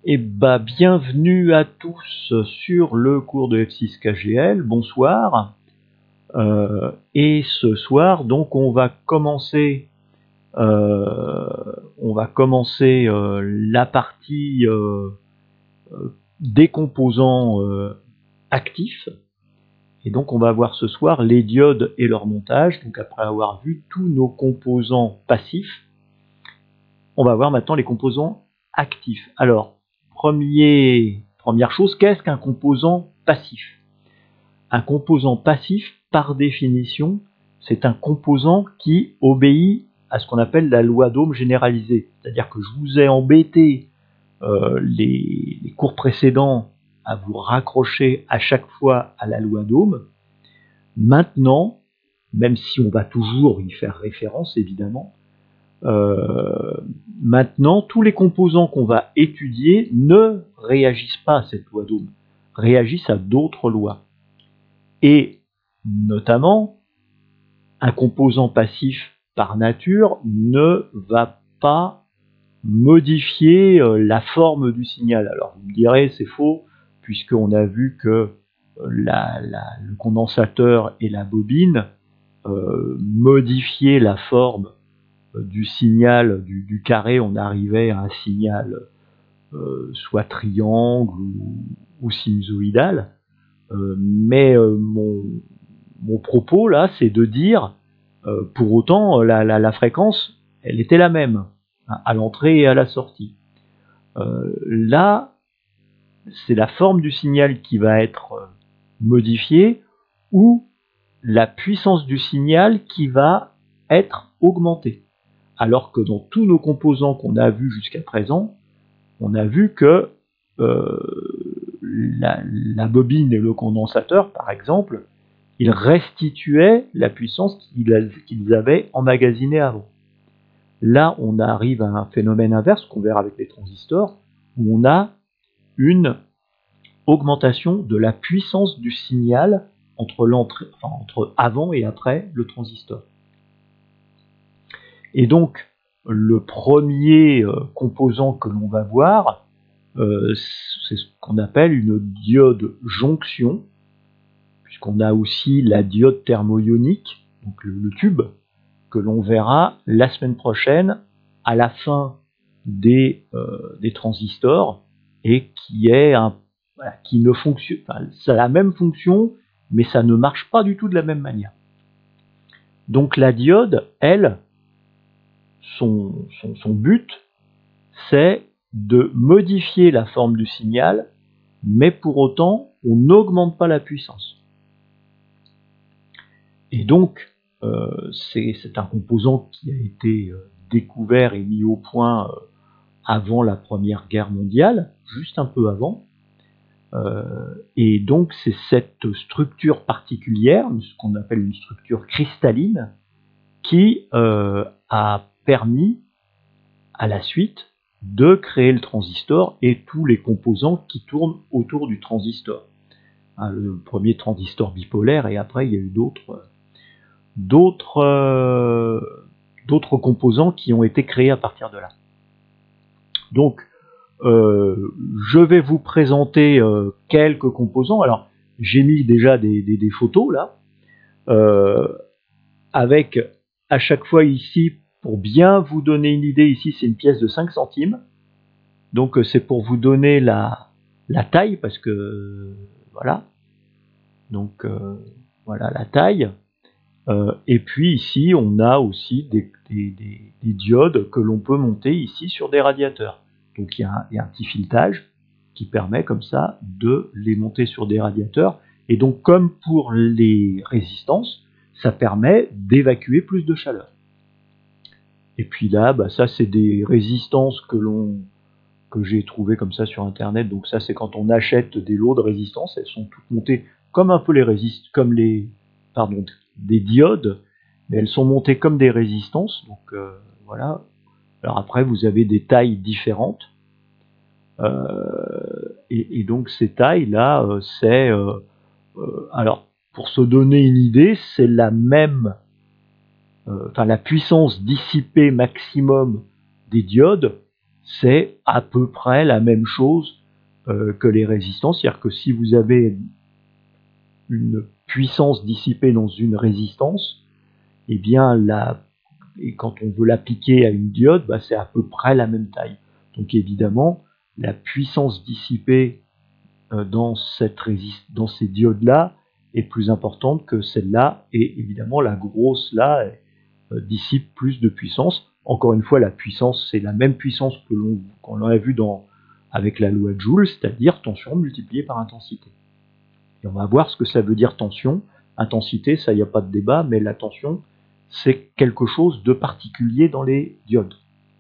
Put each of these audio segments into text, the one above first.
Eh bah, bienvenue à tous sur le cours de F6KGL. Bonsoir. Et ce soir, donc, on va commencer la partie des composants actifs. Et donc, on va voir ce soir les diodes et leur montage. Donc, après avoir vu tous nos composants passifs, on va voir maintenant les composants actifs. Alors, première chose, qu'est-ce qu'un composant passif? Un composant passif, par définition, c'est un composant qui obéit à ce qu'on appelle la loi d'Ohm généralisée. C'est-à-dire que je vous ai embêté les cours précédents à vous raccrocher à chaque fois à la loi d'Ohm. Maintenant, même si on va toujours y faire référence évidemment, maintenant tous les composants qu'on va étudier ne réagissent pas à cette loi d'Ohm, réagissent à d'autres lois. Et notamment, un composant passif par nature ne va pas modifier la forme du signal. Alors vous me direz c'est faux, puisqu'on a vu que le condensateur et la bobine modifiaient la forme du signal du carré. On arrivait à un signal soit triangle ou sinusoïdal. Mais mon propos là, c'est de dire, pour autant, la fréquence, elle était la même, hein, à l'entrée et à la sortie. Là, c'est la forme du signal qui va être modifiée, ou la puissance du signal qui va être augmentée. Alors que dans tous nos composants qu'on a vus jusqu'à présent, on a vu que la bobine et le condensateur, par exemple, ils restituaient la puissance qu'ils avaient emmagasinée avant. Là, on arrive à un phénomène inverse qu'on verra avec les transistors, où on a une augmentation de la puissance du signal entre avant et après le transistor. Et donc, le premier composant que l'on va voir, c'est ce qu'on appelle une diode jonction, puisqu'on a aussi la diode thermoionique, donc le tube, que l'on verra la semaine prochaine à la fin des transistors, et qui ne fonctionne, ça a la même fonction, mais ça ne marche pas du tout de la même manière. Donc la diode, elle, son but, c'est de modifier la forme du signal, mais pour autant, on n'augmente pas la puissance. Et donc, c'est un composant qui a été découvert et mis au point avant la Première Guerre mondiale, juste un peu avant. Et donc, c'est cette structure particulière, ce qu'on appelle une structure cristalline, qui a permis à la suite de créer le transistor et tous les composants qui tournent autour du transistor. Le premier transistor bipolaire, et après il y a eu d'autres composants qui ont été créés à partir de là. Donc, je vais vous présenter quelques composants. Alors, j'ai mis déjà des photos là, avec à chaque fois ici, pour bien vous donner une idée, ici c'est une pièce de 5 centimes. Donc c'est pour vous donner la taille, parce que voilà. Donc voilà la taille. Et puis ici, on a aussi des diodes que l'on peut monter ici sur des radiateurs. Donc il y a un petit filetage qui permet comme ça de les monter sur des radiateurs. Et donc comme pour les résistances, ça permet d'évacuer plus de chaleur. Et puis là, ça c'est des résistances que j'ai trouvées comme ça sur internet. Donc ça c'est quand on achète des lots de résistance, elles sont toutes montées comme un peu des diodes, mais elles sont montées comme des résistances. Donc voilà. Alors après vous avez des tailles différentes, et donc ces tailles là, alors pour se donner une idée, c'est la même, la puissance dissipée maximum des diodes, c'est à peu près la même chose que les résistances. C'est-à-dire que si vous avez une puissance dissipée dans une résistance, eh bien et quand on veut l'appliquer à une diode, bah, c'est à peu près la même taille. Donc évidemment, la puissance dissipée dans ces diodes-là est plus importante que celle-là, et évidemment la grosse là dissipe plus de puissance. Encore une fois, la puissance, c'est la même puissance qu'on a vu avec la loi de Joule, c'est-à-dire tension multipliée par intensité. Et on va voir ce que ça veut dire tension. Intensité, ça, il n'y a pas de débat, mais la tension, c'est quelque chose de particulier dans les diodes.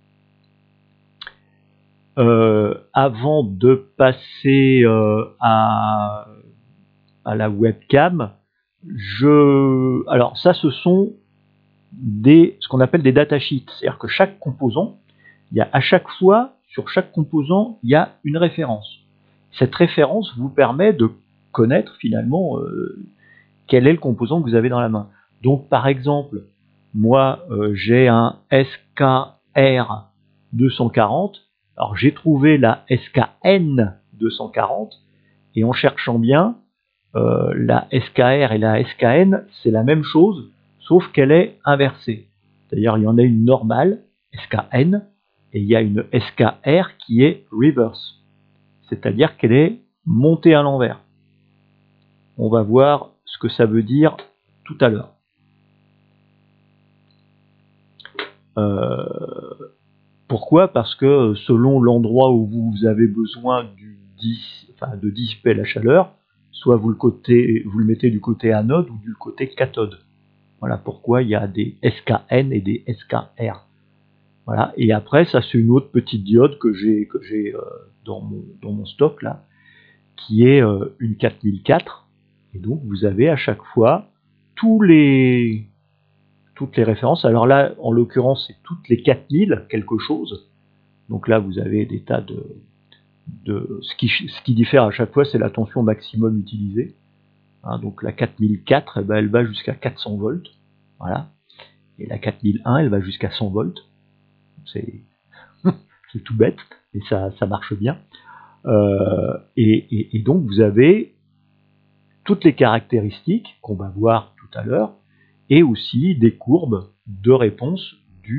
Avant de passer à la webcam, alors ça, ce sont ce qu'on appelle des datasheets. C'est-à-dire que chaque composant, à chaque fois, sur chaque composant, il y a une référence. Cette référence vous permet de connaître finalement quel est le composant que vous avez dans la main. Donc par exemple, moi j'ai un SKR 240, alors j'ai trouvé la SKN 240, et en cherchant bien, la SKR et la SKN, c'est la même chose, sauf qu'elle est inversée. C'est-à-dire il y en a une normale, SKN, et il y a une SKR qui est reverse. C'est-à-dire qu'elle est montée à l'envers. On va voir ce que ça veut dire tout à l'heure. Pourquoi? Parce que selon l'endroit où vous avez besoin de dissiper la chaleur, soit vous le mettez du côté anode ou du côté cathode. Voilà pourquoi il y a des SKN et des SKR. Voilà. Et après, ça c'est une autre petite diode que j'ai dans mon stock là, qui est une 4004. Et donc vous avez à chaque fois toutes les références. Alors là, en l'occurrence, c'est toutes les 4000 quelque chose. Donc là, vous avez des tas ce qui diffère à chaque fois, c'est la tension maximum utilisée. Hein, donc la 4004, eh ben, elle va jusqu'à 400 volts. Voilà. Et la 4001, elle va jusqu'à 100 volts. C'est tout bête, mais ça marche bien. Et donc vous avez toutes les caractéristiques qu'on va voir tout à l'heure, et aussi des courbes de réponse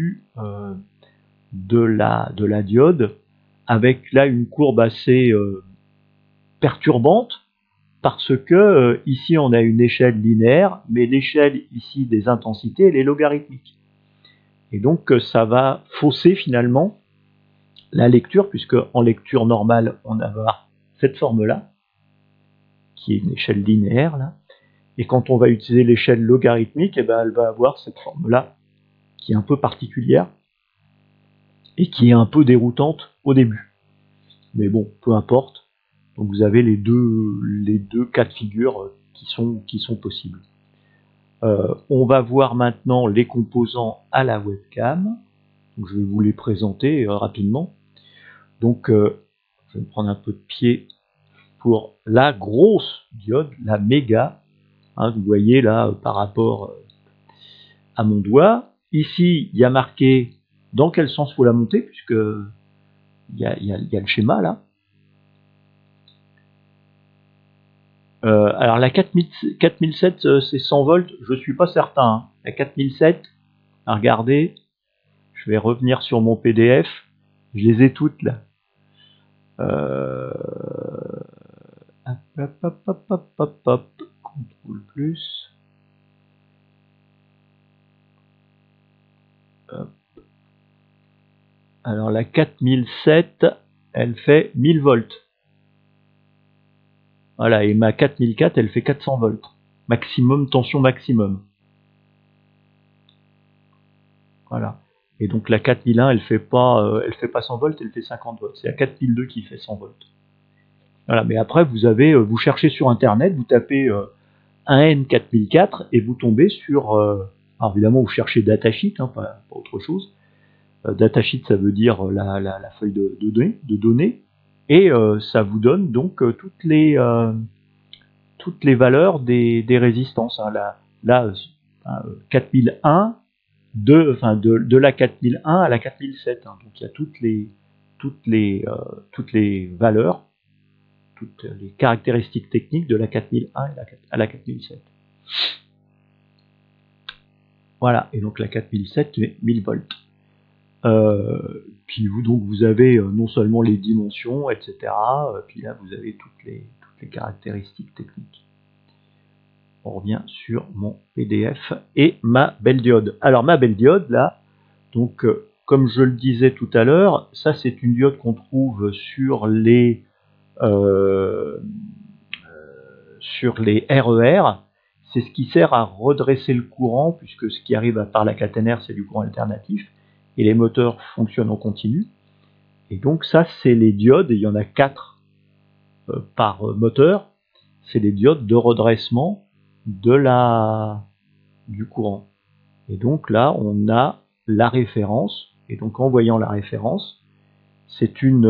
de la diode, avec là une courbe assez perturbante, parce que ici on a une échelle linéaire, mais l'échelle ici des intensités, elle est logarithmique. Et donc ça va fausser finalement la lecture, puisque en lecture normale, on va avoir cette forme-là, qui est une échelle linéaire, là. Et quand on va utiliser l'échelle logarithmique, eh ben, elle va avoir cette forme-là, qui est un peu particulière, et qui est un peu déroutante au début. Mais bon, peu importe. Donc vous avez les deux cas de figure qui sont possibles. On va voir maintenant les composants à la webcam. Donc, je vais vous les présenter rapidement. Donc je vais me prendre un peu de pied pour la grosse diode, la méga. Hein, vous voyez là par rapport à mon doigt. Ici, il y a marqué dans quel sens il faut la monter, puisque il y a le schéma là. Alors la 4007 c'est 100 volts, je suis pas certain. Hein. La 4007, à regarder, je vais revenir sur mon PDF, je les ai toutes là. Hop, contrôle plus. Hop. Alors la 4007, elle fait 1000 volts. Voilà, et ma 4004, elle fait 400 volts. Maximum, tension maximum. Voilà. Et donc la 4001, elle fait pas 100 volts, elle fait 50 volts. C'est la 4002 qui fait 100 volts. Voilà, mais après vous cherchez sur internet, vous tapez un N4004 et vous tombez sur. Alors évidemment, vous cherchez datasheet, hein, pas autre chose. Datasheet, ça veut dire la feuille de données, et ça vous donne donc toutes les valeurs des résistances. Hein. Là 4001, de la 4001 à la 4007. Hein. Donc il y a toutes toutes les valeurs, toutes les caractéristiques techniques de la 4001 à la 4007. Voilà, et donc la 4007 est 1000 volts. Puis vous avez non seulement les dimensions, etc. Puis là vous avez toutes les caractéristiques techniques. On revient sur mon PDF et ma belle diode. Alors ma belle diode là, donc comme je le disais tout à l'heure, ça c'est une diode qu'on trouve sur les RER. C'est ce qui sert à redresser le courant, puisque ce qui arrive par la caténaire, c'est du courant alternatif, et les moteurs fonctionnent en continu. Et donc ça, c'est les diodes, et il y en a 4 par moteur. C'est les diodes de redressement du courant. Et donc là, on a la référence, et donc en voyant la référence, c'est une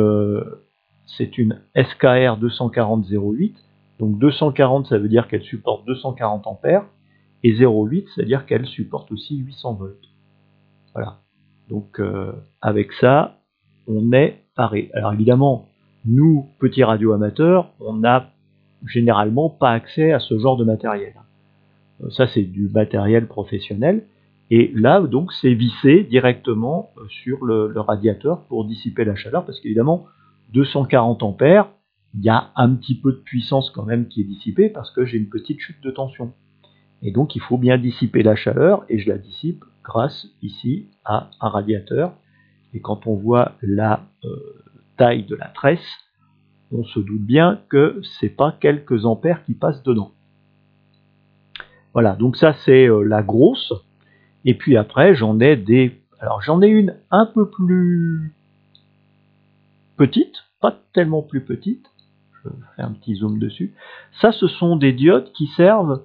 SKR 240-08. Donc 240, ça veut dire qu'elle supporte 240 ampères, et 0,8, c'est-à-dire qu'elle supporte aussi 800 volts. Voilà. Donc avec ça, on est paré. Alors évidemment, nous, petits radioamateurs, on n'a généralement pas accès à ce genre de matériel. Ça, c'est du matériel professionnel. Et là, donc, c'est vissé directement sur le radiateur pour dissiper la chaleur, parce qu'évidemment, 240 ampères, il y a un petit peu de puissance quand même qui est dissipée, parce que j'ai une petite chute de tension. Et donc, il faut bien dissiper la chaleur, et je la dissipe grâce, ici, à un radiateur. Et quand on voit la taille de la tresse, on se doute bien que c'est pas quelques ampères qui passent dedans. Voilà, donc ça c'est la grosse. Et puis après, j'en ai une un peu plus petite, pas tellement plus petite. Je fais un petit zoom dessus. Ça, ce sont des diodes qui servent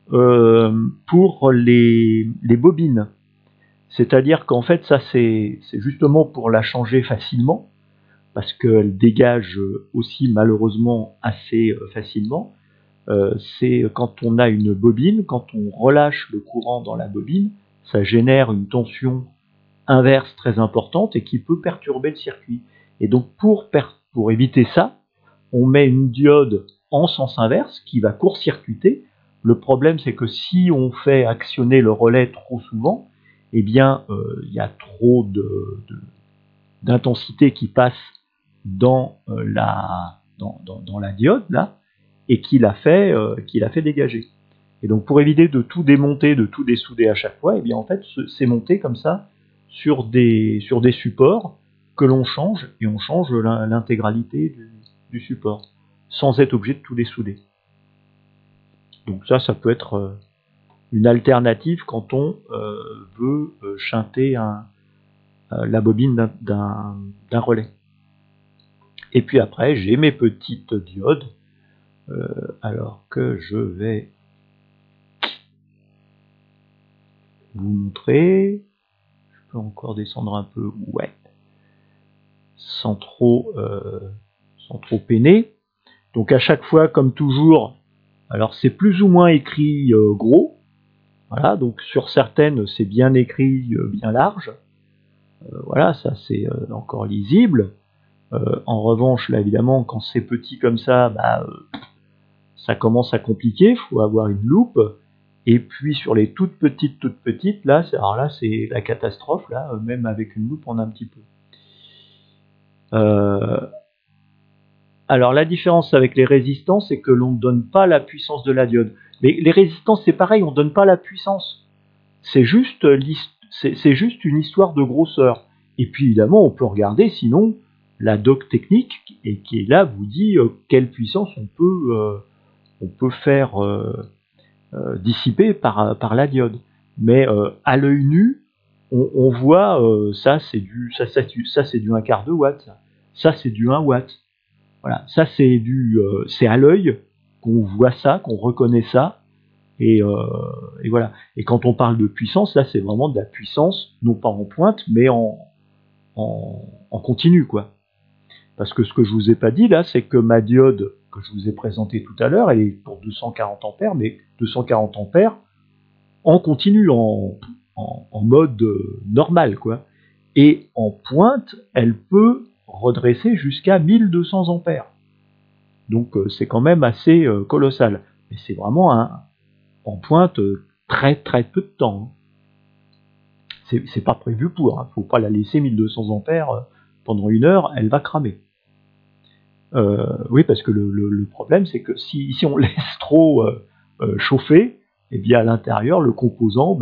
pour les bobines. C'est-à-dire qu'en fait, ça c'est justement pour la changer facilement, parce qu'elle dégage aussi malheureusement assez facilement. C'est quand on a une bobine, quand on relâche le courant dans la bobine, ça génère une tension inverse très importante et qui peut perturber le circuit. Et donc pour éviter ça, on met une diode en sens inverse qui va court-circuiter. Le problème, c'est que si on fait actionner le relais trop souvent, eh bien, y a trop d'intensité qui passe dans la diode là, et qui l'a fait dégager. Et donc pour éviter de tout démonter, de tout dessouder à chaque fois, et bien en fait c'est monté comme ça sur des supports que l'on change, et on change l'intégralité du support sans être obligé de tout dessouder. Donc ça peut être une alternative quand on veut shunter la bobine d'un relais. Et puis après j'ai mes petites diodes, alors que je vais vous montrer. Je peux encore descendre un peu, ouais, sans trop peiner. Donc à chaque fois, comme toujours, alors c'est plus ou moins écrit gros. Voilà, donc sur certaines c'est bien écrit, bien large. Voilà, ça c'est encore lisible. En revanche, là évidemment, quand c'est petit comme ça, ça commence à compliquer. Il faut avoir une loupe. Et puis sur les toutes petites, là, c'est la catastrophe. Là, même avec une loupe, on a un petit peu. Alors la différence avec les résistances, c'est que l'on ne donne pas la puissance de la diode. Mais les résistances, c'est pareil, on ne donne pas la puissance. C'est juste une histoire de grosseur. Et puis évidemment, on peut regarder sinon la doc technique, et qui est là vous dit quelle puissance on peut faire dissiper par la diode. Mais à l'œil nu, on voit ça c'est du 1/4 de watt. Ça c'est du 1 watt. Voilà, ça c'est à l'œil qu'on voit ça, qu'on reconnaît ça, et voilà. Et quand on parle de puissance, là c'est vraiment de la puissance, non pas en pointe, mais en continu, quoi. Parce que ce que je vous ai pas dit là, c'est que ma diode que je vous ai présentée tout à l'heure, elle est pour 240 ampères, mais 240 ampères en continu, en mode normal, quoi. Et en pointe, elle peut redresser jusqu'à 1200 ampères. Donc c'est quand même assez colossal. Mais c'est vraiment en pointe très très peu de temps. C'est pas prévu pour. Faut pas la laisser 1200 ampères pendant 1 heure, elle va cramer. Oui, parce que le problème, c'est que si on laisse trop chauffer, et bien à l'intérieur, le composant,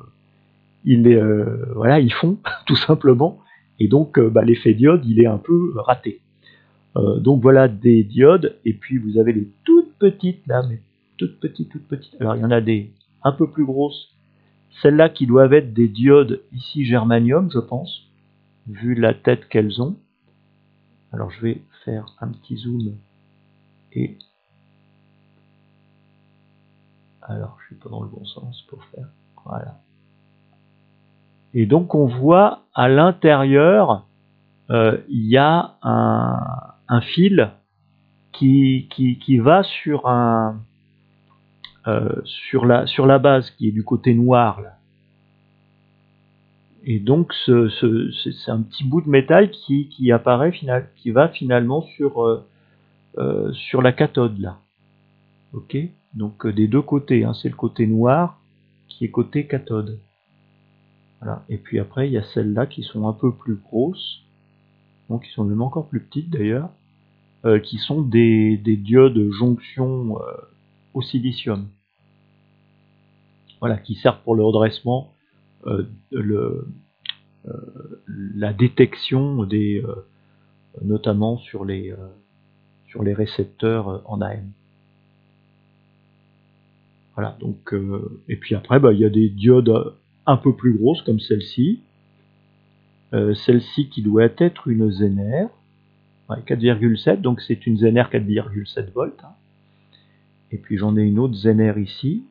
il fond tout simplement, et donc l'effet diode, il est un peu raté. Donc voilà des diodes, et puis vous avez les toutes petites là, mais toutes petites. Alors il y en a des un peu plus grosses, celles-là qui doivent être des diodes ici germanium, je pense, vu la tête qu'elles ont. Alors je vais faire un petit zoom et alors je suis pas dans le bon sens pour faire, voilà. Et donc on voit à l'intérieur il y a un fil qui va sur sur la base qui est du côté noir là. Et donc c'est un petit bout de métal qui apparaît qui va finalement sur la cathode là. Ok, donc des deux côtés, hein, c'est le côté noir qui est côté cathode. Voilà. Et puis après il y a celles-là qui sont un peu plus grosses, donc qui sont même encore plus petites d'ailleurs, qui sont des diodes jonction au silicium. Voilà, qui servent pour le redressement, la détection notamment sur les récepteurs en AM. Voilà, donc et puis après il y a des diodes un peu plus grosses comme celle-ci, celle-ci qui doit être une Zener, 4,7, donc c'est une Zener 4,7 volts. Hein. Et puis j'en ai une autre Zener ici.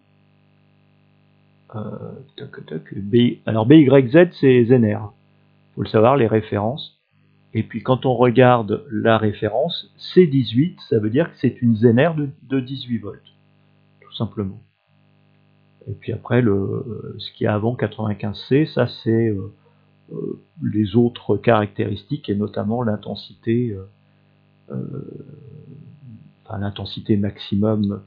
Alors BYZ c'est Zener, faut le savoir, les références. Et puis quand on regarde la référence, C18, ça veut dire que c'est une Zener de 18 volts, tout simplement. Et puis après, ce qu'il y a avant 95C, ça c'est les autres caractéristiques, et notamment l'intensité, l'intensité maximum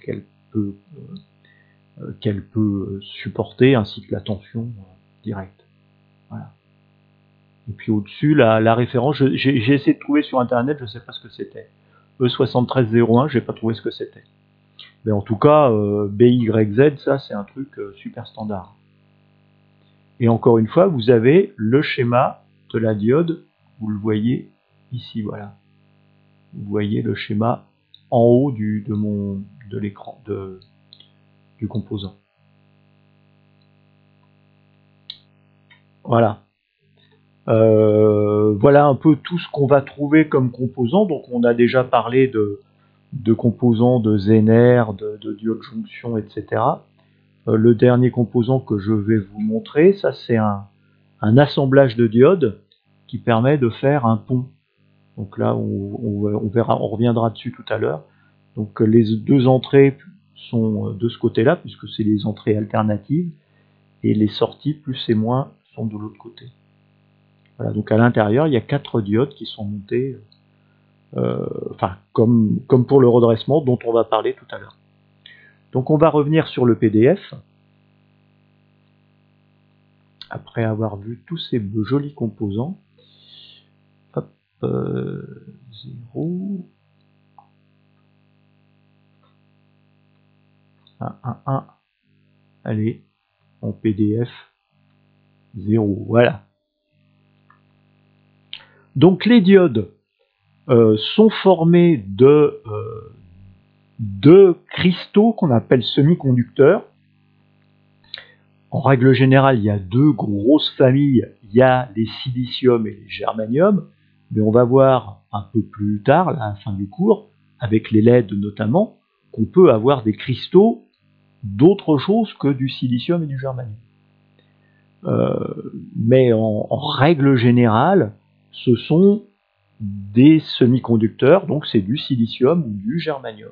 qu'elle peut supporter, ainsi que la tension directe. Voilà. Et puis au-dessus, la référence, j'ai essayé de trouver sur internet, je ne sais pas ce que c'était. E7301, j'ai pas trouvé ce que c'était. Mais en tout cas, BYZ, ça c'est un truc super standard. Et encore une fois, vous avez le schéma de la diode, vous le voyez ici, voilà. Vous voyez le schéma en haut de l'écran du composant. Voilà. Voilà un peu tout ce qu'on va trouver comme composants. Donc on a déjà parlé de composants de Zener, de diodes jonction, etc. Le dernier composant que je vais vous montrer, ça c'est un assemblage de diodes qui permet de faire un pont. Donc là on verra, on reviendra dessus tout à l'heure. Donc les deux entrées sont de ce côté-là, puisque c'est les entrées alternatives, et les sorties plus et moins sont de l'autre côté. Voilà, donc à l'intérieur, il y a 4 diodes qui sont montées, comme pour le redressement dont on va parler tout à l'heure. Donc on va revenir sur le PDF, après avoir vu tous ces jolis composants. Hop, 0, 1, allez, en PDF, 0, voilà. Donc les diodes sont formées de deux cristaux qu'on appelle semi-conducteurs. En règle générale, il y a deux grosses familles, il y a les silicium et les germanium, mais on va voir un peu plus tard, à la fin du cours, avec les LED notamment, qu'on peut avoir des cristaux d'autre chose que du silicium et du germanium. Mais en règle générale, ce sont des semi-conducteurs, donc c'est du silicium ou du germanium.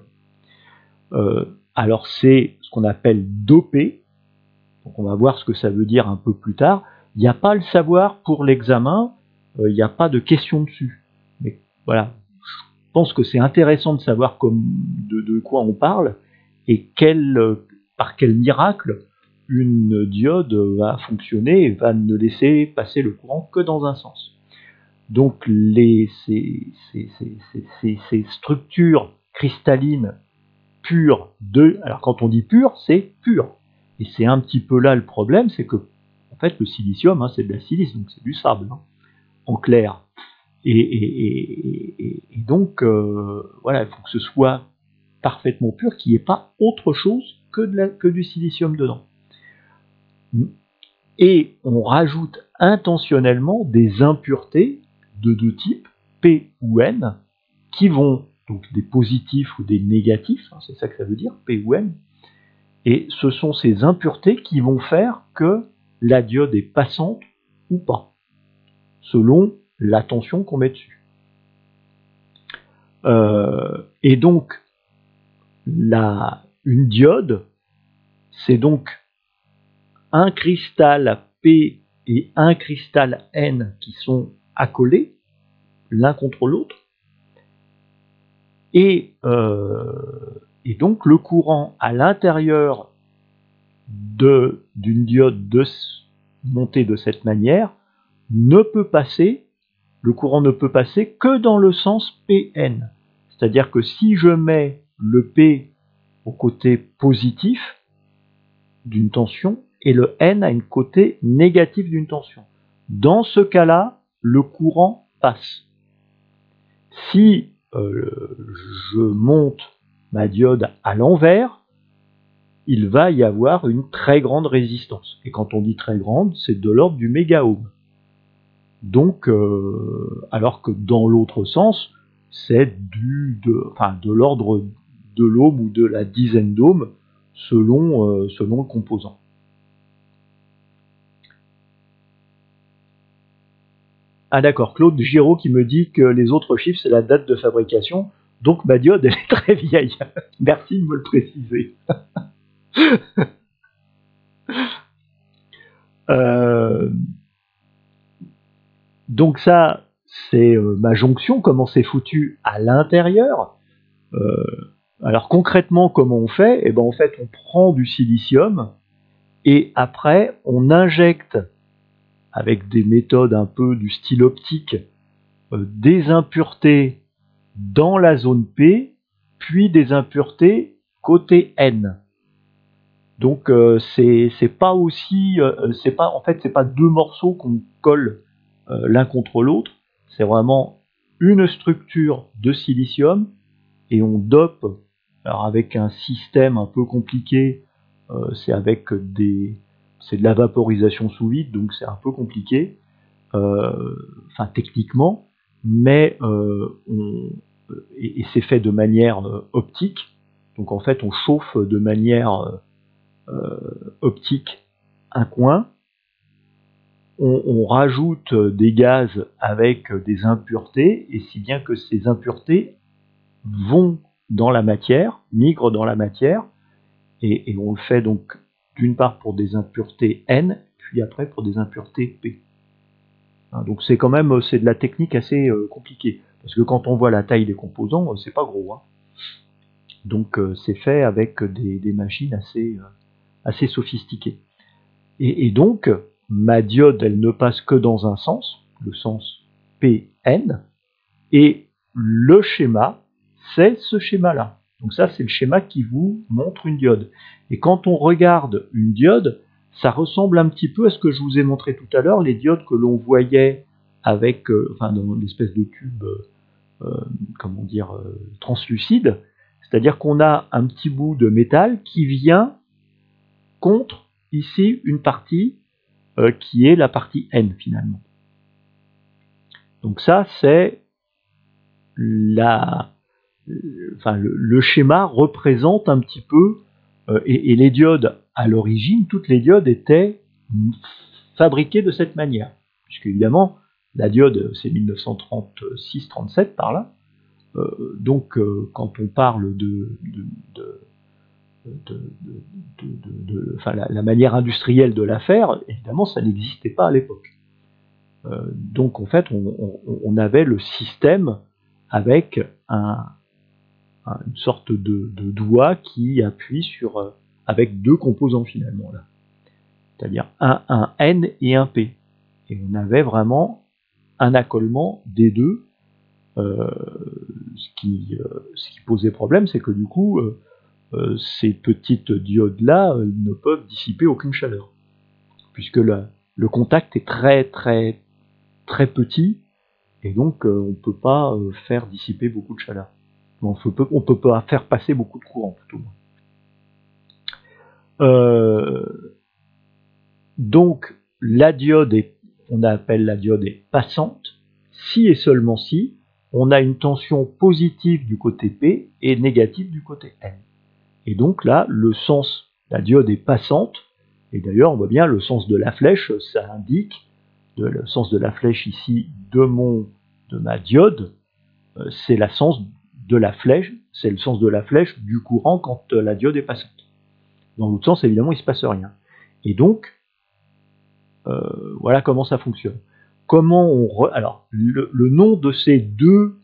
Alors c'est ce qu'on appelle dopé, donc on va voir ce que ça veut dire un peu plus tard. Il n'y a pas à le savoir pour l'examen, il n'y a pas de question dessus. Mais voilà, je pense que c'est intéressant de savoir de quoi on parle et par quel miracle une diode va fonctionner et va ne laisser passer le courant que dans un sens. Donc ces structures cristallines pures alors quand on dit pur, c'est pur. Et c'est un petit peu là le problème, c'est que en fait le silicium, c'est de la silice, donc c'est du sable, en clair. Et donc voilà, il faut que ce soit parfaitement pur, qu'il n'y ait pas autre chose que du silicium dedans. Et on rajoute intentionnellement des impuretés de deux types, P ou N, qui vont, donc des positifs ou des négatifs, c'est ça que ça veut dire, P ou N, et ce sont ces impuretés qui vont faire que la diode est passante ou pas, selon la tension qu'on met dessus. Et donc, une diode, c'est donc un cristal P et un cristal N qui sont accolés l'un contre l'autre, et donc le courant à l'intérieur d'une diode montée de cette manière le courant ne peut passer que dans le sens PN. C'est-à-dire que si je mets le P au côté positif d'une tension et le N à un côté négatif d'une tension, dans ce cas-là, le courant passe. Si je monte ma diode à l'envers, il va y avoir une très grande résistance. Et quand on dit très grande, c'est de l'ordre du mégaohm. Donc, alors que dans l'autre sens, c'est de l'ordre de l'ohm ou de la dizaine d'ohms selon le composant. Ah d'accord, Claude Giraud qui me dit que les autres chiffres, c'est la date de fabrication. Donc ma diode, elle est très vieille. Merci de me le préciser. Donc ça, c'est ma jonction, comment c'est foutu à l'intérieur. Alors concrètement, comment on fait? Eh ben en fait, on prend du silicium et après, on injecte avec des méthodes un peu du style optique des impuretés dans la zone P, puis des impuretés côté N. Donc c'est pas aussi, c'est pas deux morceaux qu'on colle l'un contre l'autre, c'est vraiment une structure de silicium et on dope, alors avec un système un peu compliqué, c'est de la vaporisation sous vide, donc c'est un peu compliqué, techniquement, mais et c'est fait de manière optique, donc en fait on chauffe de manière optique un coin, on rajoute des gaz avec des impuretés, et si bien que ces impuretés vont dans la matière, migrent dans la matière, et on le fait donc d'une part pour des impuretés N, puis après pour des impuretés P. Donc c'est de la technique assez compliquée, parce que quand on voit la taille des composants, c'est pas gros. Donc c'est fait avec des machines assez sophistiquées. Et donc, ma diode, elle ne passe que dans un sens, le sens PN, et le schéma, c'est ce schéma-là. Donc ça, c'est le schéma qui vous montre une diode. Et quand on regarde une diode, ça ressemble un petit peu à ce que je vous ai montré tout à l'heure, les diodes que l'on voyait avec, dans l'espèce de tube, translucide. C'est-à-dire qu'on a un petit bout de métal qui vient contre, ici, une partie qui est la partie N finalement. Donc ça, c'est le schéma représente un petit peu, et les diodes, à l'origine, toutes les diodes étaient fabriquées de cette manière. Puisque évidemment, la diode, c'est 1936-37 par là. Donc quand on parle la manière industrielle de la faire, évidemment, ça n'existait pas à l'époque. Donc en fait, on avait le système avec une sorte de doigt qui appuie sur avec deux composants finalement là, c'est-à-dire un N et un P. Et on avait vraiment un accolement des deux. Ce qui posait problème, c'est que du coup, ces petites diodes-là ne peuvent dissiper aucune chaleur, puisque le contact est très très très petit, et donc on ne peut pas faire dissiper beaucoup de chaleur. On peut pas faire passer beaucoup de courant, plutôt. Donc la diode on appelle la diode est passante, si et seulement si on a une tension positive du côté P et négative du côté N. Et donc là, la diode est passante, et d'ailleurs on voit bien le sens de la flèche, ça indique le sens de la flèche ici de ma diode, c'est le sens de la flèche du courant quand la diode est passante. Dans l'autre sens, évidemment, il ne se passe rien. Et donc, voilà comment ça fonctionne. Alors, le nom de ces deux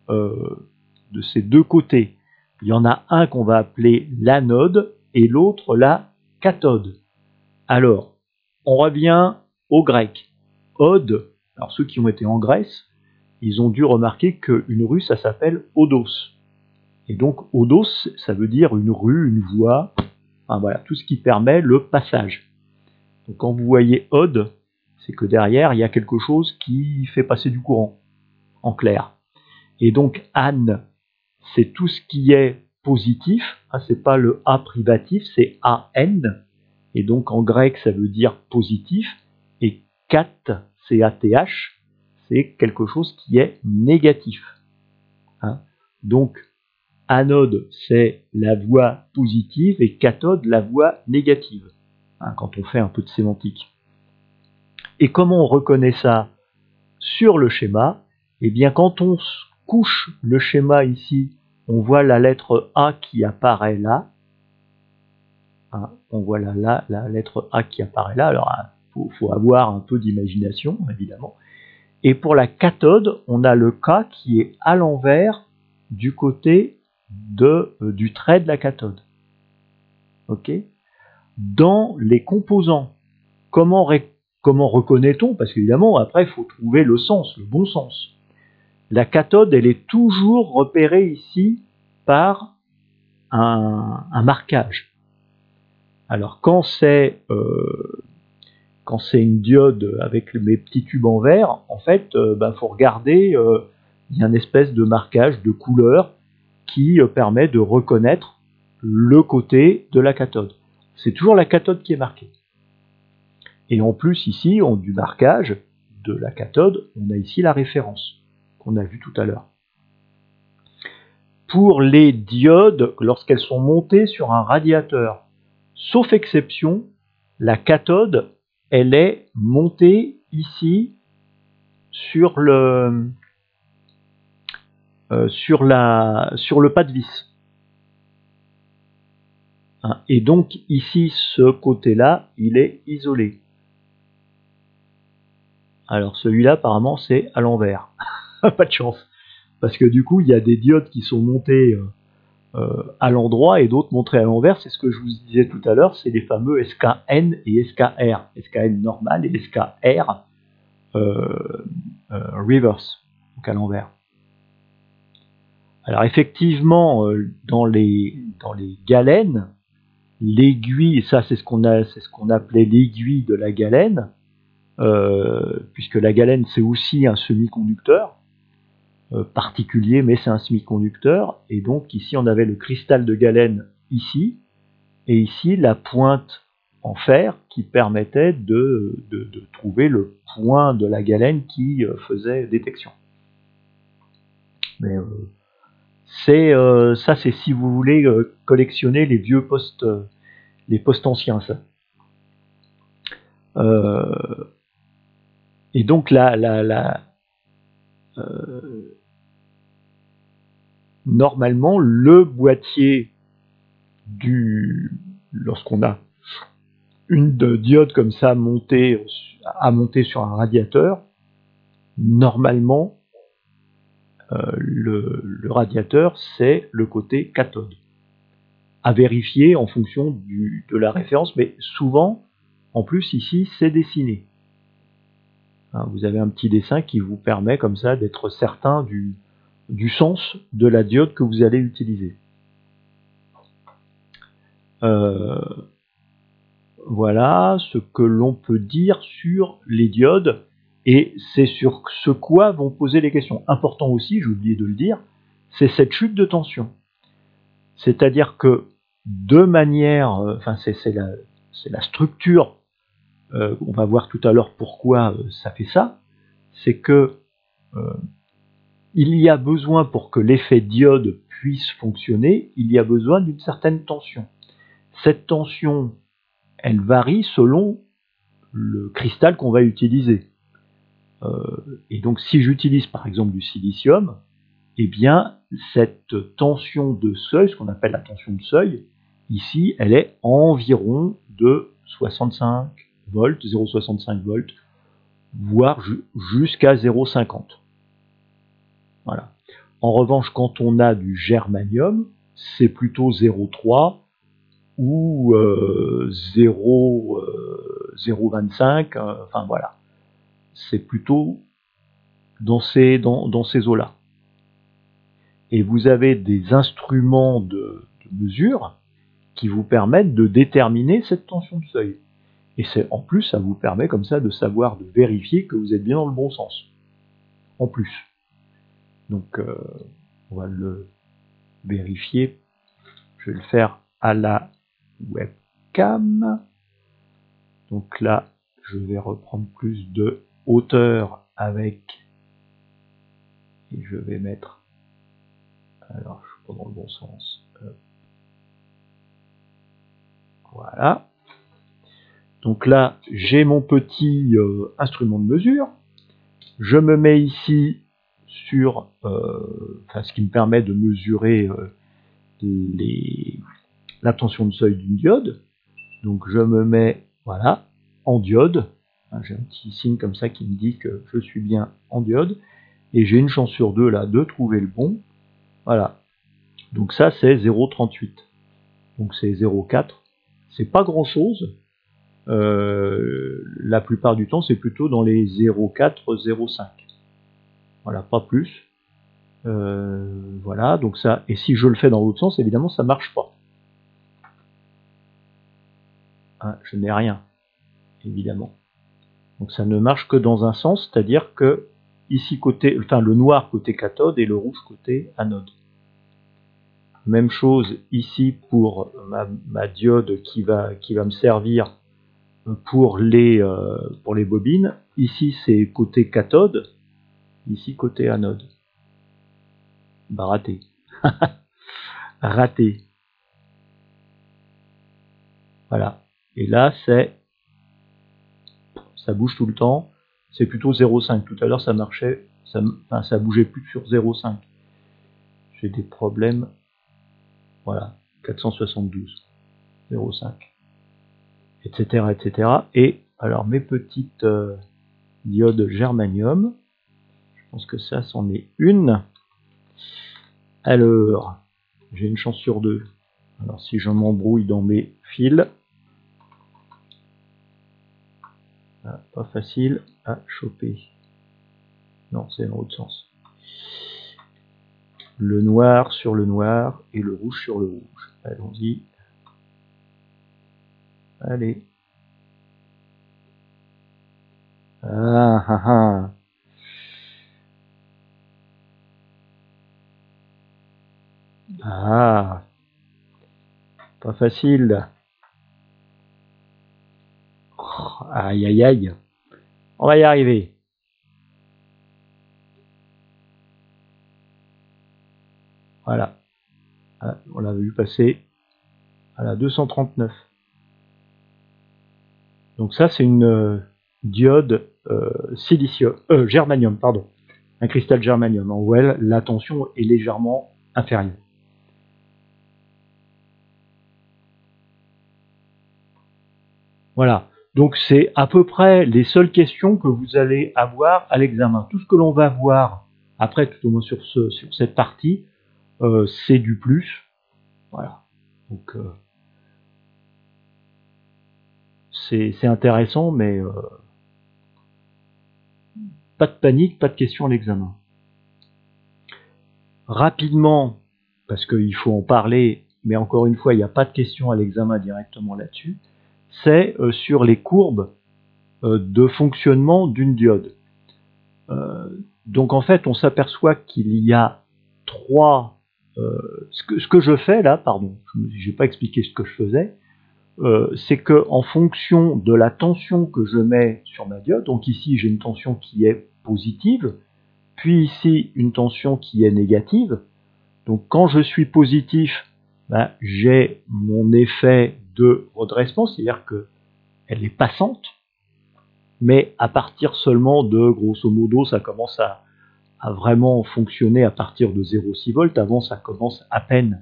côtés, il y en a un qu'on va appeler l'anode et l'autre la cathode. Alors, on revient au grec. Ode, alors ceux qui ont été en Grèce, ils ont dû remarquer qu'une rue, ça s'appelle odos. Et donc, odos, ça veut dire une rue, une voie, enfin voilà, tout ce qui permet le passage. Donc quand vous voyez ode, c'est que derrière, il y a quelque chose qui fait passer du courant, en clair. Et donc, an, c'est tout ce qui est positif, hein, c'est pas le A privatif, c'est AN, et donc en grec, ça veut dire positif, et cat, C-A-T-H, c'est quelque chose qui est négatif. Hein. Donc, anode, c'est la voie positive, et cathode, la voie négative, hein, quand on fait un peu de sémantique. Et comment on reconnaît ça sur le schéma? Eh bien, quand on couche le schéma ici, on voit la lettre A qui apparaît là. Hein, on voit là la lettre A qui apparaît là. Alors, il faut avoir un peu d'imagination, évidemment. Et pour la cathode, on a le K qui est à l'envers du côté du trait de la cathode. Ok? Dans les composants, comment reconnaît-on? Parce qu'évidemment, après, il faut trouver le sens, le bon sens. La cathode, elle est toujours repérée ici par un marquage. Alors quand c'est une diode avec mes petits tubes en verre, en fait, faut regarder, il y a une espèce de marquage de couleur qui permet de reconnaître le côté de la cathode. C'est toujours la cathode qui est marquée. Et en plus ici, du marquage de la cathode, on a ici la référence qu'on a vue tout à l'heure. Pour les diodes, lorsqu'elles sont montées sur un radiateur, sauf exception, la cathode, elle est montée ici sur le pas de vis. Et donc ici, ce côté-là, il est isolé. Alors celui-là, apparemment, c'est à l'envers. Pas de chance. Parce que du coup, il y a des diodes qui sont montées à l'endroit et d'autres montrées à l'envers. C'est ce que je vous disais tout à l'heure, c'est les fameux SKN et SKR. SKN normal et SKR reverse, donc à l'envers. Alors effectivement, dans les galènes, l'aiguille, ça c'est ce qu'on appelait l'aiguille de la galène, puisque la galène c'est aussi un semi-conducteur particulier, mais c'est un semi-conducteur, et donc ici on avait le cristal de galène ici, et ici la pointe en fer qui permettait de trouver le point de la galène qui faisait détection. Mais ça c'est si vous voulez collectionner les vieux postes, les postes anciens, ça. Et donc normalement le boîtier lorsqu'on a une diode comme ça à monter sur un radiateur, normalement le radiateur, c'est le côté cathode. À vérifier en fonction de la référence, mais souvent, en plus ici, c'est dessiné. Hein, vous avez un petit dessin qui vous permet comme ça d'être certain du sens de la diode que vous allez utiliser. Voilà ce que l'on peut dire sur les diodes, et c'est sur ce quoi vont poser les questions. Important aussi, j'ai oublié de le dire, c'est cette chute de tension. C'est-à-dire que de manière, enfin c'est la structure, on va voir tout à l'heure pourquoi ça fait ça, c'est que il y a besoin, pour que l'effet diode puisse fonctionner, il y a besoin d'une certaine tension. Cette tension, elle varie selon le cristal qu'on va utiliser. Et donc si j'utilise par exemple du silicium, eh bien cette tension de seuil, ce qu'on appelle la tension de seuil, ici elle est environ de 65 volts, 0,65 volts, voire jusqu'à 0,50. Voilà. En revanche, quand on a du germanium, c'est plutôt 0,3 ou 0,25, enfin voilà. C'est plutôt dans ces eaux-là. Et vous avez des instruments de mesure qui vous permettent de déterminer cette tension de seuil. Et en plus, ça vous permet comme ça de savoir, de vérifier que vous êtes bien dans le bon sens. En plus. Donc, on va le vérifier. Je vais le faire à la webcam. Donc là, je vais reprendre plus de hauteur avec, et je vais mettre, alors je suis pas dans le bon sens, voilà. Donc là, j'ai mon petit instrument de mesure. Je me mets ici sur, ce qui me permet de mesurer la tension de seuil d'une diode. Donc je me mets, voilà, en diode. J'ai un petit signe comme ça qui me dit que je suis bien en diode. Et j'ai une chance sur deux là de trouver le bon. Voilà. Donc ça c'est 0,38. Donc c'est 0,4. C'est pas grand chose. La plupart du temps c'est plutôt dans les 0,4, 0,5. Voilà, pas plus. Voilà, donc ça, et si je le fais dans l'autre sens, évidemment ça marche pas. Hein, je n'ai rien, évidemment. Donc ça ne marche que dans un sens, c'est-à-dire que ici côté, enfin le noir côté cathode et le rouge côté anode. Même chose ici pour ma diode qui va me servir pour les bobines. Ici c'est côté cathode, ici côté anode. Bah raté. Raté. Voilà. Et là ça bouge tout le temps. C'est plutôt 0,5. Tout à l'heure ça marchait, ça bougeait plus sur 0,5. J'ai des problèmes. Voilà, 472, 0,5, etc., etc. Et alors mes petites diodes germanium, je pense que ça c'en est une. Alors, j'ai une chance sur deux. Alors si je m'embrouille dans mes fils, pas facile à choper. Non, c'est dans l'autre sens. Le noir sur le noir et le rouge sur le rouge. Allons-y. Allez. Ah ah ah. Ah. Pas facile. Oh, aïe aïe aïe. On va y arriver. Voilà. Ah, on l'a vu passer à la 239. Donc ça, c'est une diode germanium, pardon. Un cristal germanium. En well, la tension est légèrement inférieure. Voilà. Donc c'est à peu près les seules questions que vous allez avoir à l'examen. Tout ce que l'on va voir Après, tout au moins sur cette partie, c'est du plus. Voilà. Donc c'est intéressant, mais pas de panique, pas de questions à l'examen. Rapidement, parce qu'il faut en parler, mais encore une fois, il n'y a pas de questions à l'examen directement là-dessus, c'est sur les courbes de fonctionnement d'une diode. Donc en fait, on s'aperçoit qu'il y a trois... ce que je fais là, pardon, je n'ai pas expliqué ce que je faisais, c'est que en fonction de la tension que je mets sur ma diode, donc ici j'ai une tension qui est positive, puis ici une tension qui est négative. Donc quand je suis positif, ben, j'ai mon effet de redressement, c'est-à-dire qu'elle est passante, mais à partir seulement de, grosso modo, ça commence à vraiment fonctionner à partir de 0,6 volts. Avant, ça commence à peine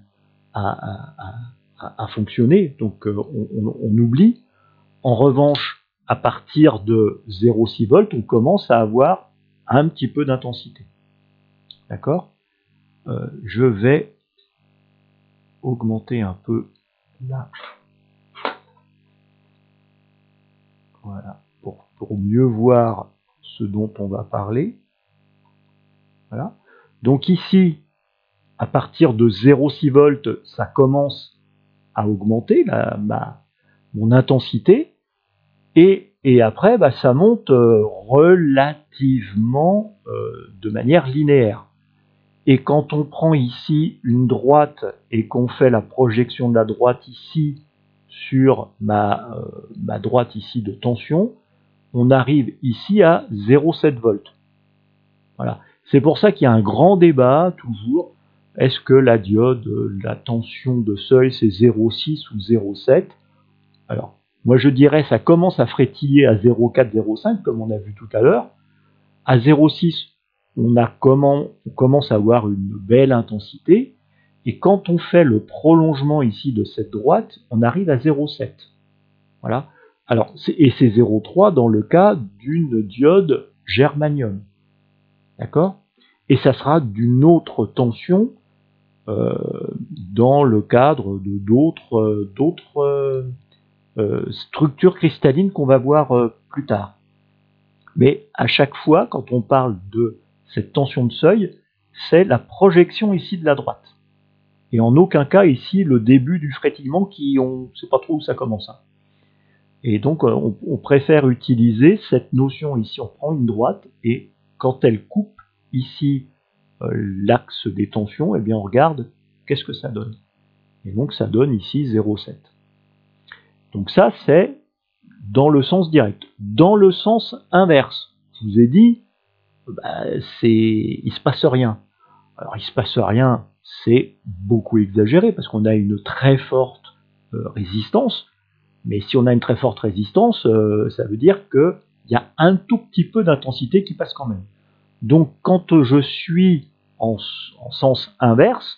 à fonctionner, donc on oublie. En revanche, à partir de 0,6 volts, on commence à avoir un petit peu d'intensité. D'accord ? Je vais augmenter un peu là. Voilà, pour mieux voir ce dont on va parler. Voilà. Donc ici, à partir de 0,6 volts, ça commence à augmenter mon intensité. Et après, bah, ça monte relativement de manière linéaire. Et quand on prend ici une droite et qu'on fait la projection de la droite ici sur ma droite ici de tension, on arrive ici à 0,7 volts. Voilà. C'est pour ça qu'il y a un grand débat toujours. Est-ce que la diode, la tension de seuil, c'est 0,6 ou 0,7? Alors, moi je dirais ça commence à frétiller à 0,4, 0,5 comme on a vu tout à l'heure. À 0,6, on commence à avoir une belle intensité. Et quand on fait le prolongement ici de cette droite, on arrive à 0,7. Voilà. Alors, et c'est 0,3 dans le cas d'une diode germanium. D'accord ? Et ça sera d'une autre tension dans le cadre de d'autres structures cristallines qu'on va voir plus tard. Mais à chaque fois, quand on parle de cette tension de seuil, c'est la projection ici de la droite. Et en aucun cas ici le début du frétillement on ne sait pas trop où ça commence. Hein. Et donc on préfère utiliser cette notion ici. On prend une droite et quand elle coupe ici l'axe des tensions, eh bien on regarde qu'est-ce que ça donne. Et donc ça donne ici 0,7. Donc ça c'est dans le sens direct. Dans le sens inverse, je vous ai dit, il se passe rien. Alors il se passe rien, c'est beaucoup exagéré parce qu'on a une très forte résistance. Mais si on a une très forte résistance, ça veut dire qu'il y a un tout petit peu d'intensité qui passe quand même. Donc quand je suis en sens inverse,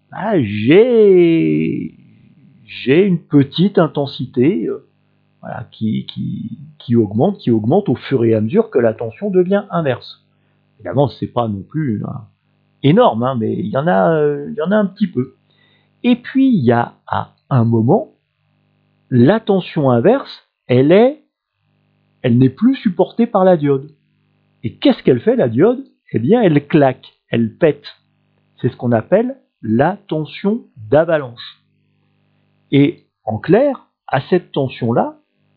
j'ai une petite intensité voilà, qui augmente au fur et à mesure que la tension devient inverse. Évidemment, c'est pas non plus énorme, hein, mais il y en a un petit peu. Et puis il y a à un moment, la tension inverse, elle n'est plus supportée par la diode. Et qu'est-ce qu'elle fait la diode? Eh bien, elle claque, elle pète. C'est ce qu'on appelle la tension d'avalanche. Et en clair, à cette tension-là,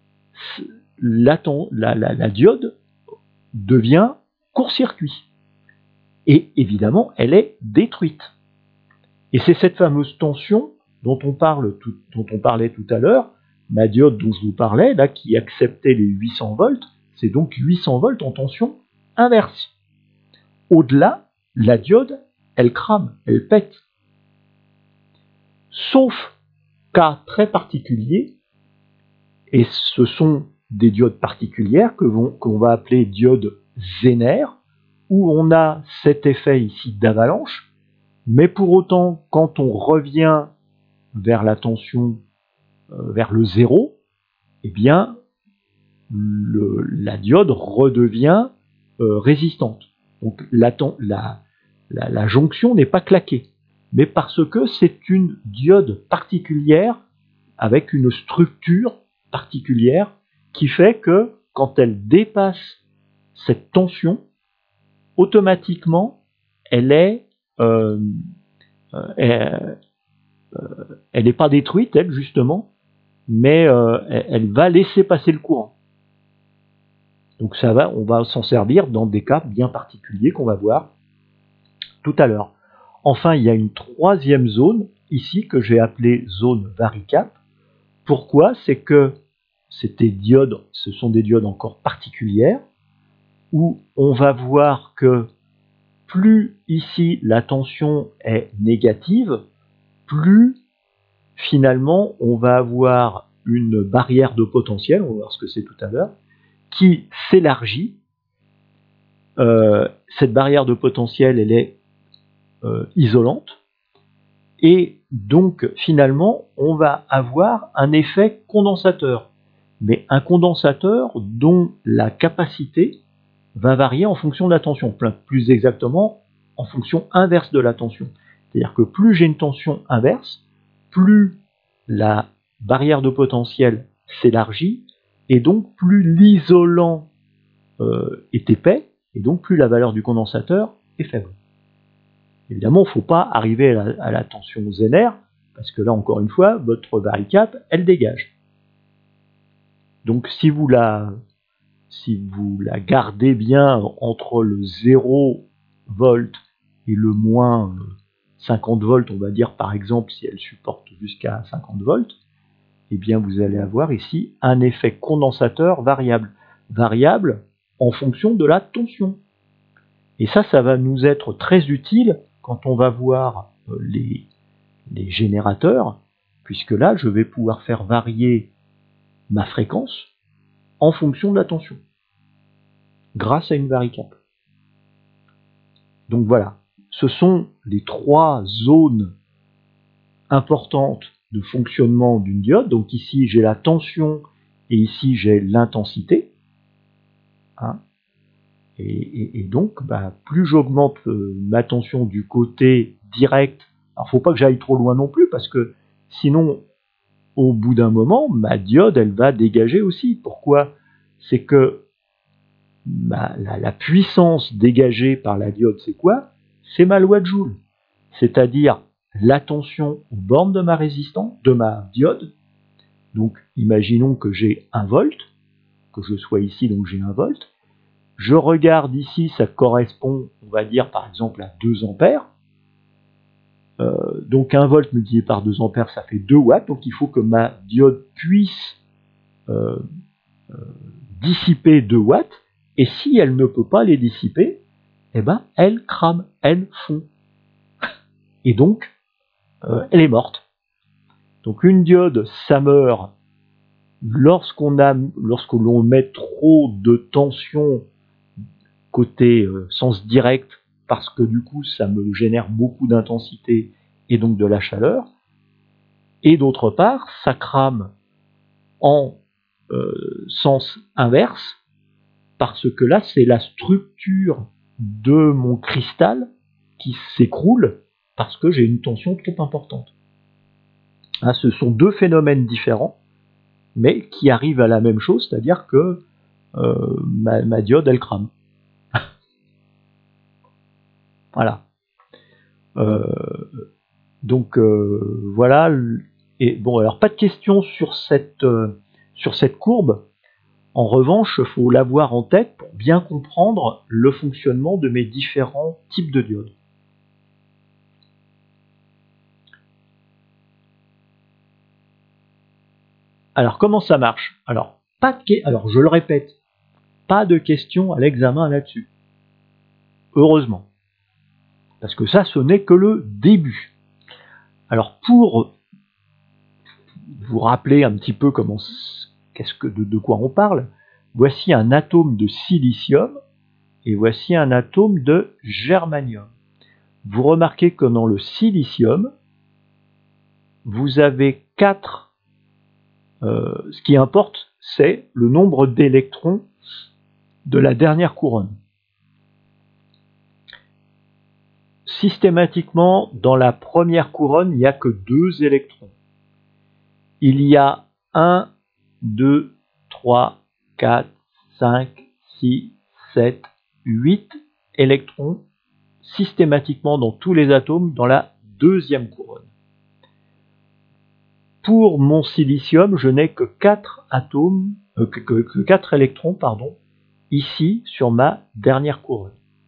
la diode devient court-circuit. Et évidemment, elle est détruite. Et c'est cette fameuse tension dont on parlait tout à l'heure, ma diode dont je vous parlais, là, qui acceptait les 800 volts, c'est donc 800 volts en tension inverse. Au-delà, la diode, elle crame, elle pète. Sauf cas très particulier, et ce sont des diodes particulières qu'on va appeler diodes Zener, où on a cet effet ici d'avalanche, mais pour autant, quand on revient vers la tension, vers le zéro, eh bien, la diode redevient résistante. Donc la jonction n'est pas claquée, mais parce que c'est une diode particulière avec une structure particulière qui fait que quand elle dépasse cette tension, automatiquement elle est elle n'est pas détruite, elle, justement, mais elle va laisser passer le courant. Donc on va s'en servir dans des cas bien particuliers qu'on va voir tout à l'heure. Enfin, il y a une troisième zone ici que j'ai appelée zone varicap. Pourquoi? C'est que ce sont des diodes encore particulières où on va voir que plus ici la tension est négative, plus finalement on va avoir une barrière de potentiel, on va voir ce que c'est tout à l'heure, qui s'élargit. Cette barrière de potentiel, elle est isolante, et donc finalement on va avoir un effet condensateur, mais un condensateur dont la capacité va varier en fonction de la tension, plus exactement en fonction inverse de la tension. C'est-à-dire que plus j'ai une tension inverse, plus la barrière de potentiel s'élargit, et donc plus l'isolant est épais, et donc plus la valeur du condensateur est faible. Évidemment, il ne faut pas arriver à la tension zénaire, parce que là, encore une fois, votre varicap, elle dégage. Donc si vous la gardez bien entre le 0 volt et le moins 50 volts, on va dire par exemple, si elle supporte jusqu'à 50 volts, eh bien vous allez avoir ici un effet condensateur variable. Variable en fonction de la tension. Et ça va nous être très utile quand on va voir les générateurs, puisque là, je vais pouvoir faire varier ma fréquence en fonction de la tension, grâce à une varicap. Donc voilà, ce sont les trois zones importantes de fonctionnement d'une diode. Donc ici, j'ai la tension et ici, j'ai l'intensité. Hein. Et donc, plus j'augmente ma tension du côté direct, alors faut pas que j'aille trop loin non plus, parce que sinon, au bout d'un moment, ma diode, elle va dégager aussi. Pourquoi? C'est que la puissance dégagée par la diode, c'est quoi? C'est ma loi de Joule. C'est-à-dire la tension aux bornes de ma résistance, de ma diode. Donc, imaginons que j'ai 1 volt, que je sois ici, donc j'ai 1 volt. Je regarde ici, ça correspond, on va dire par exemple à 2 ampères. Donc 1 volt multiplié par 2 ampères, ça fait 2 watts. Donc il faut que ma diode puisse dissiper 2 watts. Et si elle ne peut pas les dissiper, eh ben, elle crame, elle fond. Et donc, elle est morte. Donc une diode, ça meurt lorsque l'on met trop de tension côté sens direct, parce que du coup ça me génère beaucoup d'intensité et donc de la chaleur, et d'autre part ça crame en sens inverse, parce que là c'est la structure de mon cristal qui s'écroule parce que j'ai une tension trop importante. Hein, ce sont deux phénomènes différents, mais qui arrivent à la même chose, c'est-à-dire que ma diode elle crame. Voilà. Donc voilà. Et bon, alors pas de questions sur cette courbe. En revanche, il faut l'avoir en tête pour bien comprendre le fonctionnement de mes différents types de diodes. Alors comment ça marche? Alors je le répète, pas de questions à l'examen là-dessus. Heureusement. Parce que ça, ce n'est que le début. Alors pour vous rappeler un petit peu de quoi on parle, voici un atome de silicium et voici un atome de germanium. Vous remarquez que dans le silicium, vous avez 4. Ce qui importe, c'est le nombre d'électrons de la dernière couronne. systématiquement, dans la première couronne, il n'y a que 2 électrons. Il y a 1, 2, 3, 4, 5, 6, 7, 8 électrons systématiquement dans tous les atomes dans la deuxième couronne. Pour mon silicium, je n'ai que 4 atomes, que 4 électrons, ici sur ma dernière couronne.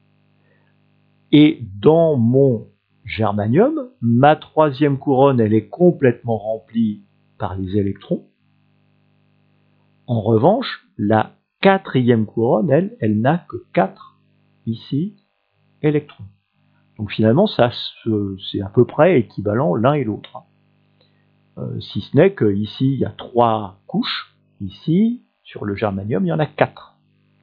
Et dans mon germanium, ma troisième couronne, elle est complètement remplie par les électrons. En revanche, la quatrième couronne, elle n'a que 4 ici électrons. Donc finalement, c'est à peu près équivalent l'un et l'autre. Si ce n'est qu'ici, il y a 3 couches. Ici, sur le germanium, il y en a 4.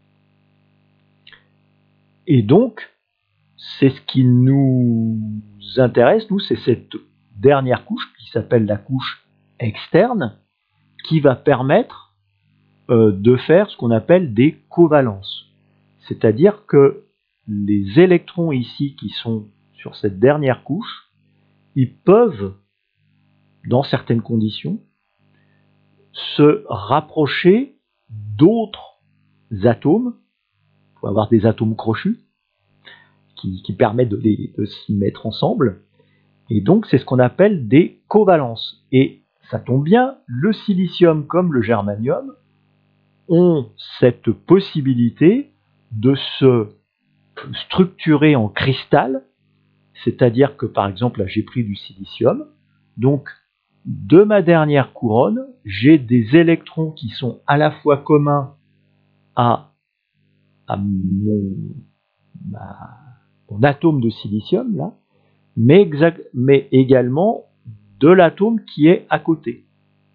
Et donc, c'est ce qui nous intéresse, nous, c'est cette dernière couche qui s'appelle la couche externe, qui va permettre de faire ce qu'on appelle des covalences. C'est-à-dire que les électrons ici qui sont sur cette dernière couche, ils peuvent, dans certaines conditions, se rapprocher d'autres atomes. Il faut avoir des atomes crochus qui permettent de s'y mettre ensemble. Et donc, c'est ce qu'on appelle des covalences. Et ça tombe bien, le silicium comme le germanium ont cette possibilité de se structurer en cristal, c'est-à-dire que, par exemple, là, j'ai pris du silicium. Donc, de ma dernière couronne, j'ai des électrons qui sont à la fois communs à mon atome de silicium, là, mais également de l'atome qui est à côté.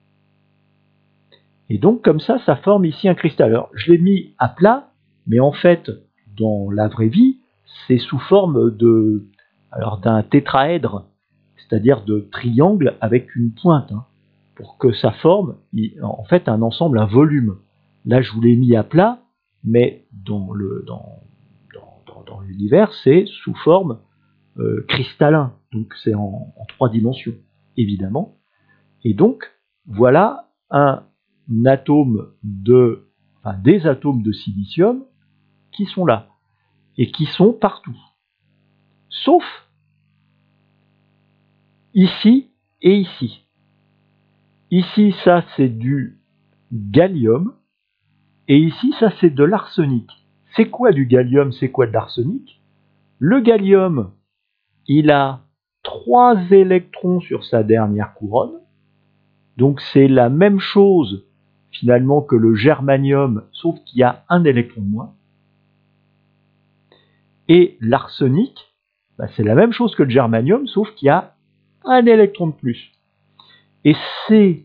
Et donc, comme ça forme ici un cristal. Alors, je l'ai mis à plat, mais en fait, dans la vraie vie, c'est sous forme d'un tétraèdre, c'est-à-dire de triangle avec une pointe, pour que ça forme en fait un ensemble, un volume. Là, je vous l'ai mis à plat, mais dans l'univers, c'est sous forme cristallin, donc c'est en 3 dimensions, évidemment. Et donc, voilà des atomes de silicium qui sont là, et qui sont partout. Sauf ici et ici. Ici, ça c'est du gallium, et ici, ça c'est de l'arsenic. C'est quoi du gallium, c'est quoi de l'arsenic? Le gallium, il a 3 électrons sur sa dernière couronne, donc c'est la même chose finalement que le germanium, sauf qu'il y a un électron de moins. Et l'arsenic, c'est la même chose que le germanium, sauf qu'il y a un électron de plus. Et c'est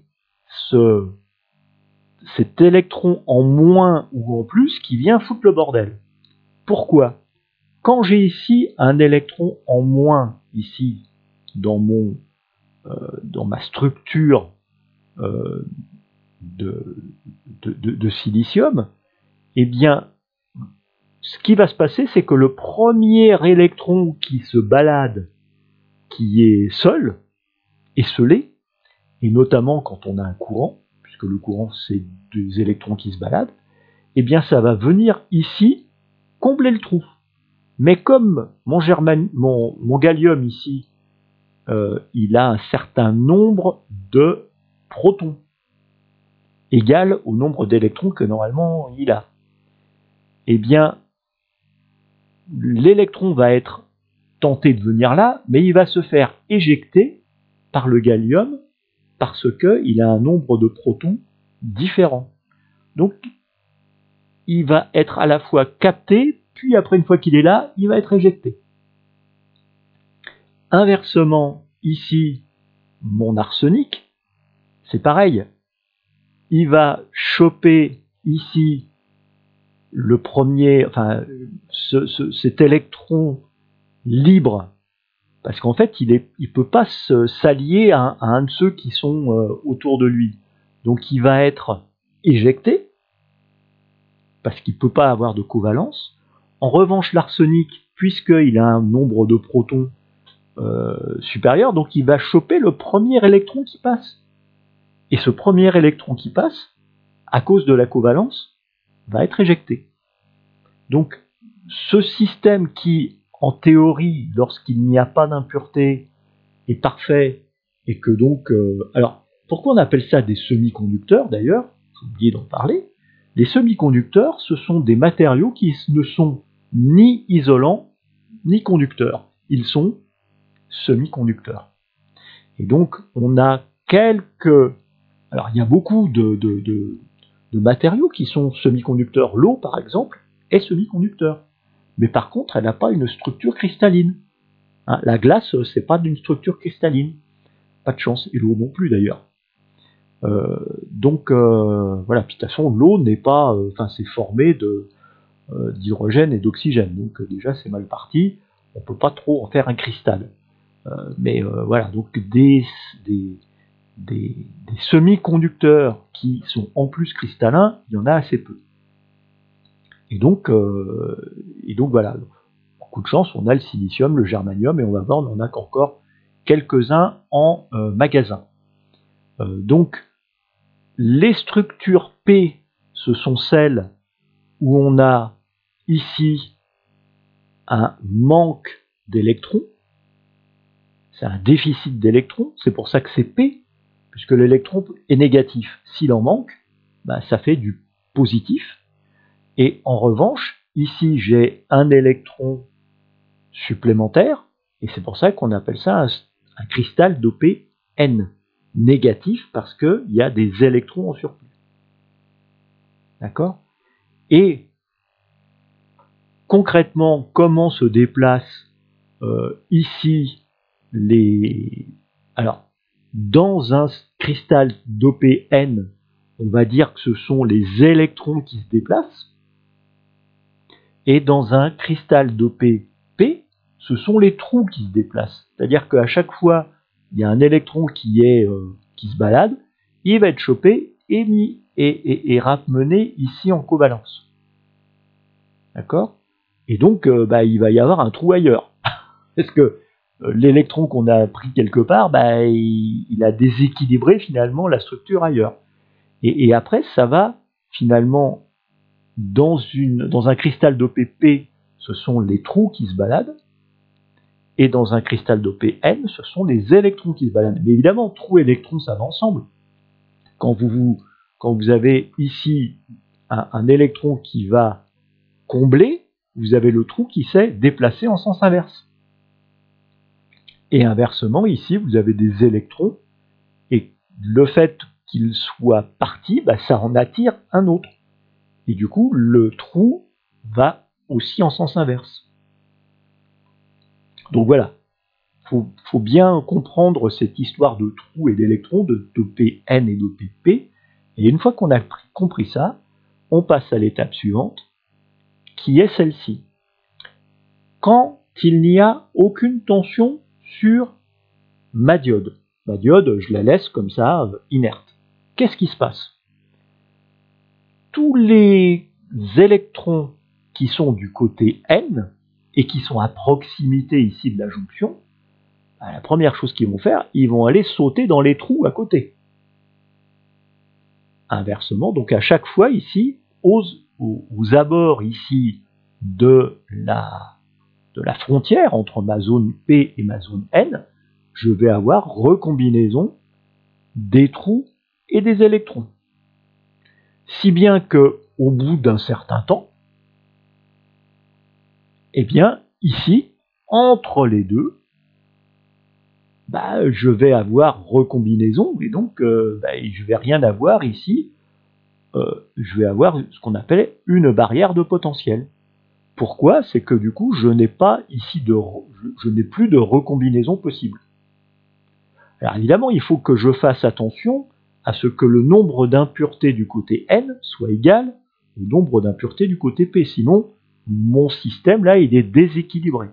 cet électron en moins ou en plus qui vient foutre le bordel. Pourquoi? Quand j'ai ici un électron en moins, ici, dans ma structure de silicium, eh bien, ce qui va se passer, c'est que le premier électron qui se balade, qui est seul, esselé, et notamment quand on a un courant, puisque le courant c'est des électrons qui se baladent, eh bien ça va venir ici combler le trou. Mais comme mon gallium ici, il a un certain nombre de protons, égal au nombre d'électrons que normalement il a, eh bien l'électron va être tenté de venir là, mais il va se faire éjecter par le gallium parce qu'il a un nombre de protons différent. Donc, il va être à la fois capté, puis après, une fois qu'il est là, il va être éjecté. Inversement, ici, mon arsenic, c'est pareil. Il va choper ici le premier, cet électron libre, parce qu'en fait, il peut pas s'allier à un de ceux qui sont autour de lui. Donc, il va être éjecté, parce qu'il ne peut pas avoir de covalence. En revanche, l'arsenic, puisqu'il a un nombre de protons supérieur, donc il va choper le premier électron qui passe. Et ce premier électron qui passe, à cause de la covalence, va être éjecté. Donc ce système qui, en théorie, lorsqu'il n'y a pas d'impureté, est parfait, et que donc... alors, pourquoi on appelle ça des semi-conducteurs d'ailleurs? J'ai oublié d'en parler. Les semi-conducteurs, ce sont des matériaux qui ne sont ni isolants, ni conducteurs. Ils sont semi-conducteurs. Et donc, on a quelques... Alors, il y a beaucoup de matériaux qui sont semi-conducteurs. L'eau, par exemple, est semi-conducteur. Mais par contre, elle n'a pas une structure cristalline. Hein, la glace, c'est pas d'une structure cristalline. Pas de chance. Et l'eau non plus, d'ailleurs. Voilà. Puis de toute façon, l'eau n'est pas... Enfin, c'est formé d'hydrogène et d'oxygène. Donc, déjà, c'est mal parti. On peut pas trop en faire un cristal. Voilà. Donc, des semi-conducteurs qui sont en plus cristallins, il y en a assez peu. Et donc voilà, beaucoup de chance, on a le silicium, le germanium, et on va voir, on en a qu'encore quelques-uns en magasin. Donc, les structures P, ce sont celles où on a ici un manque d'électrons, c'est un déficit d'électrons, c'est pour ça que c'est P, puisque l'électron est négatif. S'il en manque, ça fait du positif. Et en revanche, ici j'ai un électron supplémentaire, et c'est pour ça qu'on appelle ça un cristal dopé N, négatif, parce qu'il y a des électrons en surplus. D'accord? Et concrètement, comment se déplacent ici les... Alors, dans un cristal dopé N, on va dire que ce sont les électrons qui se déplacent. Et dans un cristal dopé P, ce sont les trous qui se déplacent. C'est-à-dire qu'à chaque fois, il y a un électron qui se balade, il va être chopé et mis et ramené ici en covalence. D'accord? Et donc, il va y avoir un trou ailleurs. Parce que l'électron qu'on a pris quelque part, il a déséquilibré finalement la structure ailleurs. Et après, ça va finalement, dans un cristal dopé P, ce sont les trous qui se baladent. Et dans un cristal dopé N, ce sont les électrons qui se baladent. Mais évidemment, trou et électron, ça va ensemble. Quand vous avez ici un électron qui va combler, vous avez le trou qui s'est déplacé en sens inverse. Et inversement, ici, vous avez des électrons, et le fait qu'ils soient partis, ça en attire un autre. Et du coup, le trou va aussi en sens inverse. Donc voilà, faut bien comprendre cette histoire de trous et d'électrons, de Pn et de Pp. Et une fois qu'on a compris ça, on passe à l'étape suivante, qui est celle-ci. Quand il n'y a aucune tension sur ma diode, je la laisse comme ça, inerte. Qu'est-ce qui se passe? Tous les électrons qui sont du côté N et qui sont à proximité ici de la jonction, la première chose qu'ils vont faire, ils vont aller sauter dans les trous à côté. Inversement, donc à chaque fois ici, aux abords ici de la frontière entre ma zone P et ma zone N, je vais avoir recombinaison des trous et des électrons. Si bien que au bout d'un certain temps, eh bien ici, entre les deux, je vais avoir recombinaison, et donc je vais rien avoir ici, je vais avoir ce qu'on appelle une barrière de potentiel. Pourquoi? C'est que du coup, je n'ai pas ici je n'ai plus de recombinaison possible. Alors évidemment, il faut que je fasse attention à ce que le nombre d'impuretés du côté N soit égal au nombre d'impuretés du côté P, sinon mon système là il est déséquilibré.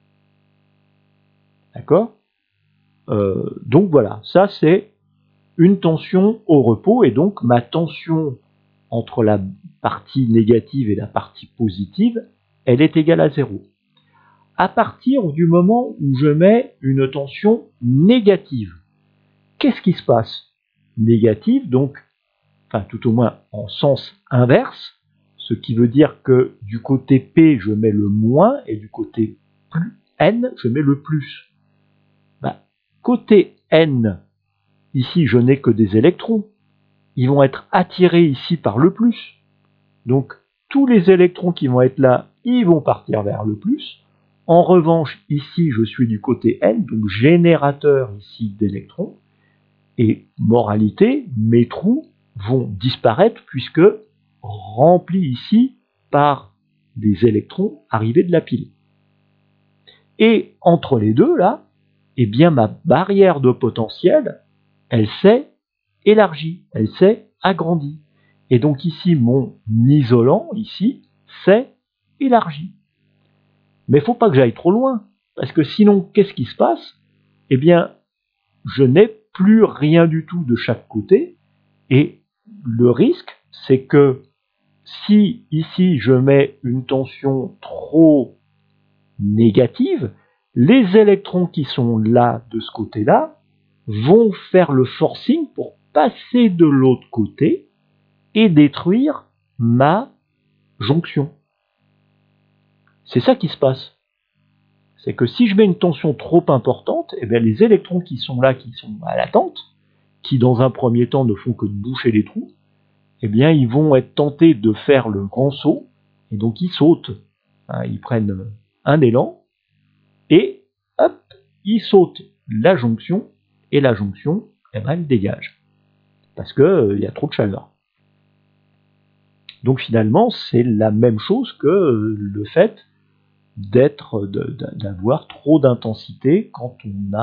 D'accord? Donc voilà, ça c'est une tension au repos, et donc ma tension entre la partie négative et la partie positive, elle est égale à 0. à partir du moment où je mets une tension négative. Qu'est-ce qui se passe? Négative, donc, enfin tout au moins en sens inverse, ce qui veut dire que du côté P, je mets le moins, et du côté N, je mets le plus. Côté N, ici je n'ai que des électrons. Ils vont être attirés ici par le plus. Donc tous les électrons qui vont être là, ils vont partir vers le plus. En revanche, ici je suis du côté N, donc générateur ici d'électrons. Et moralité, mes trous vont disparaître puisque remplis ici par des électrons arrivés de la pile. Et entre les deux, là, eh bien ma barrière de potentiel, elle s'est élargie, elle s'est agrandie. Et donc ici, mon isolant, ici, s'est élargi. Mais il ne faut pas que j'aille trop loin, parce que sinon, qu'est-ce qui se passe? Eh bien, je n'ai plus rien du tout de chaque côté, et le risque, c'est que si ici je mets une tension trop négative, les électrons qui sont là, de ce côté-là, vont faire le forcing pour passer de l'autre côté et détruire ma jonction. C'est ça qui se passe. C'est que si je mets une tension trop importante, eh bien les électrons qui sont là, qui sont à l'attente, qui dans un premier temps ne font que de boucher les trous, eh bien ils vont être tentés de faire le grand saut, et donc ils sautent. Ils prennent un élan, et hop, ils sautent la jonction, et la jonction, eh ben, elle dégage. Parce qu'il y a trop de chaleur. Donc finalement, c'est la même chose que le fait d'avoir trop d'intensité quand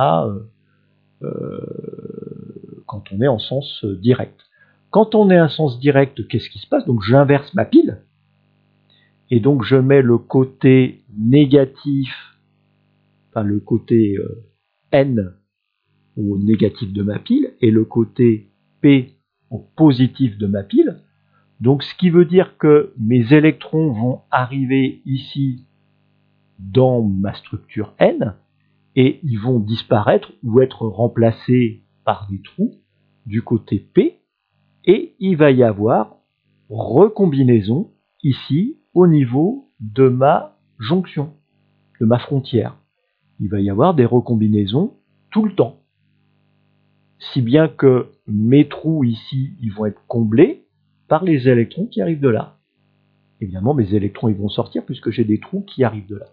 quand on est en sens direct. Quand on est en sens direct, qu'est-ce qui se passe? Donc j'inverse ma pile, et donc je mets le côté négatif, enfin le côté N au négatif de ma pile, et le côté P au positif de ma pile. Donc ce qui veut dire que mes électrons vont arriver ici dans ma structure N, et ils vont disparaître ou être remplacés par des trous du côté P, et il va y avoir recombinaison ici au niveau de ma jonction, de ma frontière. Il va y avoir des recombinaisons tout le temps. Si bien que mes trous ici, ils vont être comblés par les électrons qui arrivent de là. Évidemment, mes électrons, ils vont sortir puisque j'ai des trous qui arrivent de là.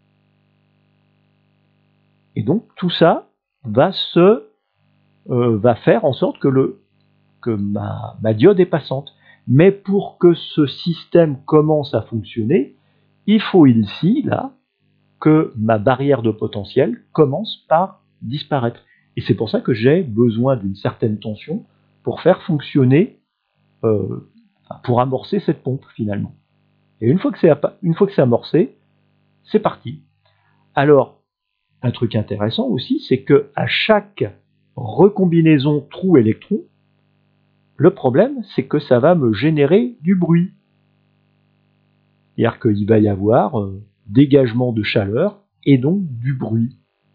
Et donc, tout ça va faire en sorte que ma diode est passante. Mais pour que ce système commence à fonctionner, il faut ici, là, que ma barrière de potentiel commence par disparaître. Et c'est pour ça que j'ai besoin d'une certaine tension pour faire fonctionner, pour amorcer cette pompe finalement. Et une fois que c'est amorcé, c'est parti. Alors, un truc intéressant aussi, c'est que à chaque recombinaison trou-électron, le problème, c'est que ça va me générer du bruit. C'est-à-dire qu'il va y avoir dégagement de chaleur et donc du bruit.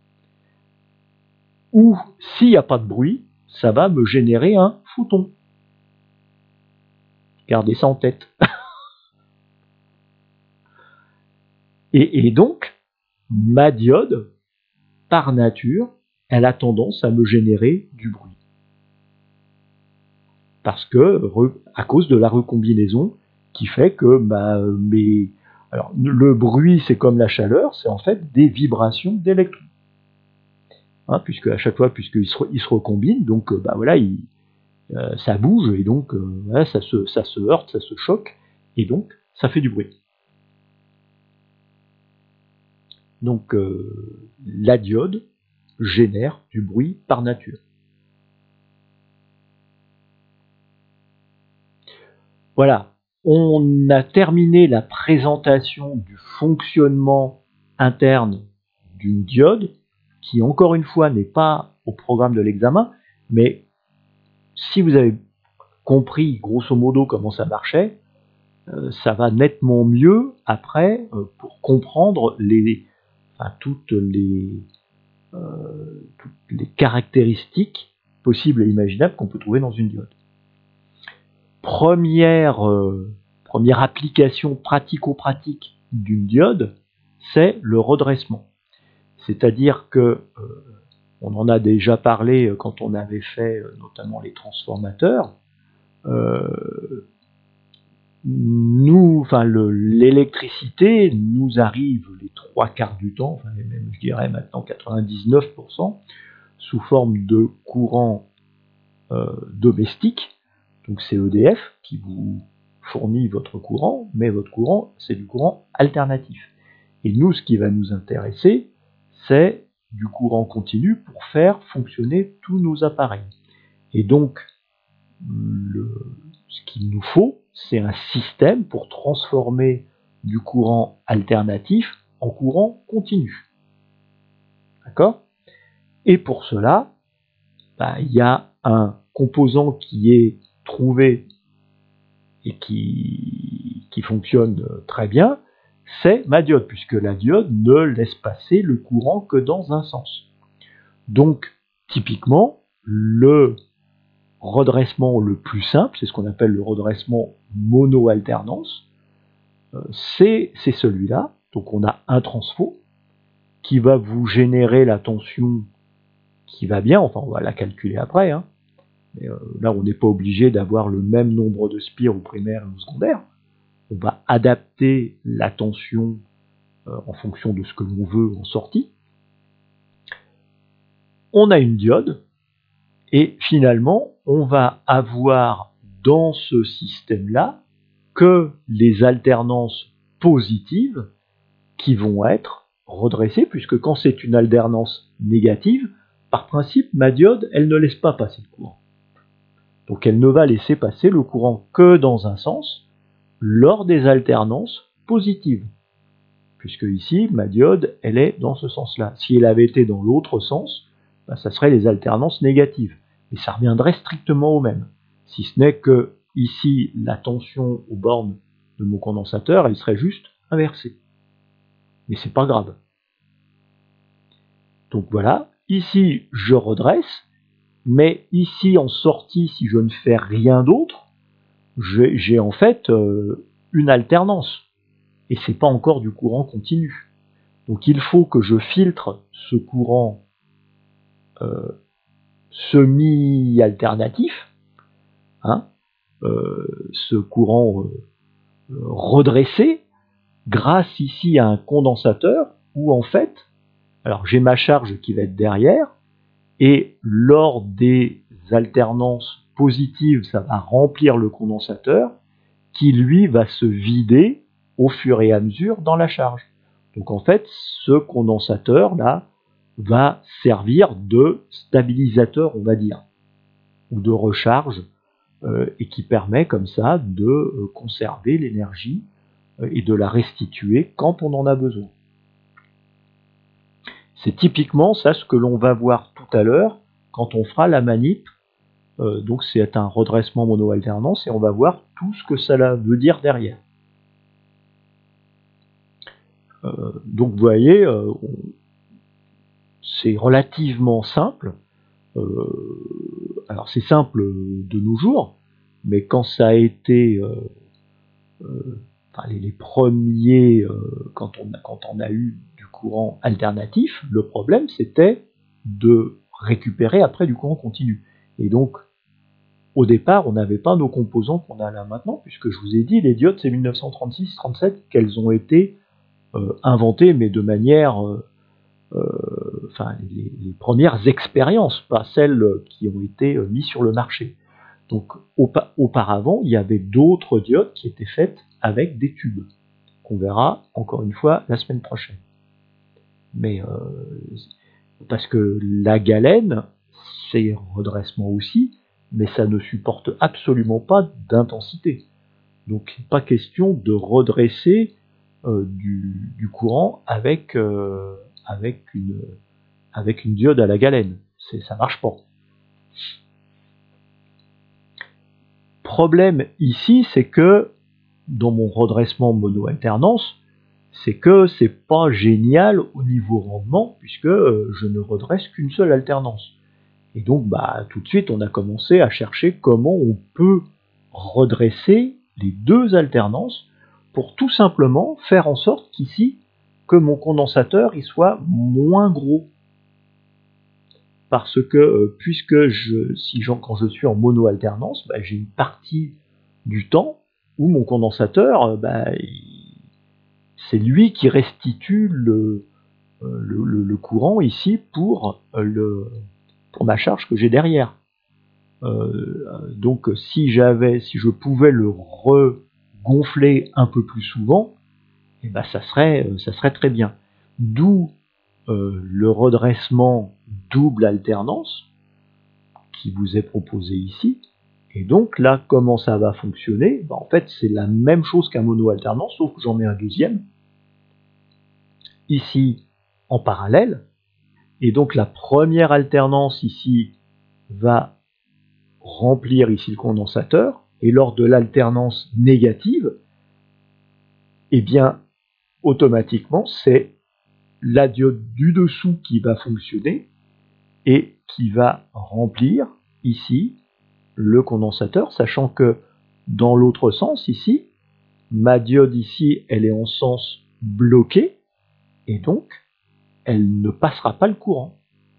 Ou s'il n'y a pas de bruit, ça va me générer un photon. Gardez ça en tête. Et donc, ma diode, par nature, elle a tendance à me générer du bruit. Parce que, à cause de la recombinaison qui fait que alors, le bruit, c'est comme la chaleur, c'est en fait des vibrations d'électrons. Puisque à chaque fois, puisqu'ils se recombinent, donc voilà, ça bouge, et donc voilà, ça se heurte, ça se choque, et donc ça fait du bruit. Donc la diode génère du bruit par nature. Voilà, on a terminé la présentation du fonctionnement interne d'une diode, qui encore une fois n'est pas au programme de l'examen, mais si vous avez compris grosso modo comment ça marchait, ça va nettement mieux après pour comprendre toutes les caractéristiques possibles et imaginables qu'on peut trouver dans une diode. Première application pratico-pratique d'une diode, c'est le redressement. C'est-à-dire que on en a déjà parlé quand on avait fait notamment les transformateurs. L'électricité nous arrive les 3/4 du temps, même je dirais maintenant 99%, sous forme de courant domestique. Donc c'est EDF qui vous fournit votre courant, mais votre courant, c'est du courant alternatif. Et nous, ce qui va nous intéresser, c'est du courant continu pour faire fonctionner tous nos appareils. Et donc, ce qu'il nous faut, c'est un système pour transformer du courant alternatif en courant continu. D'accord ? Et pour cela, il y a un composant qui est trouvé et qui fonctionne très bien, c'est ma diode, puisque la diode ne laisse passer le courant que dans un sens. Donc, typiquement, le redressement le plus simple, c'est ce qu'on appelle le redressement mono-alternance, c'est celui-là. Donc on a un transfo qui va vous générer la tension qui va bien, enfin on va la calculer après, hein. Mais là on n'est pas obligé d'avoir le même nombre de spires au primaire ou au secondaire. On va adapter la tension en fonction de ce que l'on veut en sortie. On a une diode, et finalement, on va avoir dans ce système-là que les alternances positives qui vont être redressées, puisque quand c'est une alternance négative, par principe, ma diode, elle ne laisse pas passer le courant. Donc elle ne va laisser passer le courant que dans un sens, lors des alternances positives. Puisque ici, ma diode, elle est dans ce sens-là. Si elle avait été dans l'autre sens, ça serait les alternances négatives. Et ça reviendrait strictement au même. Si ce n'est que ici, la tension aux bornes de mon condensateur, elle serait juste inversée. Mais c'est pas grave. Donc voilà, ici, je redresse, mais ici, en sortie, si je ne fais rien d'autre, j'ai en fait une alternance. Et c'est pas encore du courant continu. Donc il faut que je filtre ce courant semi-alternatif, hein, ce courant redressé, grâce ici à un condensateur où en fait, alors j'ai ma charge qui va être derrière, et lors des alternances positives, ça va remplir le condensateur, qui lui va se vider au fur et à mesure dans la charge. Donc en fait, ce condensateur là va servir de stabilisateur, on va dire, ou de recharge, et qui permet comme ça de conserver l'énergie et de la restituer quand on en a besoin. C'est typiquement ça ce que l'on va voir tout à l'heure quand on fera la manip. Donc c'est un redressement mono-alternance et on va voir tout ce que ça veut dire derrière. Donc vous voyez, c'est relativement simple. Alors c'est simple de nos jours, mais quand ça a été les premiers, quand on a eu du courant alternatif, le problème c'était de récupérer après du courant continu. Et donc au départ, on n'avait pas nos composants qu'on a là maintenant, puisque je vous ai dit, les diodes c'est 1936-37 qu'elles ont été inventées, mais de manière les premières expériences, pas celles qui ont été mises sur le marché. Donc auparavant, il y avait d'autres diodes qui étaient faites avec des tubes, qu'on verra encore une fois la semaine prochaine. Mais parce que la galène, c'est un redressement aussi, mais ça ne supporte absolument pas d'intensité. Donc pas question de redresser du courant avec une diode à la galène. Ça marche pas. Problème ici, c'est que dans mon redressement mono-alternance, c'est que c'est pas génial au niveau rendement, puisque je ne redresse qu'une seule alternance. Et donc, tout de suite, on a commencé à chercher comment on peut redresser les deux alternances pour tout simplement faire en sorte qu'ici, que mon condensateur il soit moins gros. Parce que puisque quand je suis en mono-alternance, j'ai une partie du temps où mon condensateur, c'est lui qui restitue le courant ici pour ma charge que j'ai derrière. Donc si je pouvais le regonfler un peu plus souvent, ça serait très bien. D'où le redressement double alternance qui vous est proposé ici. Et donc là, comment ça va fonctionner? En fait, c'est la même chose qu'un mono-alternance, sauf que j'en mets un deuxième, ici en parallèle. Et donc la première alternance ici va remplir ici le condensateur, et lors de l'alternance négative, automatiquement, c'est la diode du dessous qui va fonctionner et qui va remplir ici le condensateur, sachant que dans l'autre sens ici, ma diode ici, elle est en sens bloqué, et donc elle ne passera pas le courant.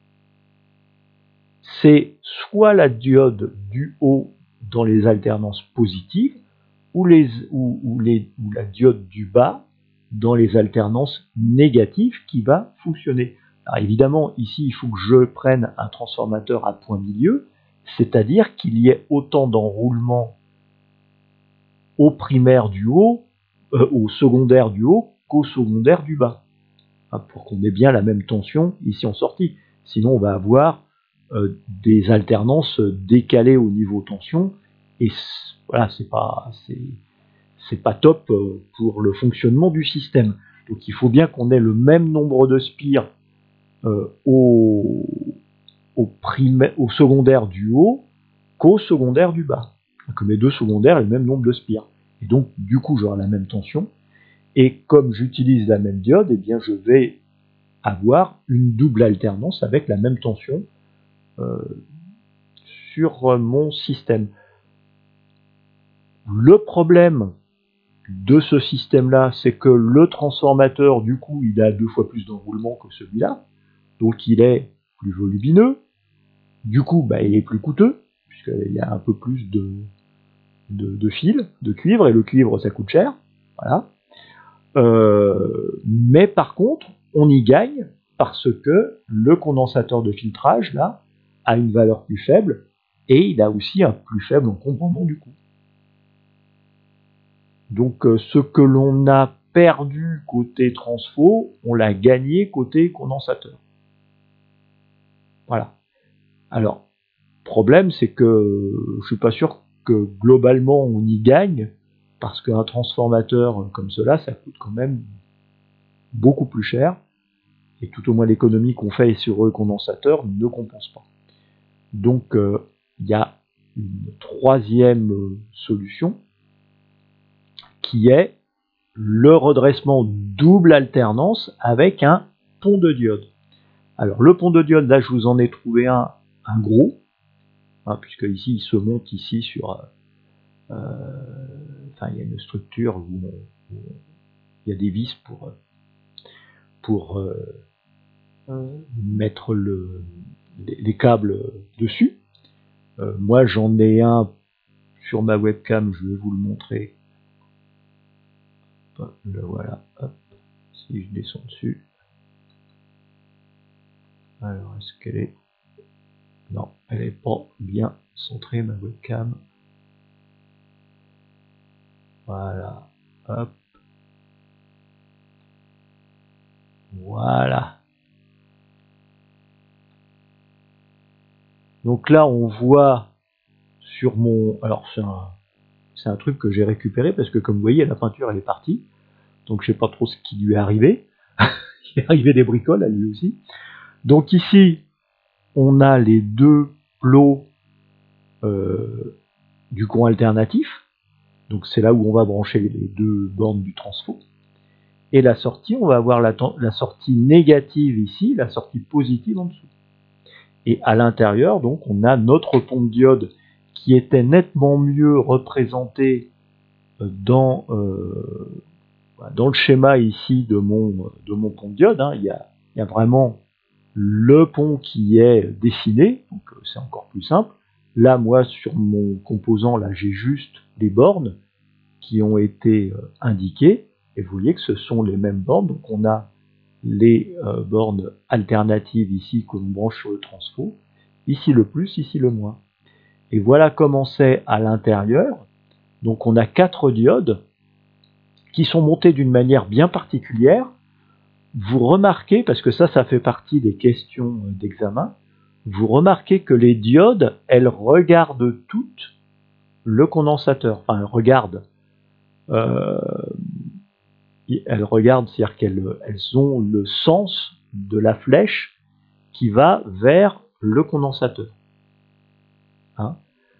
C'est soit la diode du haut dans les alternances positives, ou la diode du bas dans les alternances négatives qui va fonctionner. Alors évidemment, ici, il faut que je prenne un transformateur à point milieu, c'est-à-dire qu'il y ait autant d'enroulement au primaire du haut, au secondaire du haut, qu'au secondaire du bas, pour qu'on ait bien la même tension ici en sortie. Sinon, on va avoir des alternances décalées au niveau tension, et voilà, c'est pas top pour le fonctionnement du système. Donc il faut bien qu'on ait le même nombre de spires au secondaire du haut qu'au secondaire du bas. Que mes deux secondaires aient le même nombre de spires. Et donc du coup j'aurai la même tension. Et comme j'utilise la même diode, je vais avoir une double alternance avec la même tension sur mon système. Le problème de ce système-là, c'est que le transformateur, du coup, il a 2 fois plus d'enroulement que celui-là, donc il est plus volumineux, du coup, il est plus coûteux, puisqu'il y a un peu plus de fil, de cuivre, et le cuivre, ça coûte cher, voilà. Mais par contre, on y gagne parce que le condensateur de filtrage, là, a une valeur plus faible, et il a aussi un plus faible encombrement du coup. Donc ce que l'on a perdu côté transfo, on l'a gagné côté condensateur. Voilà. Alors, problème, c'est que je suis pas sûr que globalement on y gagne, parce qu'un transformateur comme cela, ça coûte quand même beaucoup plus cher, et tout au moins l'économie qu'on fait sur le condensateur ne compense pas. Donc il y a une troisième solution qui est le redressement double alternance avec un pont de diode. Alors le pont de diode, là je vous en ai trouvé un gros, puisque ici il se monte ici sur, il y a une structure où il y a des vis pour mettre les câbles dessus. Moi j'en ai un sur ma webcam, je vais vous le montrer. Le voilà, hop, si je descends dessus. Alors est-ce qu'elle est... Non, elle n'est pas bien centrée ma webcam. Voilà, hop. Voilà. Donc là on voit sur mon... Alors c'est un truc que j'ai récupéré parce que comme vous voyez la peinture elle est partie. Donc je sais pas trop ce qui lui est arrivé. Il est arrivé des bricoles à lui aussi. Donc ici on a les deux plots du courant alternatif. Donc c'est là où on va brancher les deux bornes du transfo. Et la sortie, on va avoir la sortie négative ici, la sortie positive en dessous. Et à l'intérieur, donc, on a notre pont de diode qui était nettement mieux représenté dans le schéma ici de mon pont de diode. Il y a vraiment le pont qui est dessiné, donc c'est encore plus simple. Là, moi, sur mon composant, là, j'ai juste les bornes qui ont été indiquées, et vous voyez que ce sont les mêmes bornes. Donc on a les bornes alternatives ici que l'on branche sur le transfo, ici le plus, ici le moins. Et voilà comment c'est à l'intérieur. Donc on a 4 diodes qui sont montées d'une manière bien particulière. Vous remarquez, parce que ça fait partie des questions d'examen, vous remarquez que les diodes, elles regardent toutes le condensateur. Enfin, elles regardent. C'est-à-dire qu'elles ont le sens de la flèche qui va vers le condensateur. Hein,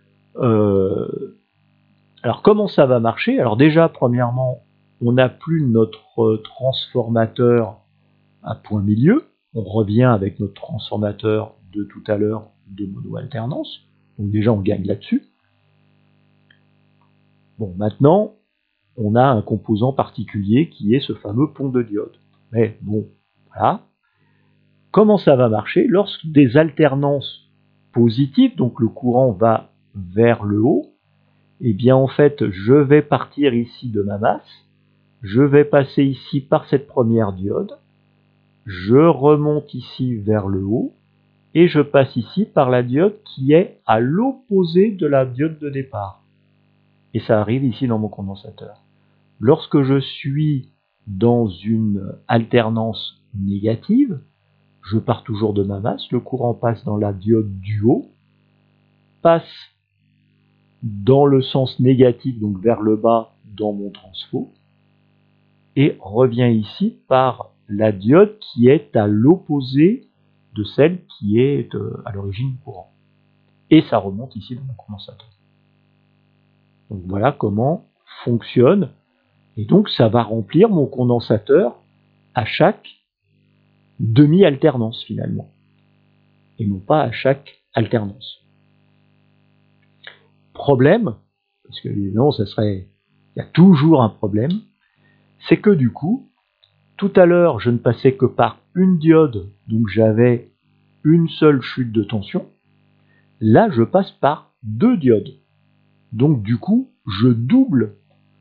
alors comment ça va marcher? Alors déjà, premièrement, on n'a plus notre transformateur à point milieu. On revient avec notre transformateur de tout à l'heure de mono-alternance. Donc déjà, on gagne là-dessus. Bon, maintenant, on a un composant particulier qui est ce fameux pont de diode. Mais bon, voilà. Comment ça va marcher? Lorsque des alternances positives, donc le courant va vers le haut, et bien en fait, je vais partir ici de ma masse, je vais passer ici par cette première diode, je remonte ici vers le haut, et je passe ici par la diode qui est à l'opposé de la diode de départ. Et ça arrive ici dans mon condensateur. Lorsque je suis dans une alternance négative, je pars toujours de ma masse, le courant passe dans la diode du haut, passe dans le sens négatif, donc vers le bas dans mon transfo, et revient ici par la diode qui est à l'opposé de celle qui est à l'origine du courant. Et ça remonte ici dans mon condensateur. Donc voilà comment fonctionne. Et donc ça va remplir mon condensateur à chaque demi-alternance finalement. Et non pas à chaque alternance. Problème, parce que évidemment il y a toujours un problème, c'est que du coup, tout à l'heure je ne passais que par une diode, donc j'avais une seule chute de tension. Là je passe par 2 diodes. Donc du coup, je double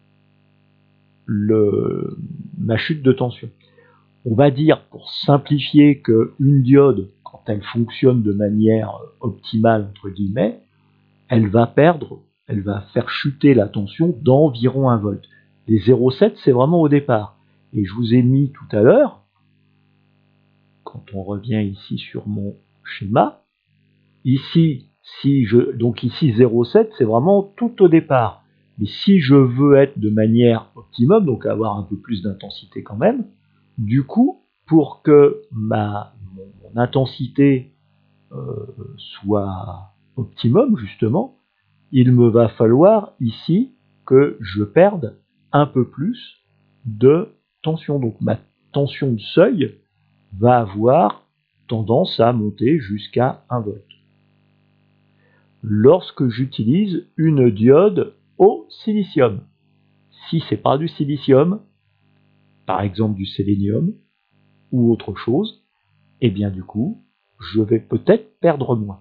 ma chute de tension. On va dire, pour simplifier, qu'une diode, quand elle fonctionne de manière optimale, entre guillemets, elle va faire chuter la tension d'environ 1 volt. Les 0,7, c'est vraiment au départ. Et je vous ai mis tout à l'heure, quand on revient ici sur mon schéma, ici, donc ici 0,7, c'est vraiment tout au départ. Mais si je veux être de manière optimum, donc avoir un peu plus d'intensité quand même, du coup, pour que mon intensité soit optimum, justement, il me va falloir ici que je perde un peu plus de tension. Donc ma tension de seuil va avoir tendance à monter jusqu'à 1 volt. Lorsque j'utilise une diode au silicium. Si c'est pas du silicium, par exemple du sélénium ou autre chose, et bien du coup, je vais peut-être perdre moins.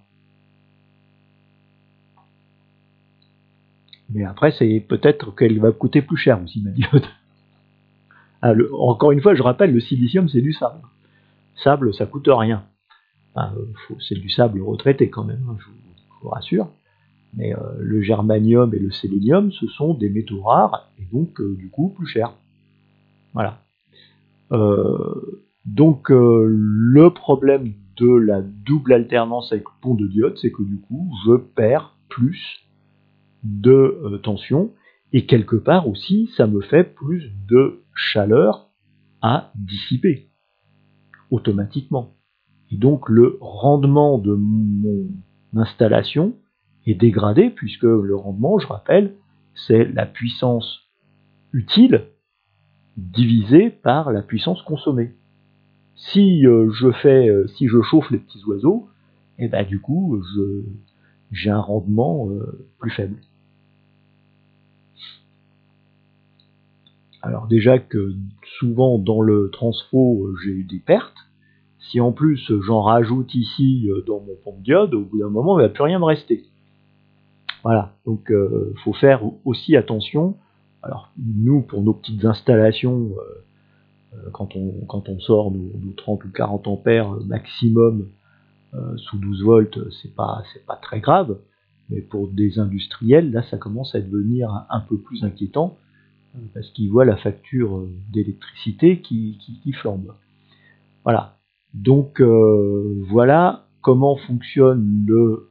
Mais après, c'est peut-être qu'elle va coûter plus cher aussi, ma diode. Encore une fois, je rappelle, le silicium, c'est du sable. Sable, ça coûte rien. Enfin, c'est du sable retraité quand même, je vous rassure. Mais le germanium et le sélénium, ce sont des métaux rares, et donc du coup plus chers. Voilà. Donc le problème de la double alternance avec pont de diode, c'est que du coup, je perds plus de tension, et quelque part aussi, ça me fait plus de chaleur à dissiper automatiquement. Et donc le rendement de mon installation est dégradé, puisque le rendement, je rappelle, c'est la puissance utile divisé par la puissance consommée. Si je chauffe les petits oiseaux, et ben du coup j'ai un rendement plus faible. Alors déjà que souvent dans le transfo j'ai eu des pertes. Si en plus j'en rajoute ici dans mon pompe diode, au bout d'un moment il ne va plus rien me rester. Voilà, donc faut faire aussi attention. Alors nous, pour nos petites installations, quand on sort nos 30 ou 40 ampères maximum sous 12 volts, c'est pas très grave. Mais pour des industriels, là ça commence à devenir un peu plus inquiétant parce qu'ils voient la facture d'électricité qui flambe. Voilà. Donc voilà comment fonctionne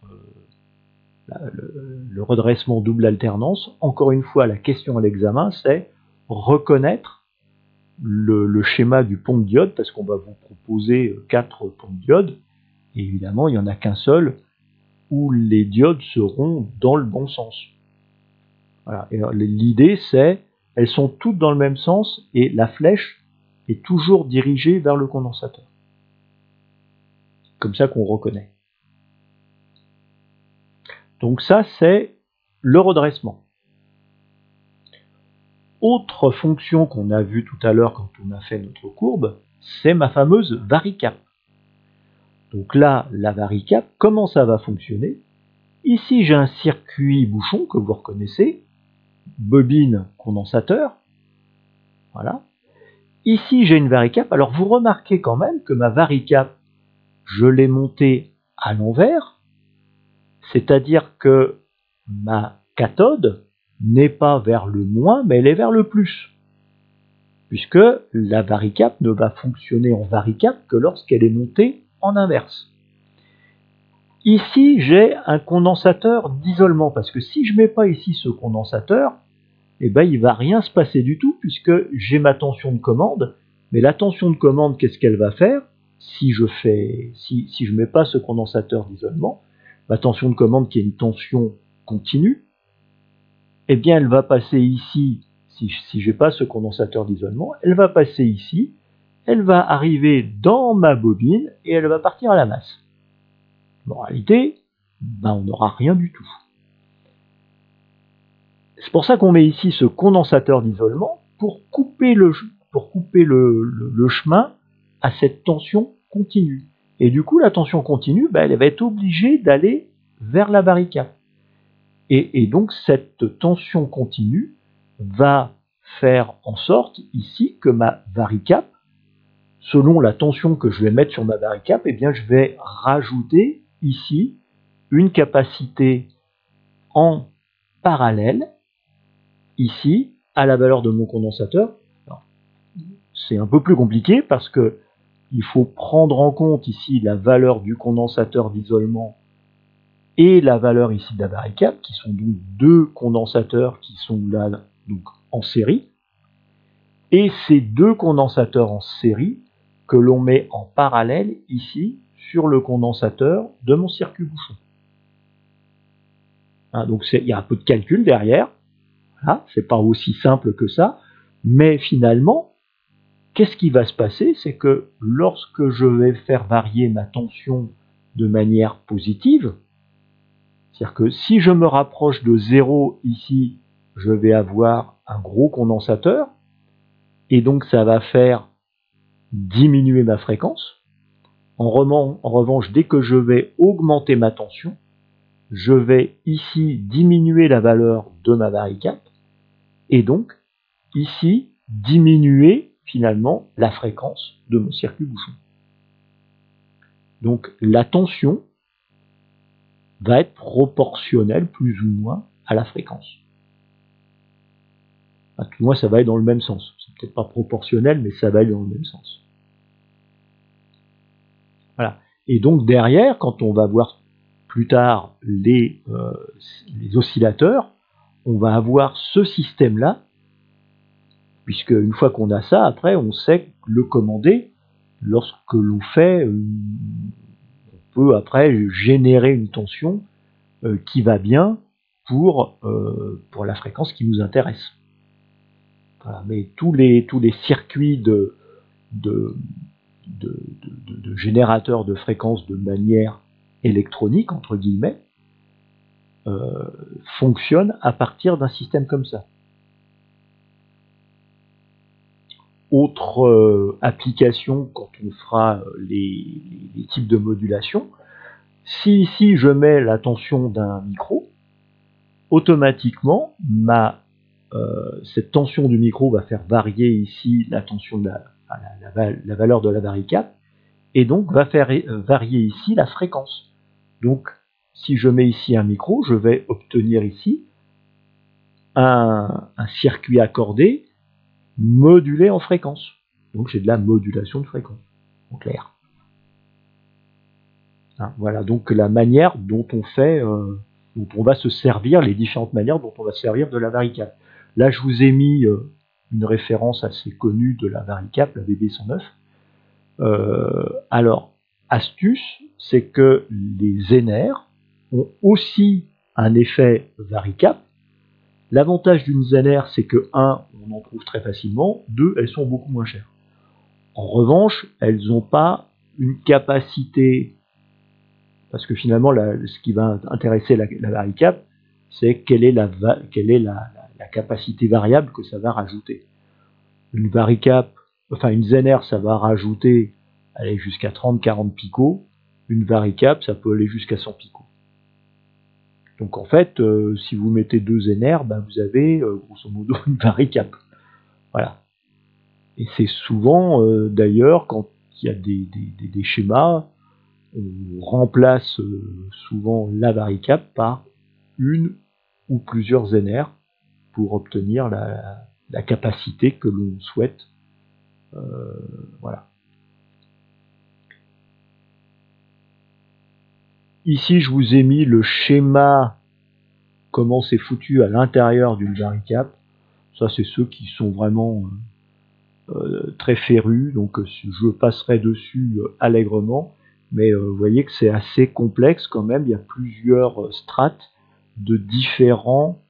le redressement double alternance. Encore une fois, la question à l'examen, c'est reconnaître le schéma du pompe diode, parce qu'on va vous proposer 4 pompes diodes, et évidemment, il n'y en a qu'un seul où les diodes seront dans le bon sens. Voilà. L'idée, c'est elles sont toutes dans le même sens, et la flèche est toujours dirigée vers le condensateur. Comme ça qu'on reconnaît. Donc ça, c'est le redressement. Autre fonction qu'on a vue tout à l'heure quand on a fait notre courbe, c'est ma fameuse varicap. Donc là, la varicap, comment ça va fonctionner? Ici, j'ai un circuit bouchon que vous reconnaissez, bobine condensateur. Voilà. Ici, j'ai une varicap. Alors vous remarquez quand même que ma varicap, je l'ai montée à l'envers, c'est-à-dire que ma cathode n'est pas vers le moins, mais elle est vers le plus. Puisque la varicap ne va fonctionner en varicap que lorsqu'elle est montée en inverse. Ici, j'ai un condensateur d'isolement, parce que si je ne mets pas ici ce condensateur, eh ben, il ne va rien se passer du tout, puisque j'ai ma tension de commande. Mais la tension de commande, qu'est-ce qu'elle va faire si je ne mets pas ce condensateur d'isolement? Ma tension de commande, qui est une tension continue, eh bien, elle va passer ici, si je n'ai pas ce condensateur d'isolement, elle va passer ici, elle va arriver dans ma bobine et elle va partir à la masse. En réalité, on n'aura rien du tout. C'est pour ça qu'on met ici ce condensateur d'isolement pour couper le chemin à cette tension continue. Et du coup, la tension continue, elle va être obligée d'aller vers la varicap. Et donc, cette tension continue va faire en sorte ici que ma varicap, selon la tension que je vais mettre sur ma varicap, eh bien, je vais rajouter ici une capacité en parallèle, ici, à la valeur de mon condensateur. C'est un peu plus compliqué parce que il faut prendre en compte ici la valeur du condensateur d'isolement et la valeur ici de la varicap, qui sont donc deux condensateurs qui sont là donc en série. Et ces deux condensateurs en série que l'on met en parallèle ici sur le condensateur de mon circuit bouchon. Donc il y a un peu de calcul derrière. Voilà, c'est pas aussi simple que ça, mais finalement, qu'est-ce qui va se passer? C'est que lorsque je vais faire varier ma tension de manière positive, c'est-à-dire que si je me rapproche de 0 ici, je vais avoir un gros condensateur, et donc ça va faire diminuer ma fréquence. En revanche, dès que je vais augmenter ma tension, je vais ici diminuer la valeur de ma varicap, et donc ici diminuer finalement la fréquence de mon circuit bouchon. Donc la tension va être proportionnelle plus ou moins à la fréquence. Tout moins ça va aller dans le même sens. C'est peut-être pas proportionnel, mais ça va aller dans le même sens. Voilà. Et donc derrière, quand on va voir plus tard les oscillateurs, on va avoir ce système-là, puisque une fois qu'on a ça, après on sait le commander. Lorsque l'on fait, on peut après générer une tension qui va bien pour la fréquence qui nous intéresse. Voilà, mais tous les circuits de générateurs de fréquences de manière électronique, entre guillemets, fonctionnent à partir d'un système comme ça. Autre application quand on fera les types de modulation, si ici je mets la tension d'un micro, automatiquement cette tension du micro va faire varier ici la tension de la valeur de la varicap, et donc va faire varier ici la fréquence. Donc si je mets ici un micro, je vais obtenir ici un circuit accordé modulé en fréquence. Donc j'ai de la modulation de fréquence, en clair. Hein, voilà donc la manière dont on fait, dont on va se servir, les différentes manières dont on va se servir de la varicap. Là je vous ai mis une référence assez connue de la varicap, la VB109. Alors, astuce, c'est que les Zener ont aussi un effet varicap. L'avantage d'une Zener, c'est que 1, on en trouve très facilement, 2, elles sont beaucoup moins chères. En revanche, elles n'ont pas une capacité, parce que finalement, ce qui va intéresser la varicap, c'est quelle est la capacité variable que ça va rajouter. Une varicap, enfin une Zener, ça va rajouter aller jusqu'à 30-40 picots. Une varicap, ça peut aller jusqu'à 100 picots. Donc en fait, si vous mettez 2 Zener, ben vous avez grosso modo une varicap. Voilà. Et c'est souvent, d'ailleurs, quand il y a des schémas, on remplace souvent la varicap par une ou plusieurs Zener pour obtenir la capacité que l'on souhaite. Voilà. Ici, je vous ai mis le schéma, comment c'est foutu à l'intérieur d'une varicap. Ça, c'est ceux qui sont vraiment très férus, donc je passerai dessus allègrement. Mais vous voyez que c'est assez complexe quand même. Il y a plusieurs strates de différents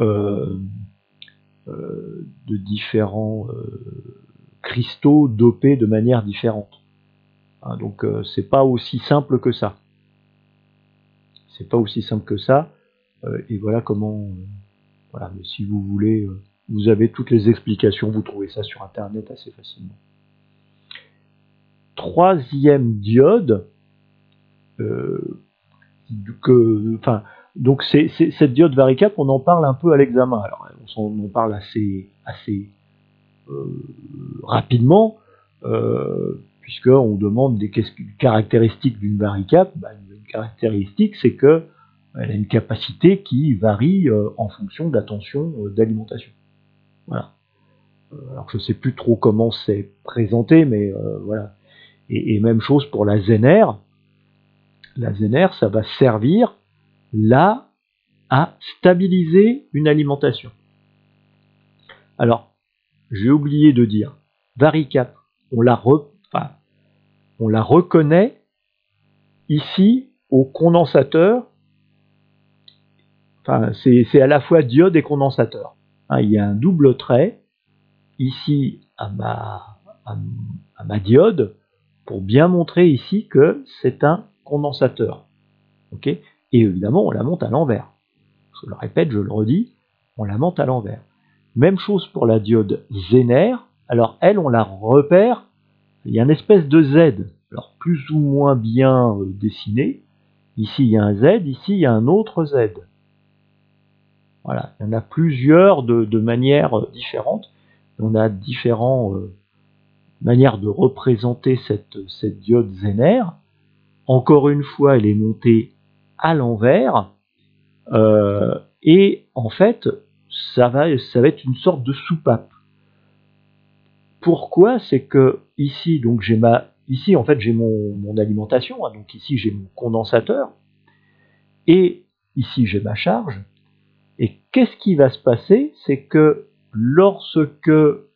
cristaux dopés de manière différente. Hein, donc c'est pas aussi simple que ça. C'est pas aussi simple que ça. Et voilà comment. Voilà, mais si vous voulez, vous avez toutes les explications. Vous trouvez ça sur Internet assez facilement. Troisième diode, donc cette diode varicap, on en parle un peu à l'examen. Alors, on en parle assez rapidement, puisqu'on demande des caractéristiques d'une varicap. Ben, une caractéristique, c'est que elle a une capacité qui varie en fonction de la tension d'alimentation. Voilà. Alors je ne sais plus trop comment c'est présenté, mais voilà. Et même chose pour la Zener. La Zener, ça va servir là à stabiliser une alimentation. Alors, j'ai oublié de dire, varicap, on la reconnaît ici au condensateur. Enfin, c'est à la fois diode et condensateur. Hein, il y a un double trait ici à ma diode pour bien montrer ici que c'est un condensateur. Okay, et évidemment, on la monte à l'envers. Je le répète, je le redis, on la monte à l'envers. Même chose pour la diode Zener. Alors elle, on la repère, il y a une espèce de Z, alors plus ou moins bien dessiné. Ici, il y a un Z, ici, il y a un autre Z. Voilà, il y en a plusieurs de manières différentes. On a différentes manières de représenter cette diode Zener. Encore une fois, elle est montée à l'envers. Et en fait, ça va être une sorte de soupape. Pourquoi? C'est que ici, donc ici en fait j'ai mon alimentation, hein, donc ici j'ai mon condensateur, et ici j'ai ma charge. Et qu'est-ce qui va se passer? C'est que lorsque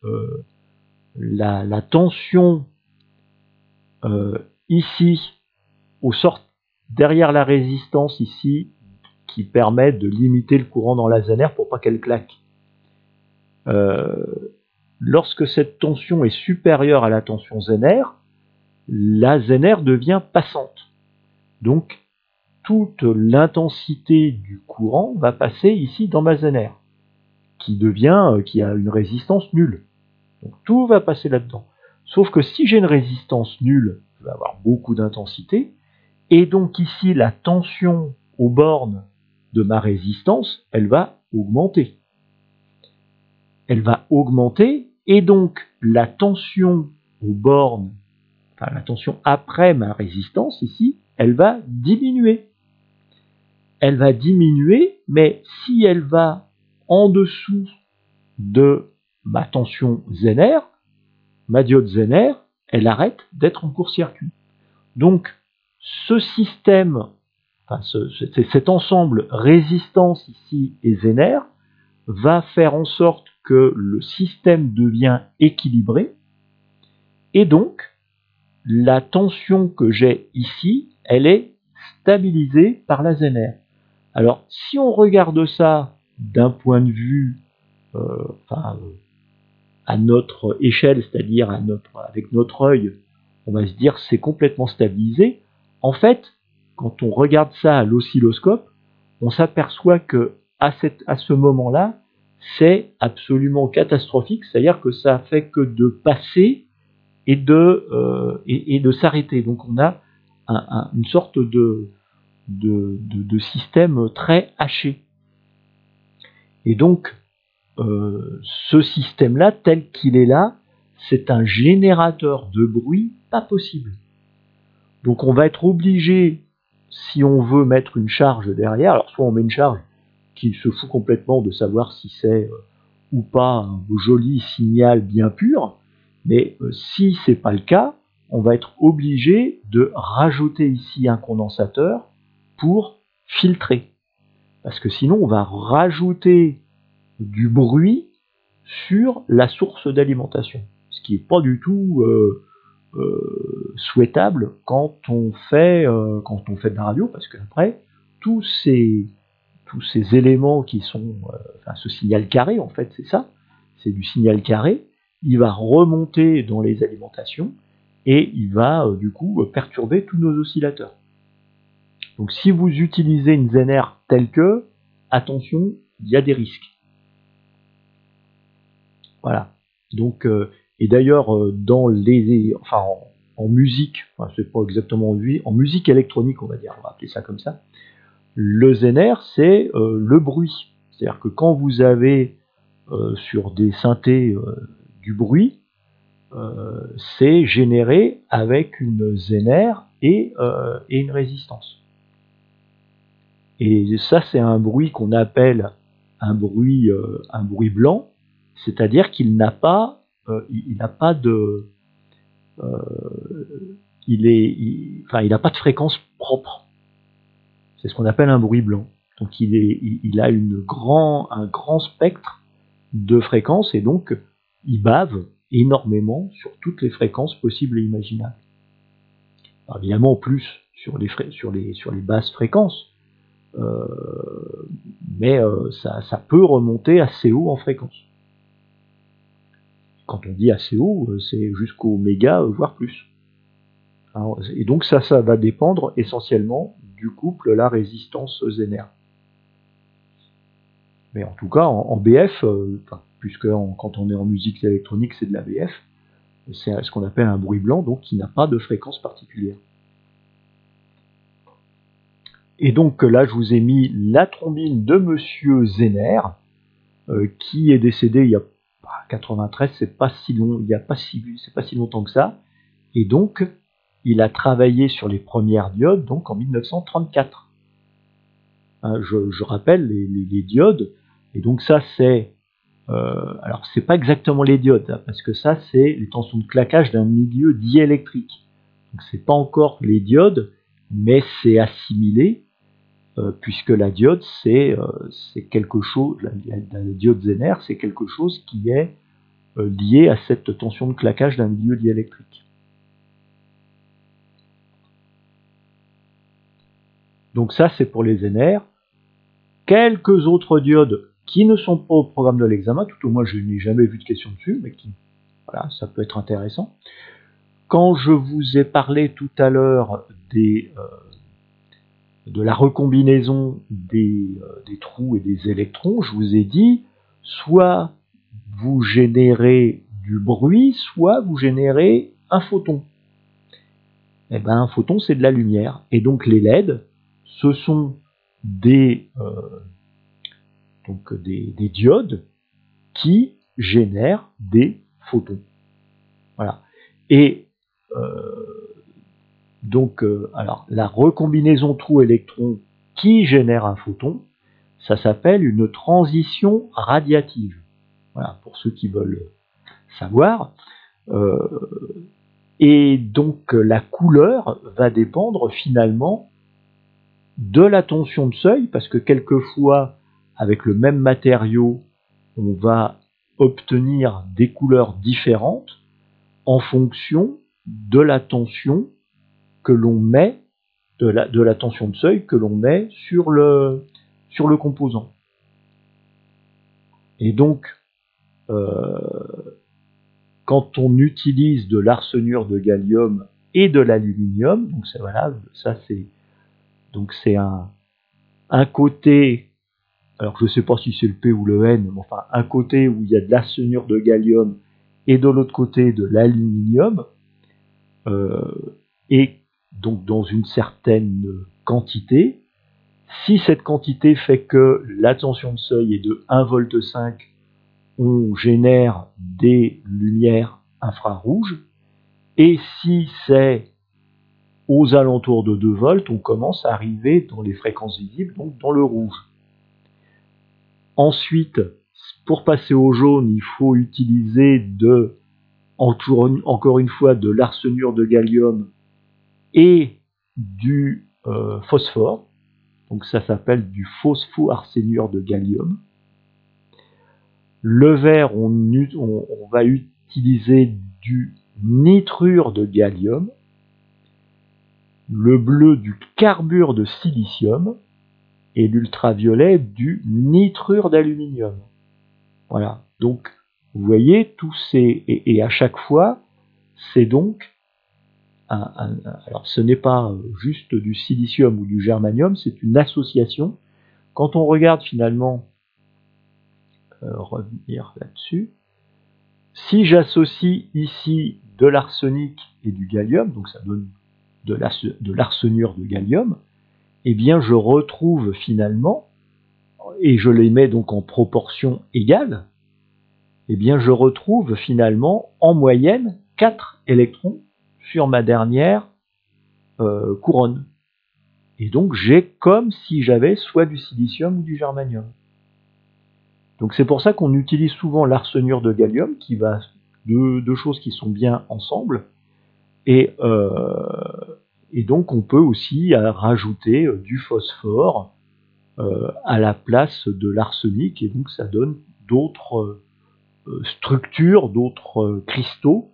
la tension ici, derrière la résistance ici, qui permet de limiter le courant dans la Zener pour pas qu'elle claque, lorsque cette tension est supérieure à la tension Zener, la Zener devient passante. Donc, toute l'intensité du courant va passer ici dans ma Zener, qui a une résistance nulle. Donc, tout va passer là-dedans. Sauf que si j'ai une résistance nulle, je vais avoir beaucoup d'intensité, et donc ici, la tension aux bornes de ma résistance, elle va augmenter. Elle va augmenter, et donc la tension aux bornes, enfin la tension après ma résistance ici, elle va diminuer. Elle va diminuer, mais si elle va en dessous de ma tension Zener, ma diode Zener, elle arrête d'être en court-circuit. Donc, ce système, enfin cet ensemble résistance ici et Zener, va faire en sorte que le système devient équilibré, et donc, la tension que j'ai ici, elle est stabilisée par la Zener. Alors, si on regarde ça d'un point de vue à notre échelle, c'est-à-dire avec notre œil, on va se dire c'est complètement stabilisé. En fait, quand on regarde ça à l'oscilloscope, on s'aperçoit que à ce moment-là, c'est absolument catastrophique, c'est-à-dire que ça fait que de passer et de s'arrêter. Donc on a une sorte de système très haché. Et donc, ce système-là, tel qu'il est là, c'est un générateur de bruit pas possible. Donc on va être obligé, si on veut mettre une charge derrière, alors soit on met une charge qui se fout complètement de savoir si c'est ou pas un joli signal bien pur, mais si c'est pas le cas, on va être obligé de rajouter ici un condensateur pour filtrer. Parce que sinon on va rajouter du bruit sur la source d'alimentation, ce qui n'est pas du tout souhaitable quand on fait de la radio, parce qu'après tous ces éléments qui sont, ce signal carré en fait, c'est ça, c'est du signal carré, il va remonter dans les alimentations et il va du coup perturber tous nos oscillateurs. Donc si vous utilisez une Zener telle que, attention, il y a des risques. Voilà. Donc, et d'ailleurs, en musique, enfin, c'est pas exactement lui, en musique électronique, on va dire, on va appeler ça comme ça, le Zener, c'est le bruit. C'est-à-dire que quand vous avez sur des synthés du bruit, c'est généré avec une Zener et une résistance. Et ça, c'est un bruit qu'on appelle un bruit blanc, c'est-à-dire qu'il n'a pas, il n'a pas de, il n'a pas de fréquence propre. C'est ce qu'on appelle un bruit blanc. Donc il a un grand spectre de fréquences et donc il bave énormément sur toutes les fréquences possibles et imaginables. Alors, évidemment, plus sur les basses fréquences. Mais ça peut remonter assez haut en fréquence. Quand on dit assez haut, c'est jusqu'au méga, voire plus. Alors, et donc ça va dépendre essentiellement du couple la résistance Zener. Mais en tout cas, en BF, puisque quand on est en musique électronique, c'est de la BF, c'est ce qu'on appelle un bruit blanc, donc qui n'a pas de fréquence particulière. Et donc là, je vous ai mis la trombine de Monsieur Zener, qui est décédé il y a 93, c'est pas si longtemps que ça. Et donc, il a travaillé sur les premières diodes, donc en 1934. Hein, je rappelle les diodes. Et donc ça, alors c'est pas exactement les diodes, hein, parce que ça, c'est les tensions de claquage d'un milieu diélectrique. Donc c'est pas encore les diodes, mais c'est assimilé. Puisque la diode, c'est quelque chose, la diode Zener, c'est quelque chose qui est lié à cette tension de claquage d'un milieu diélectrique. Donc ça, c'est pour les Zener. Quelques autres diodes qui ne sont pas au programme de l'examen, tout au moins je n'ai jamais vu de question dessus, mais qui, voilà, ça peut être intéressant. Quand je vous ai parlé tout à l'heure de la recombinaison des trous et des électrons, je vous ai dit, soit vous générez du bruit, soit vous générez un photon. Eh ben, un photon, c'est de la lumière. Et donc les LED, ce sont des diodes qui génèrent des photons. Voilà. Et alors la recombinaison trou-électron qui génère un photon, ça s'appelle une transition radiative. Voilà, pour ceux qui veulent savoir. Et donc la couleur va dépendre finalement de la tension de seuil, parce que quelquefois, avec le même matériau, on va obtenir des couleurs différentes en fonction de la tension que l'on met, de la tension de seuil que l'on met sur le composant. Et donc, quand on utilise de l'arsenure de gallium et de l'aluminium, donc c'est valable, ça c'est un côté, alors je ne sais pas si c'est le P ou le N, mais enfin un côté où il y a de l'arsenure de gallium et de l'autre côté de l'aluminium, et donc dans une certaine quantité. Si cette quantité fait que la tension de seuil est de 1,5 V, on génère des lumières infrarouges. Et si c'est aux alentours de 2 volts, on commence à arriver dans les fréquences visibles, donc dans le rouge. Ensuite, pour passer au jaune, il faut utiliser encore une fois de l'arsenure de gallium et du phosphore. Donc ça s'appelle du phosphoarsénure de gallium. Le vert, on va utiliser du nitrure de gallium. Le bleu, du carbure de silicium. Et l'ultraviolet, du nitrure d'aluminium. Voilà. Donc, vous voyez, tous ces... Et à chaque fois, c'est donc... alors, ce n'est pas juste du silicium ou du germanium, c'est une association. Quand on regarde finalement... revenir là-dessus... Si j'associe ici de l'arsenic et du gallium, donc ça donne de l'arsenure de gallium, eh bien je retrouve finalement, et je les mets donc en proportion égale, eh bien je retrouve finalement en moyenne 4 électrons sur ma dernière couronne. Et donc j'ai comme si j'avais soit du silicium ou du germanium. Donc c'est pour ça qu'on utilise souvent l'arsenure de gallium, qui va deux choses qui sont bien ensemble, et donc on peut aussi rajouter du phosphore à la place de l'arsenic, et donc ça donne d'autres structures, d'autres cristaux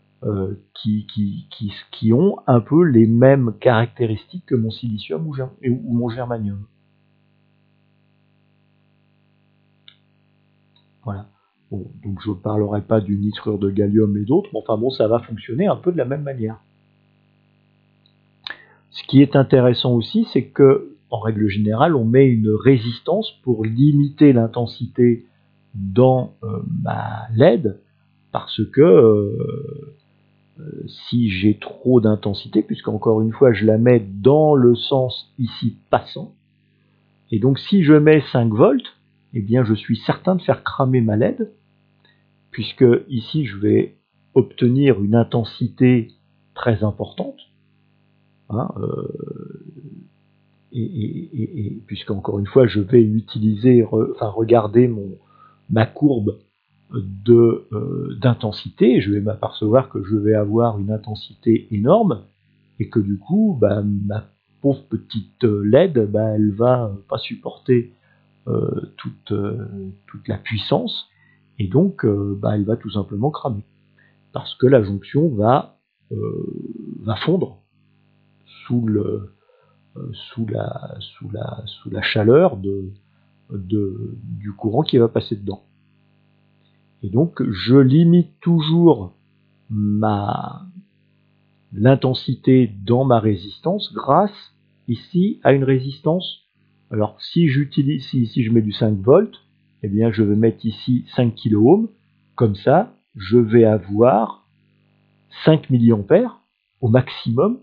qui ont un peu les mêmes caractéristiques que mon silicium ou mon germanium. Voilà. Bon, donc je ne parlerai pas du nitrure de gallium et d'autres, mais enfin bon, ça va fonctionner un peu de la même manière. Ce qui est intéressant aussi, c'est que, en règle générale, on met une résistance pour limiter l'intensité dans ma LED, parce que si j'ai trop d'intensité, puisqu'encore une fois, je la mets dans le sens ici passant, et donc si je mets 5 volts, eh bien je suis certain de faire cramer ma LED, puisque ici je vais obtenir une intensité très importante, hein, et puisqu'encore une fois je vais utiliser, regarder ma courbe d'intensité, je vais m'apercevoir que je vais avoir une intensité énorme, et que du coup ma pauvre petite LED, elle va pas supporter toute la puissance, et donc elle va tout simplement cramer, parce que la jonction va fondre sous la chaleur du courant qui va passer dedans. Et donc je limite toujours l'intensité dans ma résistance grâce ici à une résistance. Alors si ici je mets du 5 volts, eh bien je vais mettre ici 5 kΩ. Comme ça, je vais avoir 5 milliampères au maximum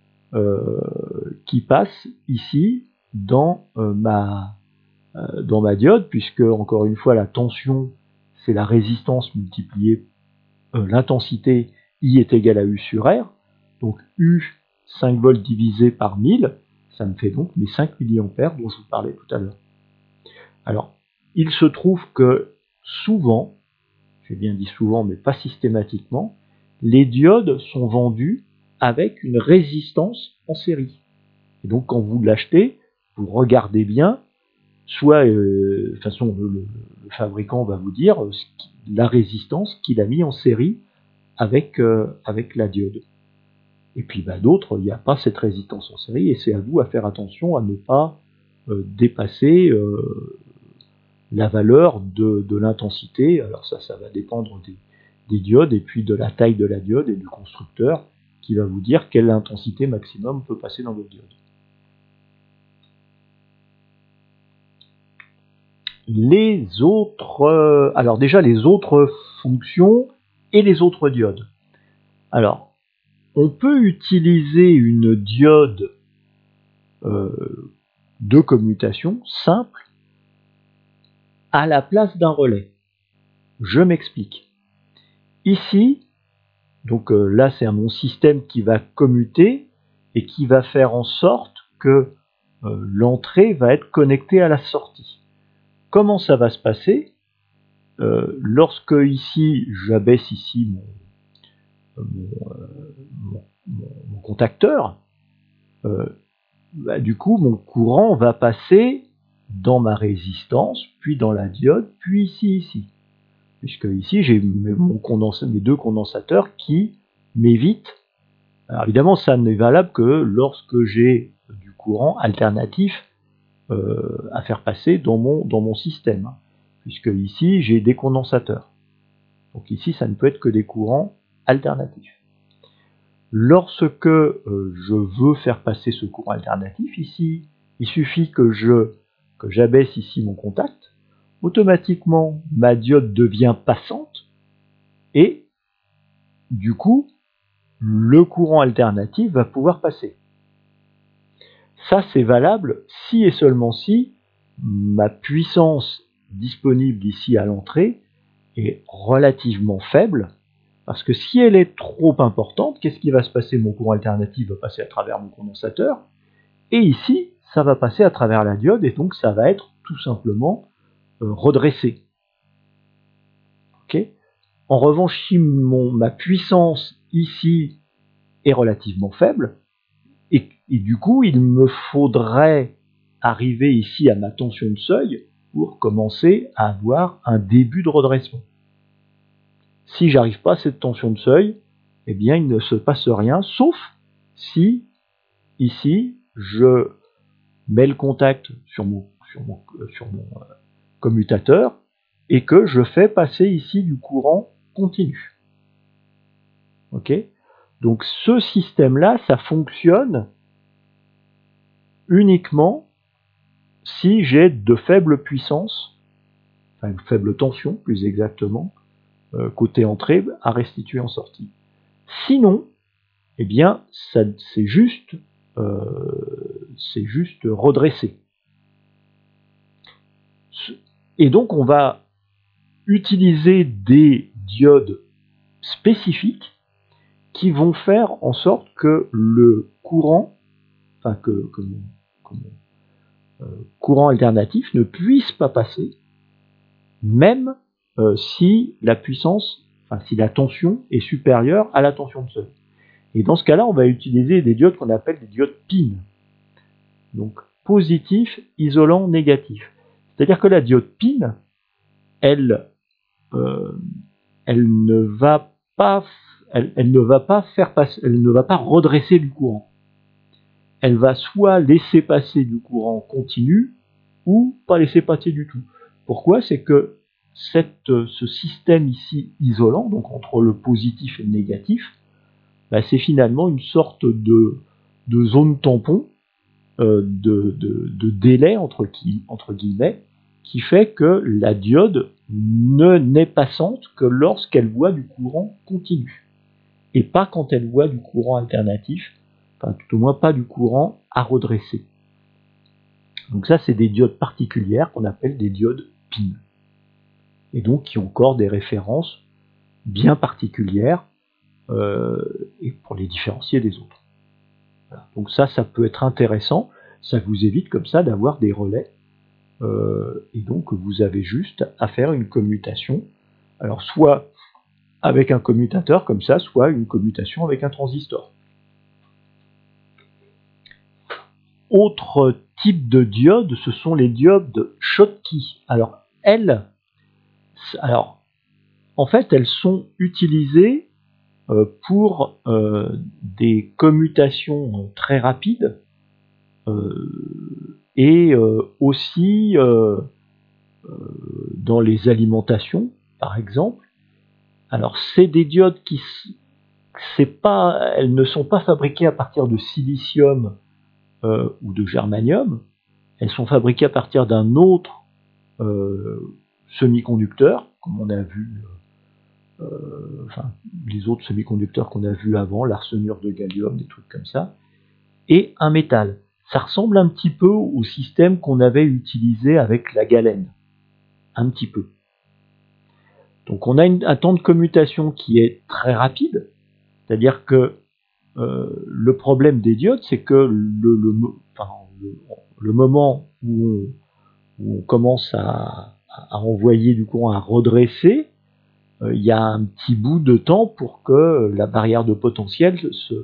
qui passe ici dans ma diode, puisque encore une fois la tension c'est la résistance multipliée l'intensité I est égale à U sur R. Donc U 5 volts divisé par 1000, ça me fait donc mes 5 milliampères dont je vous parlais tout à l'heure. Alors, il se trouve que souvent, j'ai bien dit souvent mais pas systématiquement, les diodes sont vendues avec une résistance en série. Et donc quand vous l'achetez, vous regardez bien, soit de toute façon le fabricant va vous dire la résistance qu'il a mis en série avec la diode. Et puis d'autres, il n'y a pas cette résistance en série et c'est à vous à faire attention à ne pas dépasser la valeur de l'intensité. Alors ça va dépendre des diodes et puis de la taille de la diode et du constructeur qui va vous dire quelle intensité maximum peut passer dans votre diode. Les autres, alors déjà les autres fonctions et les autres diodes. Alors, on peut utiliser une diode de commutation simple à la place d'un relais. Je m'explique. Ici, donc là c'est mon système qui va commuter et qui va faire en sorte que l'entrée va être connectée à la sortie. Comment ça va se passer? Lorsque ici j'abaisse ici mon contacteur, du coup mon courant va passer dans ma résistance, puis dans la diode, puis ici. Puisque ici j'ai mes deux condensateurs qui m'évitent. Alors évidemment ça n'est valable que lorsque j'ai du courant alternatif à faire passer dans mon système. Puisque ici j'ai des condensateurs. Donc ici ça ne peut être que des courants alternatifs. Lorsque je veux faire passer ce courant alternatif, ici, il suffit que j'abaisse ici mon contact, automatiquement ma diode devient passante et du coup le courant alternatif va pouvoir passer. Ça c'est valable si et seulement si ma puissance disponible ici à l'entrée est relativement faible. Parce que si elle est trop importante, qu'est-ce qui va se passer? Mon courant alternatif va passer à travers mon condensateur. Et ici, ça va passer à travers la diode et donc ça va être tout simplement redressé. Okay. En revanche, si ma puissance ici est relativement faible, et du coup, il me faudrait arriver ici à ma tension de seuil pour commencer à avoir un début de redressement. Si j'arrive pas à cette tension de seuil, eh bien il ne se passe rien, sauf si ici je mets le contact sur mon commutateur et que je fais passer ici du courant continu. Ok? Donc ce système-là, ça fonctionne uniquement si j'ai de faibles puissances, enfin une faible tension plus exactement, côté entrée à restituer en sortie. Sinon, eh bien, c'est juste redressé. Et donc, on va utiliser des diodes spécifiques qui vont faire en sorte que le courant, enfin que mon courant alternatif ne puisse pas passer, même si la puissance, enfin si la tension est supérieure à la tension de seuil. Et dans ce cas-là, on va utiliser des diodes qu'on appelle des diodes PIN. Donc positif, isolant, négatif. C'est-à-dire que la diode PIN, elle ne va pas faire passer, elle ne va pas redresser du courant. Elle va soit laisser passer du courant continu, ou pas laisser passer du tout. Pourquoi? C'est que ce système ici isolant, donc entre le positif et le négatif, bah, c'est finalement une sorte de zone tampon, de délai entre guillemets, qui fait que la diode n'est passante que lorsqu'elle voit du courant continu, et pas quand elle voit du courant alternatif, enfin tout au moins pas du courant à redresser. Donc ça, c'est des diodes particulières qu'on appelle des diodes PIN, et donc qui ont encore des références bien particulières, et pour les différencier des autres. Voilà. Donc ça peut être intéressant, ça vous évite comme ça d'avoir des relais, et donc vous avez juste à faire une commutation, alors soit avec un commutateur comme ça, soit une commutation avec un transistor. Autre type de diode, ce sont les diodes Schottky. Alors en fait, elles sont utilisées pour des commutations très rapides, et aussi dans les alimentations, par exemple. Alors, c'est des diodes qui elles ne sont pas fabriquées à partir de silicium ou de germanium. Elles sont fabriquées à partir d'un autre semi-conducteur, comme on a vu, les autres semi-conducteurs qu'on a vus avant, l'arsenure de gallium, des trucs comme ça, et un métal. Ça ressemble un petit peu au système qu'on avait utilisé avec la galène, un petit peu. Donc on a un temps de commutation qui est très rapide, c'est-à-dire que le problème des diodes, c'est que le moment où on commence à envoyer du courant, à redresser, il y a un petit bout de temps pour que la barrière de potentiel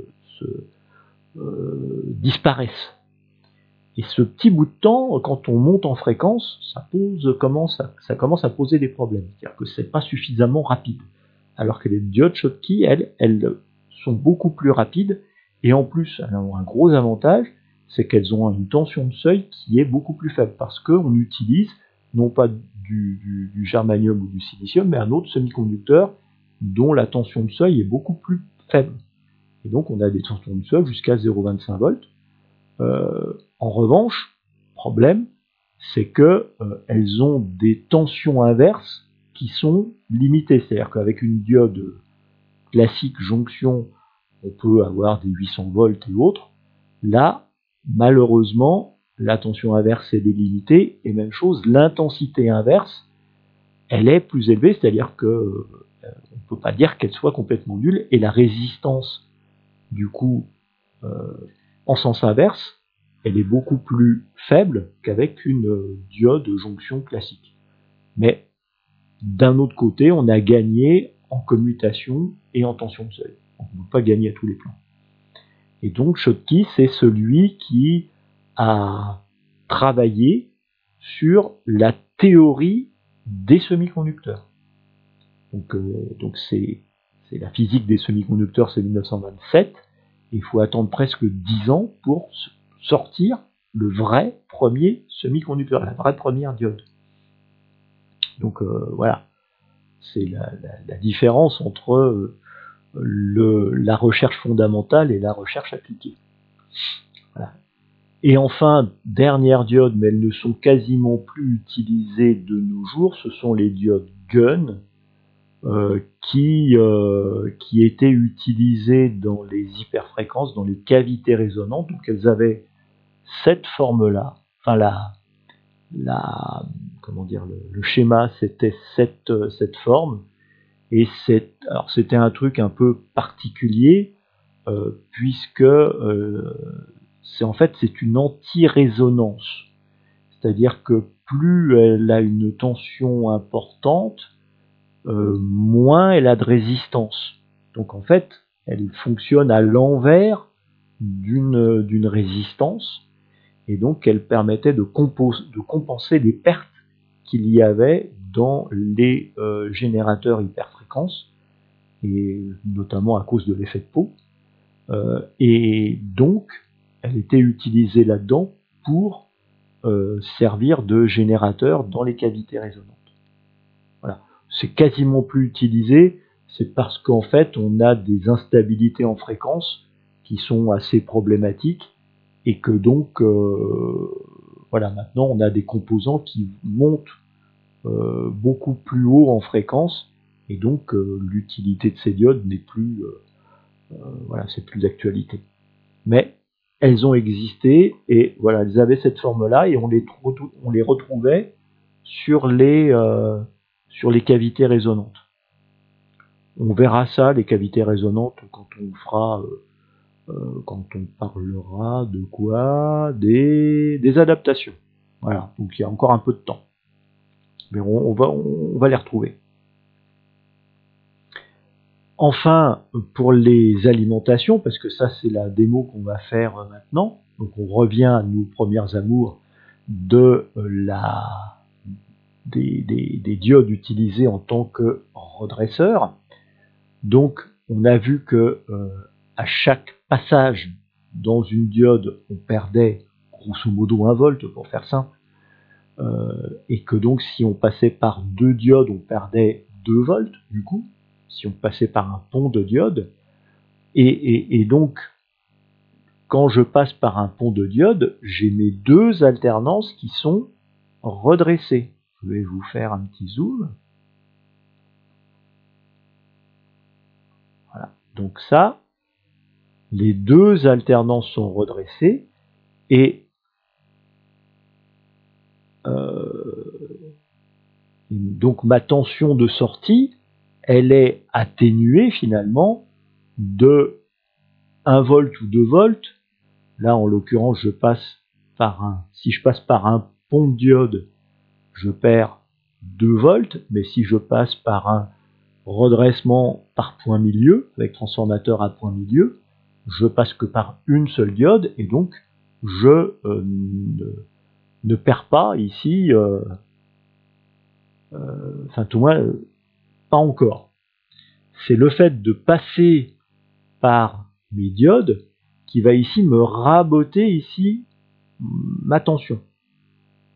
disparaisse. Et ce petit bout de temps, quand on monte en fréquence, ça commence à poser des problèmes. C'est-à-dire que c'est pas suffisamment rapide. Alors que les diodes Schottky, elles sont beaucoup plus rapides, et en plus, elles ont un gros avantage, c'est qu'elles ont une tension de seuil qui est beaucoup plus faible, parce qu'on utilise non pas du germanium ou du silicium, mais un autre semi-conducteur dont la tension de seuil est beaucoup plus faible. Et donc on a des tensions de seuil jusqu'à 0,25 volts. En revanche, problème, c'est que elles ont des tensions inverses qui sont limitées. C'est-à-dire qu'avec une diode classique jonction, on peut avoir des 800 volts et autres. Là, malheureusement, la tension inverse est délimitée, et même chose, l'intensité inverse, elle est plus élevée, c'est-à-dire que on ne peut pas dire qu'elle soit complètement nulle, et la résistance, du coup, en sens inverse, elle est beaucoup plus faible qu'avec une diode jonction classique. Mais d'un autre côté, on a gagné en commutation et en tension de seuil. On ne peut pas gagner à tous les plans. Et donc Schottky, c'est celui qui a travaillé sur la théorie des semi-conducteurs. Donc c'est la physique des semi-conducteurs, c'est 1927. Il faut attendre presque 10 ans pour sortir le vrai premier semi-conducteur, la vraie première diode. Donc voilà, c'est la différence entre la recherche fondamentale et la recherche appliquée. Voilà. Et enfin, dernière diode, mais elles ne sont quasiment plus utilisées de nos jours, ce sont les diodes Gunn, qui étaient utilisées dans les hyperfréquences, dans les cavités résonantes. Donc elles avaient cette forme-là, enfin comment dire, le schéma, c'était cette forme, et alors c'était un truc un peu particulier, puisque c'est une anti-résonance, c'est-à-dire que plus elle a une tension importante, moins elle a de résistance. Donc en fait, elle fonctionne à l'envers d'une résistance, et donc elle permettait de compenser les pertes qu'il y avait dans les générateurs hyperfréquences, et notamment à cause de l'effet de Pau. Et donc, elle était utilisée là-dedans pour servir de générateur dans les cavités résonantes. Voilà. C'est quasiment plus utilisé, c'est parce qu'en fait on a des instabilités en fréquence qui sont assez problématiques et que donc voilà, maintenant on a des composants qui montent beaucoup plus haut en fréquence et donc l'utilité de ces diodes n'est plus voilà, c'est plus d'actualité. Mais elles ont existé et voilà, elles avaient cette forme-là et on les retrouvait sur les cavités résonantes. On verra ça, les cavités résonantes, quand on fera, quand on parlera de quoi, des adaptations. Voilà, donc il y a encore un peu de temps, mais on va les retrouver. Enfin, pour les alimentations, parce que ça c'est la démo qu'on va faire maintenant, donc on revient à nos premières amours de des diodes utilisées en tant que redresseurs. Donc on a vu que à chaque passage dans une diode, on perdait grosso modo 1 volt pour faire simple, et que donc si on passait par 2 diodes, on perdait 2 volts du coup, si on passait par un pont de diodes. Et donc, quand je passe par un pont de diode, j'ai mes 2 alternances qui sont redressées. Je vais vous faire un petit zoom. Voilà. Donc ça, les 2 alternances sont redressées et donc ma tension de sortie, elle est atténuée finalement de 1 volt ou 2 volts. Là, en l'occurrence, si je passe par un pont de diode, je perds 2 volts, mais si je passe par un redressement par point milieu, avec transformateur à point milieu, je passe que par une seule diode, et donc je ne perds pas ici, enfin tout moins, pas encore. C'est le fait de passer par mes diodes qui va ici me raboter ici ma tension. D'accord ?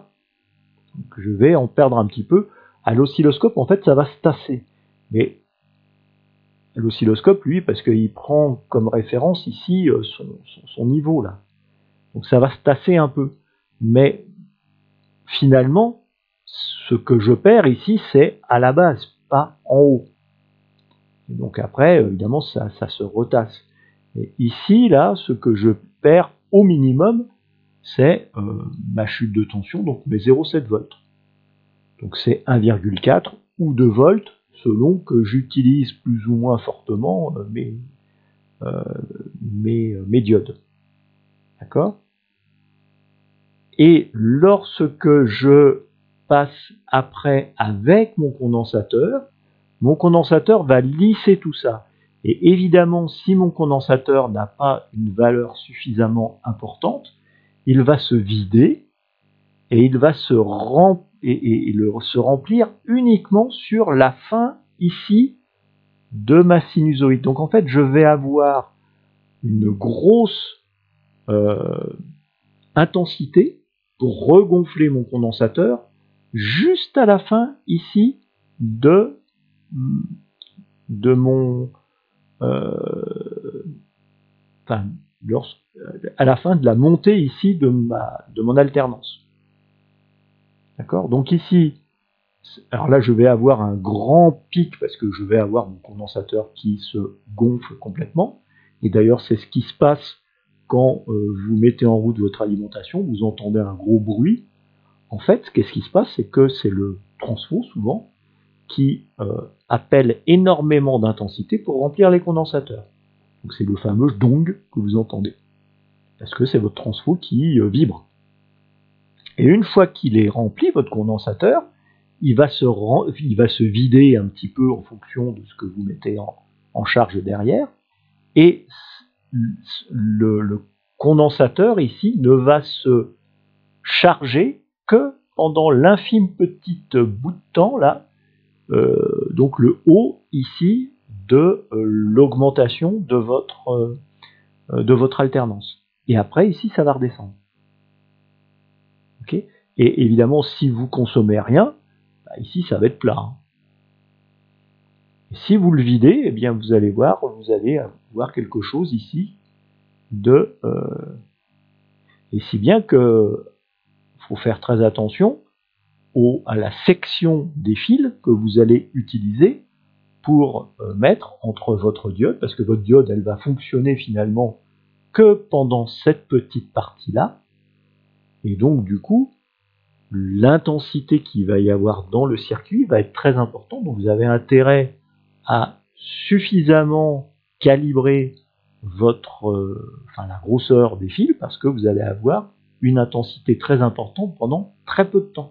Donc je vais en perdre un petit peu. À l'oscilloscope, en fait, ça va se tasser. Mais l'oscilloscope, lui, parce qu'il prend comme référence ici son niveau, là. Donc ça va se tasser un peu. Mais finalement, ce que je perds ici, c'est à la base, pas en haut. Et donc après, évidemment, ça se retasse. Et ici, là, ce que je perds au minimum, c'est ma chute de tension, donc mes 0,7 volts. Donc c'est 1,4 ou 2 volts, selon que j'utilise plus ou moins fortement mes diodes. D'accord ? Et lorsque je passe après avec mon condensateur va lisser tout ça. Et évidemment, si mon condensateur n'a pas une valeur suffisamment importante, il va se vider et il va se remplir uniquement sur la fin ici de ma sinusoïde. Donc en fait, je vais avoir une grosse intensité pour regonfler mon condensateur juste à la fin ici de mon enfin, à la fin de la montée ici de mon alternance. D'accord ? Donc ici, alors là je vais avoir un grand pic parce que je vais avoir mon condensateur qui se gonfle complètement. Et d'ailleurs c'est ce qui se passe quand vous mettez en route votre alimentation, vous entendez un gros bruit. En fait, qu'est-ce qui se passe? C'est que c'est le transfo souvent qui appelle énormément d'intensité pour remplir les condensateurs. Donc c'est le fameux dong que vous entendez. Parce que c'est votre transfo qui vibre. Et une fois qu'il est rempli, votre condensateur, il va se vider un petit peu en fonction de ce que vous mettez en charge derrière. Et le condensateur ici ne va se charger que pendant l'infime petite bout de temps là, donc le haut ici de l'augmentation de votre alternance. Et après ici ça va redescendre. Okay, et évidemment, si vous consommez rien, bah ici ça va être plat. Hein. Et si vous le videz, eh bien vous allez voir quelque chose ici de et si bien que faut faire très attention à la section des fils que vous allez utiliser pour mettre entre votre diode, parce que votre diode elle va fonctionner finalement que pendant cette petite partie-là, et donc du coup l'intensité qu'il va y avoir dans le circuit va être très importante, donc vous avez intérêt à suffisamment calibrer la grosseur des fils, parce que vous allez avoir une intensité très importante pendant très peu de temps.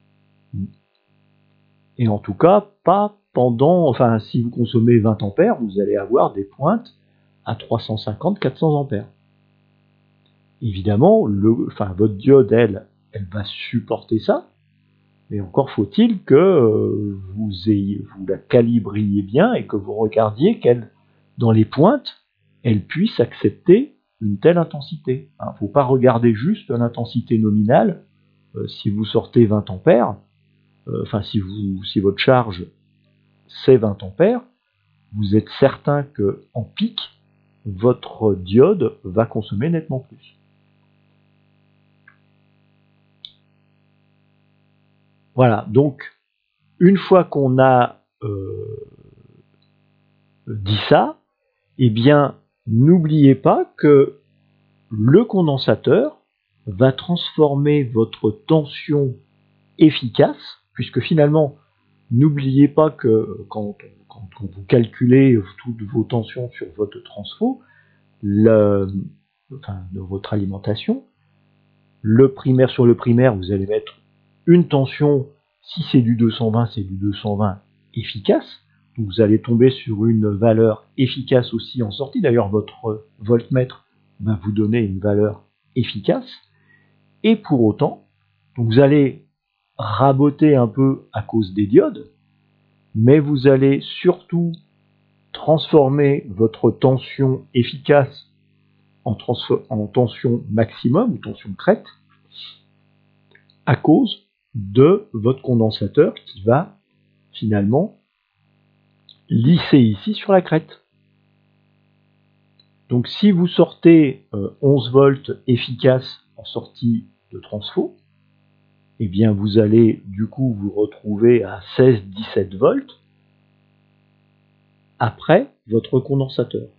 Et en tout cas, pas pendant, si vous consommez 20 ampères, vous allez avoir des pointes à 350-400 ampères. Évidemment, votre diode, elle va supporter ça, mais encore faut-il que vous la calibriez bien et que vous regardiez qu'elle, dans les pointes, elle puisse accepter une telle intensité. Il ne faut pas regarder juste l'intensité nominale. Si vous sortez 20 ampères, si votre charge c'est 20 ampères, vous êtes certain que en pic, votre diode va consommer nettement plus. Voilà, donc une fois qu'on a dit ça, eh bien n'oubliez pas que le condensateur va transformer votre tension efficace, puisque finalement, n'oubliez pas que quand vous calculez toutes vos tensions sur votre transfo, de votre alimentation, sur le primaire, vous allez mettre une tension, si c'est du 220, c'est du 220 efficace. Donc vous allez tomber sur une valeur efficace aussi en sortie. D'ailleurs, votre voltmètre va vous donner une valeur efficace. Et pour autant, vous allez raboter un peu à cause des diodes, mais vous allez surtout transformer votre tension efficace en tension maximum ou tension crête à cause de votre condensateur qui va finalement lisser ici sur la crête. Donc si vous sortez 11 volts efficace en sortie de transfo, eh bien vous allez du coup vous retrouver à 16-17 volts après votre condensateur.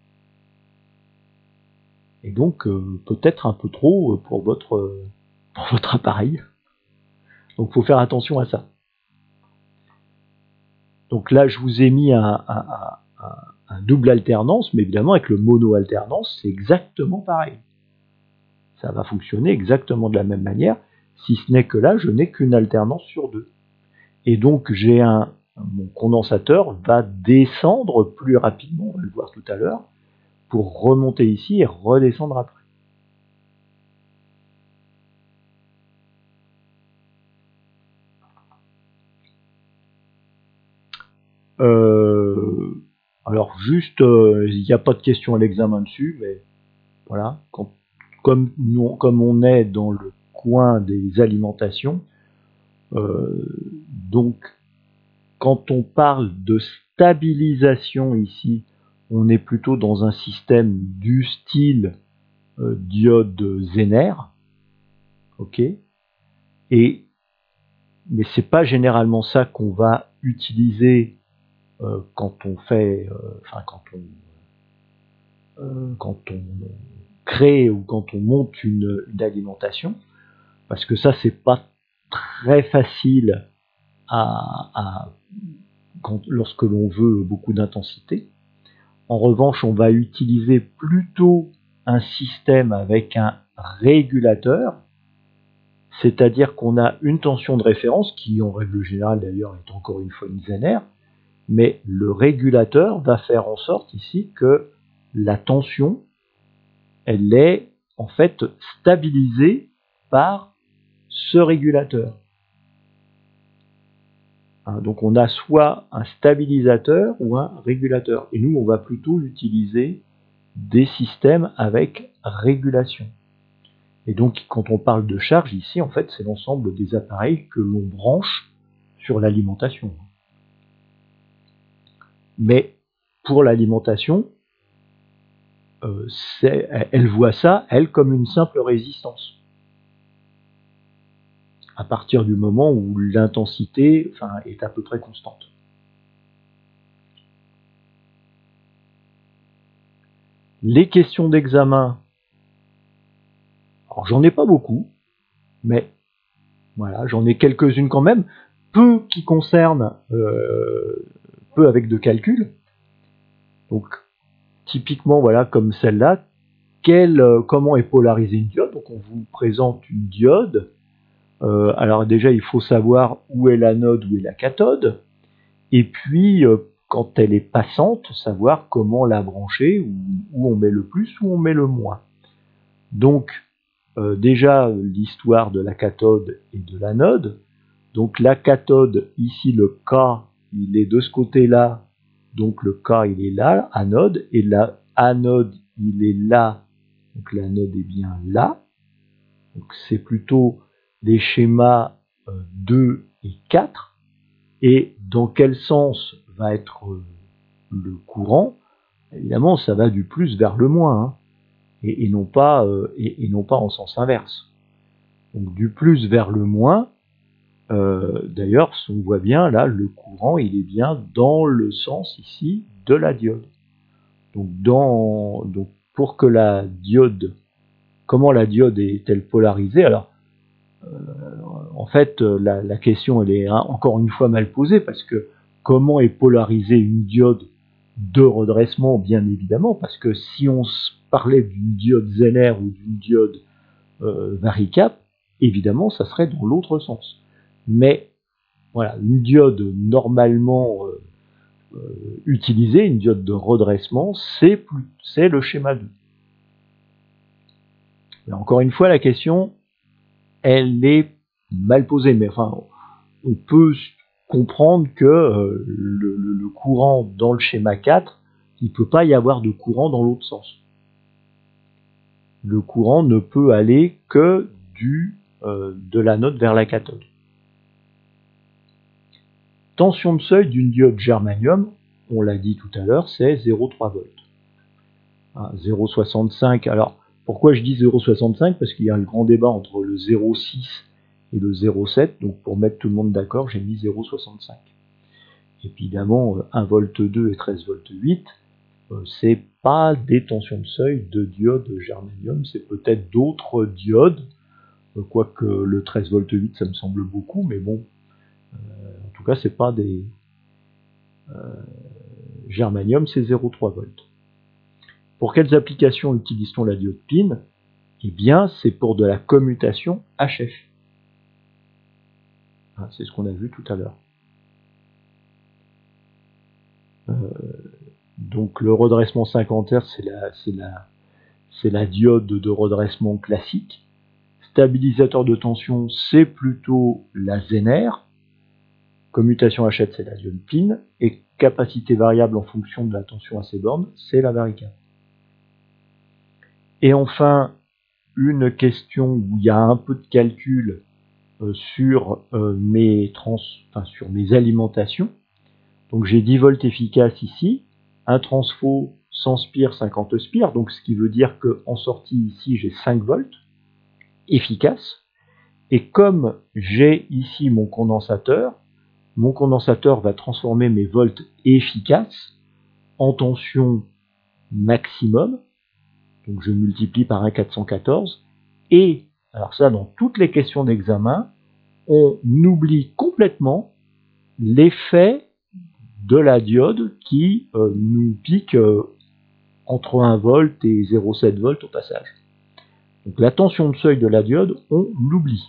Et donc peut-être un peu trop pour votre appareil. Donc il faut faire attention à ça. Donc là je vous ai mis un double alternance, mais évidemment avec le mono alternance c'est exactement pareil. Ça va fonctionner exactement de la même manière, si ce n'est que là je n'ai qu'une alternance sur deux. Et donc mon condensateur va descendre plus rapidement, on va le voir tout à l'heure, pour remonter ici et redescendre après. Alors juste, il n'y a pas de question à l'examen dessus, mais voilà, comme on est dans le coin des alimentations, donc quand on parle de stabilisation ici, on est plutôt dans un système du style diode Zener, ok, mais c'est pas généralement ça qu'on va utiliser quand on crée ou quand on monte une alimentation, parce que ça c'est pas très facile lorsque l'on veut beaucoup d'intensité. En revanche, on va utiliser plutôt un système avec un régulateur, c'est-à-dire qu'on a une tension de référence, qui en règle générale d'ailleurs est encore une fois une Zener, mais le régulateur va faire en sorte ici que la tension, elle est en fait stabilisée par ce régulateur. Donc on a soit un stabilisateur ou un régulateur. Et nous, on va plutôt utiliser des systèmes avec régulation. Et donc, quand on parle de charge ici, en fait, c'est l'ensemble des appareils que l'on branche sur l'alimentation. Mais pour l'alimentation, elle voit ça, elle, comme une simple résistance. À partir du moment où l'intensité est à peu près constante. Les questions d'examen, alors j'en ai pas beaucoup, mais voilà, j'en ai quelques-unes quand même, peu qui concernent, peu avec de calcul. Donc typiquement, voilà, comme celle-là, comment est polarisée une diode. Donc on vous présente une diode. Alors déjà, il faut savoir où est l'anode, où est la cathode. Et puis, quand elle est passante, savoir comment la brancher, où on met le plus, où on met le moins. Donc, déjà, l'histoire de la cathode et de l'anode. Donc, la cathode, ici, le K, il est de ce côté-là. Donc, le K, il est là, anode. Et la anode, il est là. Donc, l'anode est bien là. Donc, c'est plutôt les schémas 2 et 4. Et dans quel sens va être le courant? Évidemment, ça va du plus vers le moins, hein, et non pas en sens inverse. Donc du plus vers le moins. D'ailleurs, on voit bien là, le courant, il est bien dans le sens ici de la diode. Donc pour que la diode, comment la diode est-elle polarisée? Alors, en fait, la question, elle est encore une fois mal posée, parce que comment est polarisée une diode de redressement? Bien évidemment, parce que si on parlait d'une diode Zener ou d'une diode varicap, évidemment, ça serait dans l'autre sens. Mais voilà, une diode normalement utilisée, une diode de redressement, c'est le schéma 2. Et encore une fois, la question, elle est mal posée, mais enfin, on peut comprendre que le courant dans le schéma 4, il ne peut pas y avoir de courant dans l'autre sens. Le courant ne peut aller que de l'anode vers la cathode. Tension de seuil d'une diode germanium, on l'a dit tout à l'heure, c'est 0,3 volts. 0,65, alors pourquoi je dis 0,65? Parce qu'il y a un grand débat entre le 0,6 et le 0,7, donc pour mettre tout le monde d'accord, j'ai mis 0,65. Évidemment, 1 volt 2 et 13 volt 8, c'est pas des tensions de seuil de diodes germanium, c'est peut-être d'autres diodes, quoique le 13 volt 8, ça me semble beaucoup, mais bon, en tout cas, c'est pas des germanium, c'est 0,3 volts. Pour quelles applications utilise-t-on la diode PIN? Eh bien, c'est pour de la commutation HF. C'est ce qu'on a vu tout à l'heure. Donc le redressement 50 Hz, c'est la diode de redressement classique. Stabilisateur de tension, c'est plutôt la Zener. Commutation HF, c'est la diode PIN. Et capacité variable en fonction de la tension à ces bornes, c'est la varicap. Et enfin, une question où il y a un peu de calcul sur mes alimentations. Donc j'ai 10 volts efficaces ici, un transfo 100 spires, 50 spires, donc ce qui veut dire qu'en sortie ici j'ai 5 volts efficaces. Et comme j'ai ici mon condensateur va transformer mes volts efficaces en tension maximum, donc je multiplie par 1,414, et alors ça, dans toutes les questions d'examen, on oublie complètement l'effet de la diode qui nous pique entre 1 volt et 0,7 volts au passage. Donc la tension de seuil de la diode, on l'oublie.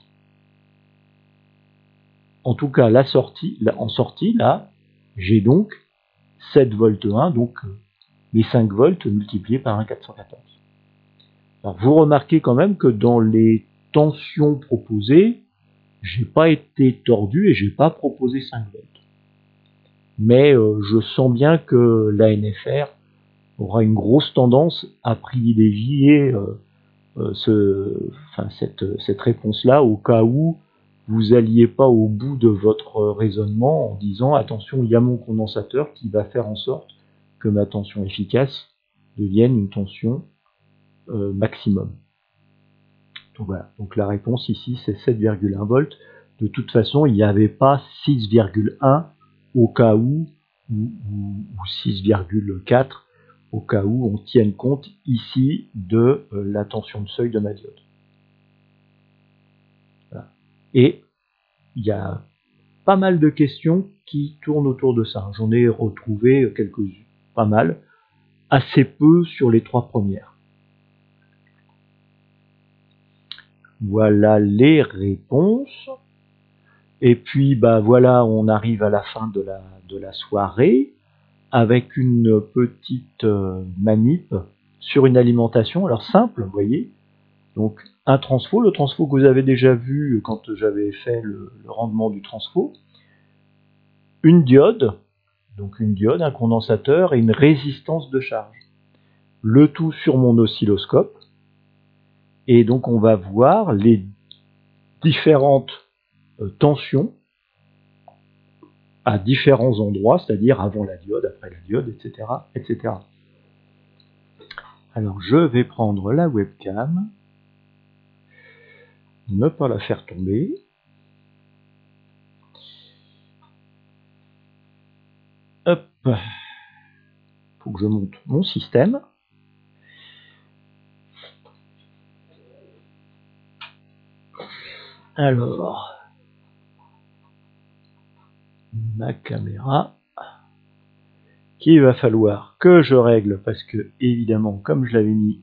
En tout cas, en sortie, là, j'ai donc 7 volts 1, donc mes 5 volts multipliés par 1,414. Alors vous remarquez quand même que dans les tensions proposées, j'ai pas été tordu et j'ai pas proposé 5 volts. Mais je sens bien que l'ANFR aura une grosse tendance à privilégier cette réponse-là au cas où vous alliez pas au bout de votre raisonnement en disant attention, il y a mon condensateur qui va faire en sorte que ma tension efficace devienne une tension maximum. Donc voilà, donc la réponse ici c'est 7,1 volts. De toute façon, il n'y avait pas 6,1 au cas où, ou 6,4 au cas où on tienne compte ici de la tension de seuil de ma diode. Voilà. Et il y a pas mal de questions qui tournent autour de ça. J'en ai retrouvé quelques-unes, pas mal, assez peu sur les 3 premières. Voilà les réponses. Et puis bah voilà, on arrive à la fin de la soirée avec une petite manip sur une alimentation. Alors simple, vous voyez. Donc un transfo, le transfo que vous avez déjà vu quand j'avais fait le rendement du transfo. Une diode, donc une diode, un condensateur et une résistance de charge. Le tout sur mon oscilloscope. Et donc on va voir les différentes tensions à différents endroits, c'est-à-dire avant la diode, après la diode, etc., etc. Alors je vais prendre la webcam, ne pas la faire tomber. Hop, faut que je monte mon système. Alors, ma caméra, qu'il va falloir que je règle parce que évidemment, comme je l'avais mis,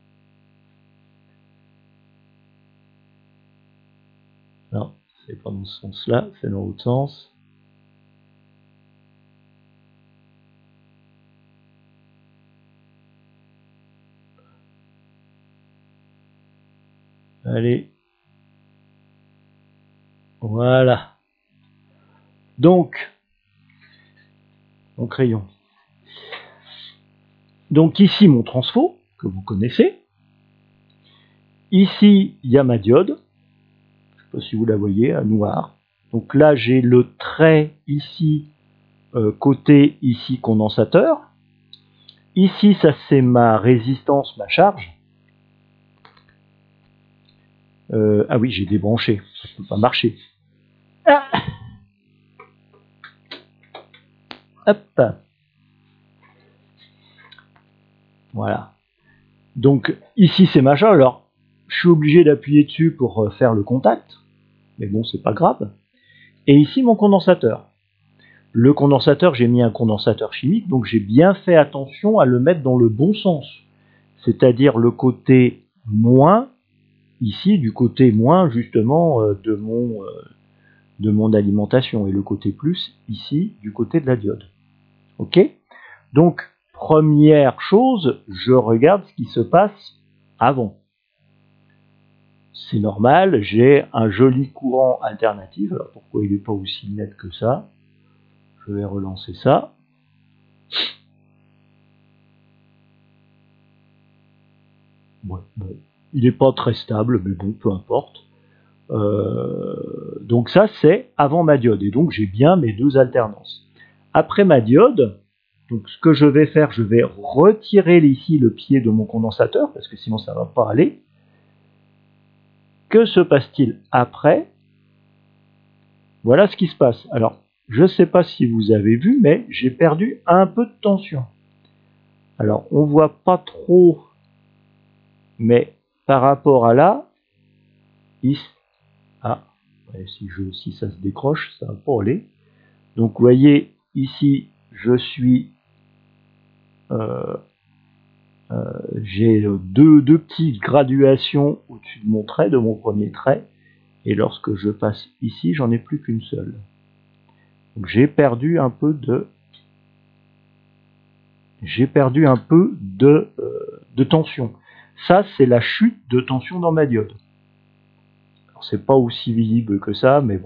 non, c'est pas dans ce sens-là, c'est dans l'autre sens. Allez, voilà. Donc, mon crayon. Donc ici mon transfo, que vous connaissez. Ici, il y a ma diode. Je ne sais pas si vous la voyez, à noir. Donc là, j'ai le trait ici, côté ici condensateur. Ici, ça c'est ma résistance, ma charge. Ah oui, j'ai débranché, ça ne peut pas marcher. Ah, hop. Voilà. Donc ici c'est ma charge. Alors, je suis obligé d'appuyer dessus pour faire le contact. Mais bon, c'est pas grave. Et ici mon condensateur. Le condensateur, j'ai mis un condensateur chimique, donc j'ai bien fait attention à le mettre dans le bon sens. C'est-à-dire le côté moins, ici du côté moins justement de mon alimentation, et le côté plus ici du côté de la diode. Ok? Donc première chose, je regarde ce qui se passe avant. C'est normal, j'ai un joli courant alternatif. Alors pourquoi il n'est pas aussi net que ça? Je vais relancer ça. Ouais, bon, il n'est pas très stable, mais bon, peu importe. Donc ça, c'est avant ma diode. Et donc j'ai bien mes deux alternances. Après ma diode, donc ce que je vais faire, je vais retirer ici le pied de mon condensateur, parce que sinon ça ne va pas aller. Que se passe-t-il après? Voilà ce qui se passe. Alors, je ne sais pas si vous avez vu, mais j'ai perdu un peu de tension. Alors, on ne voit pas trop, mais par rapport à là, ici, si ça se décroche, ça va pas aller. Donc, vous voyez, ici, je suis, j'ai deux petites graduations au-dessus de mon trait, de mon premier trait, et lorsque je passe ici, j'en ai plus qu'une seule. Donc, j'ai perdu un peu de tension. Ça, c'est la chute de tension dans ma diode. Alors, c'est pas aussi visible que ça, mais bon.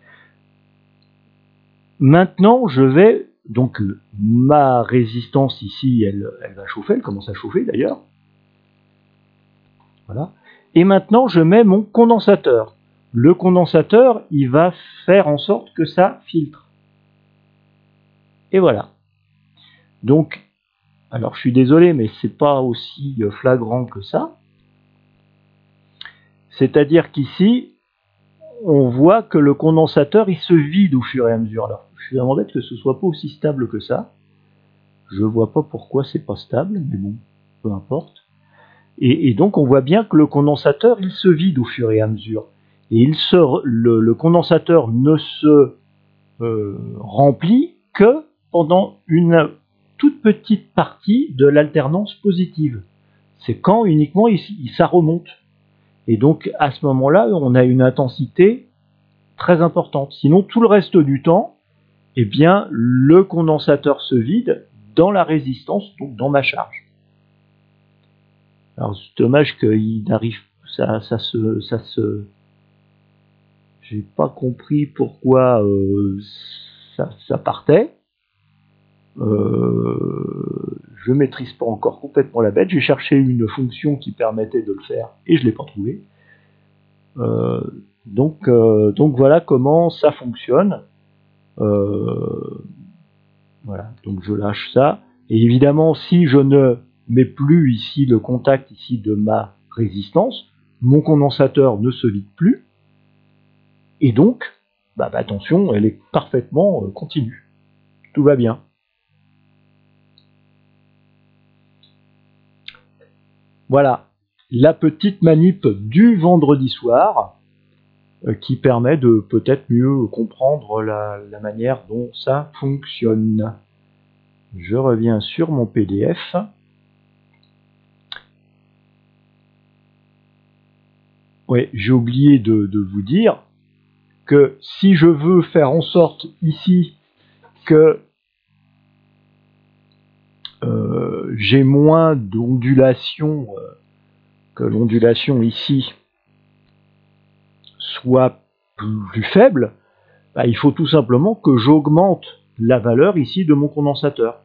Maintenant, je vais, donc, ma résistance ici, elle va chauffer, elle commence à chauffer d'ailleurs. Voilà. Et maintenant, je mets mon condensateur. Le condensateur, il va faire en sorte que ça filtre. Et voilà. Donc, alors je suis désolé, mais c'est pas aussi flagrant que ça. C'est-à-dire qu'ici, on voit que le condensateur, il se vide au fur et à mesure. Alors, je suis vraiment bête que ce soit pas aussi stable que ça. Je vois pas pourquoi c'est pas stable, mais bon, peu importe. Et donc, on voit bien que le condensateur, il se vide au fur et à mesure. Et le condensateur ne se remplit que pendant une toute petite partie de l'alternance positive. C'est quand uniquement ça remonte. Et donc, à ce moment-là, on a une intensité très importante. Sinon, tout le reste du temps, eh bien, le condensateur se vide dans la résistance, donc dans ma charge. Alors, c'est dommage qu'il n'arrive, j'ai pas compris pourquoi ça partait. Je maîtrise pas encore complètement la bête. J'ai cherché une fonction qui permettait de le faire et je l'ai pas trouvé. Donc voilà comment ça fonctionne. Voilà, donc je lâche ça. Et évidemment, si je ne mets plus ici le contact ici de ma résistance, mon condensateur ne se vide plus. Et donc, attention, elle est parfaitement continue. Tout va bien. Voilà, la petite manip du vendredi soir qui permet de peut-être mieux comprendre la manière dont ça fonctionne. Je reviens sur mon PDF. Ouais, j'ai oublié de vous dire que si je veux faire en sorte ici que j'ai moins d'ondulation, que l'ondulation ici soit plus faible, il faut tout simplement que j'augmente la valeur ici de mon condensateur.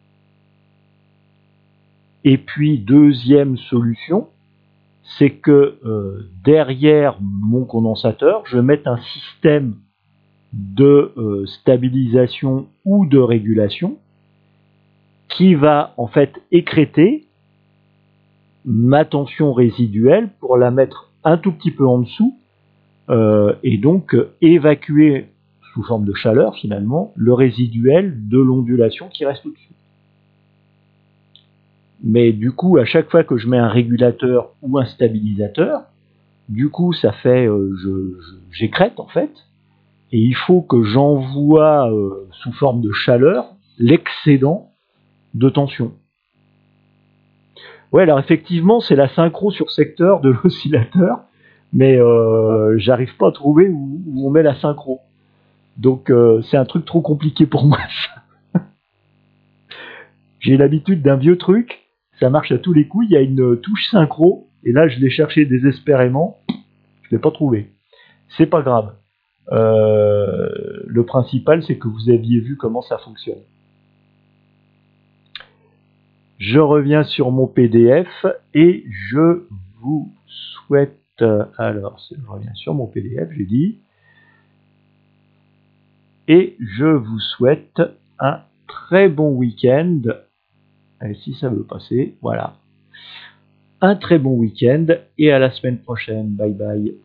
Et puis, deuxième solution, c'est que derrière mon condensateur, je mette un système de stabilisation ou de régulation qui va en fait écrêter ma tension résiduelle pour la mettre un tout petit peu en dessous et donc évacuer sous forme de chaleur finalement le résiduel de l'ondulation qui reste au-dessus. Mais du coup, à chaque fois que je mets un régulateur ou un stabilisateur, du coup, ça fait, j'écrète en fait, et il faut que j'envoie sous forme de chaleur l'excédent de tension. Ouais, alors effectivement, c'est la synchro sur secteur de l'oscillateur, mais j'arrive pas à trouver où on met la synchro. Donc c'est un truc trop compliqué pour moi. J'ai l'habitude d'un vieux truc, ça marche à tous les coups, il y a une touche synchro, et là je l'ai cherché désespérément, je l'ai pas trouvé. C'est pas grave. Le principal, c'est que vous aviez vu comment ça fonctionne. Je reviens sur mon PDF et je vous souhaite... Alors, je reviens sur mon PDF, j'ai dit. Et je vous souhaite un très bon week-end. Et si ça veut passer, voilà. Un très bon week-end et à la semaine prochaine. Bye bye.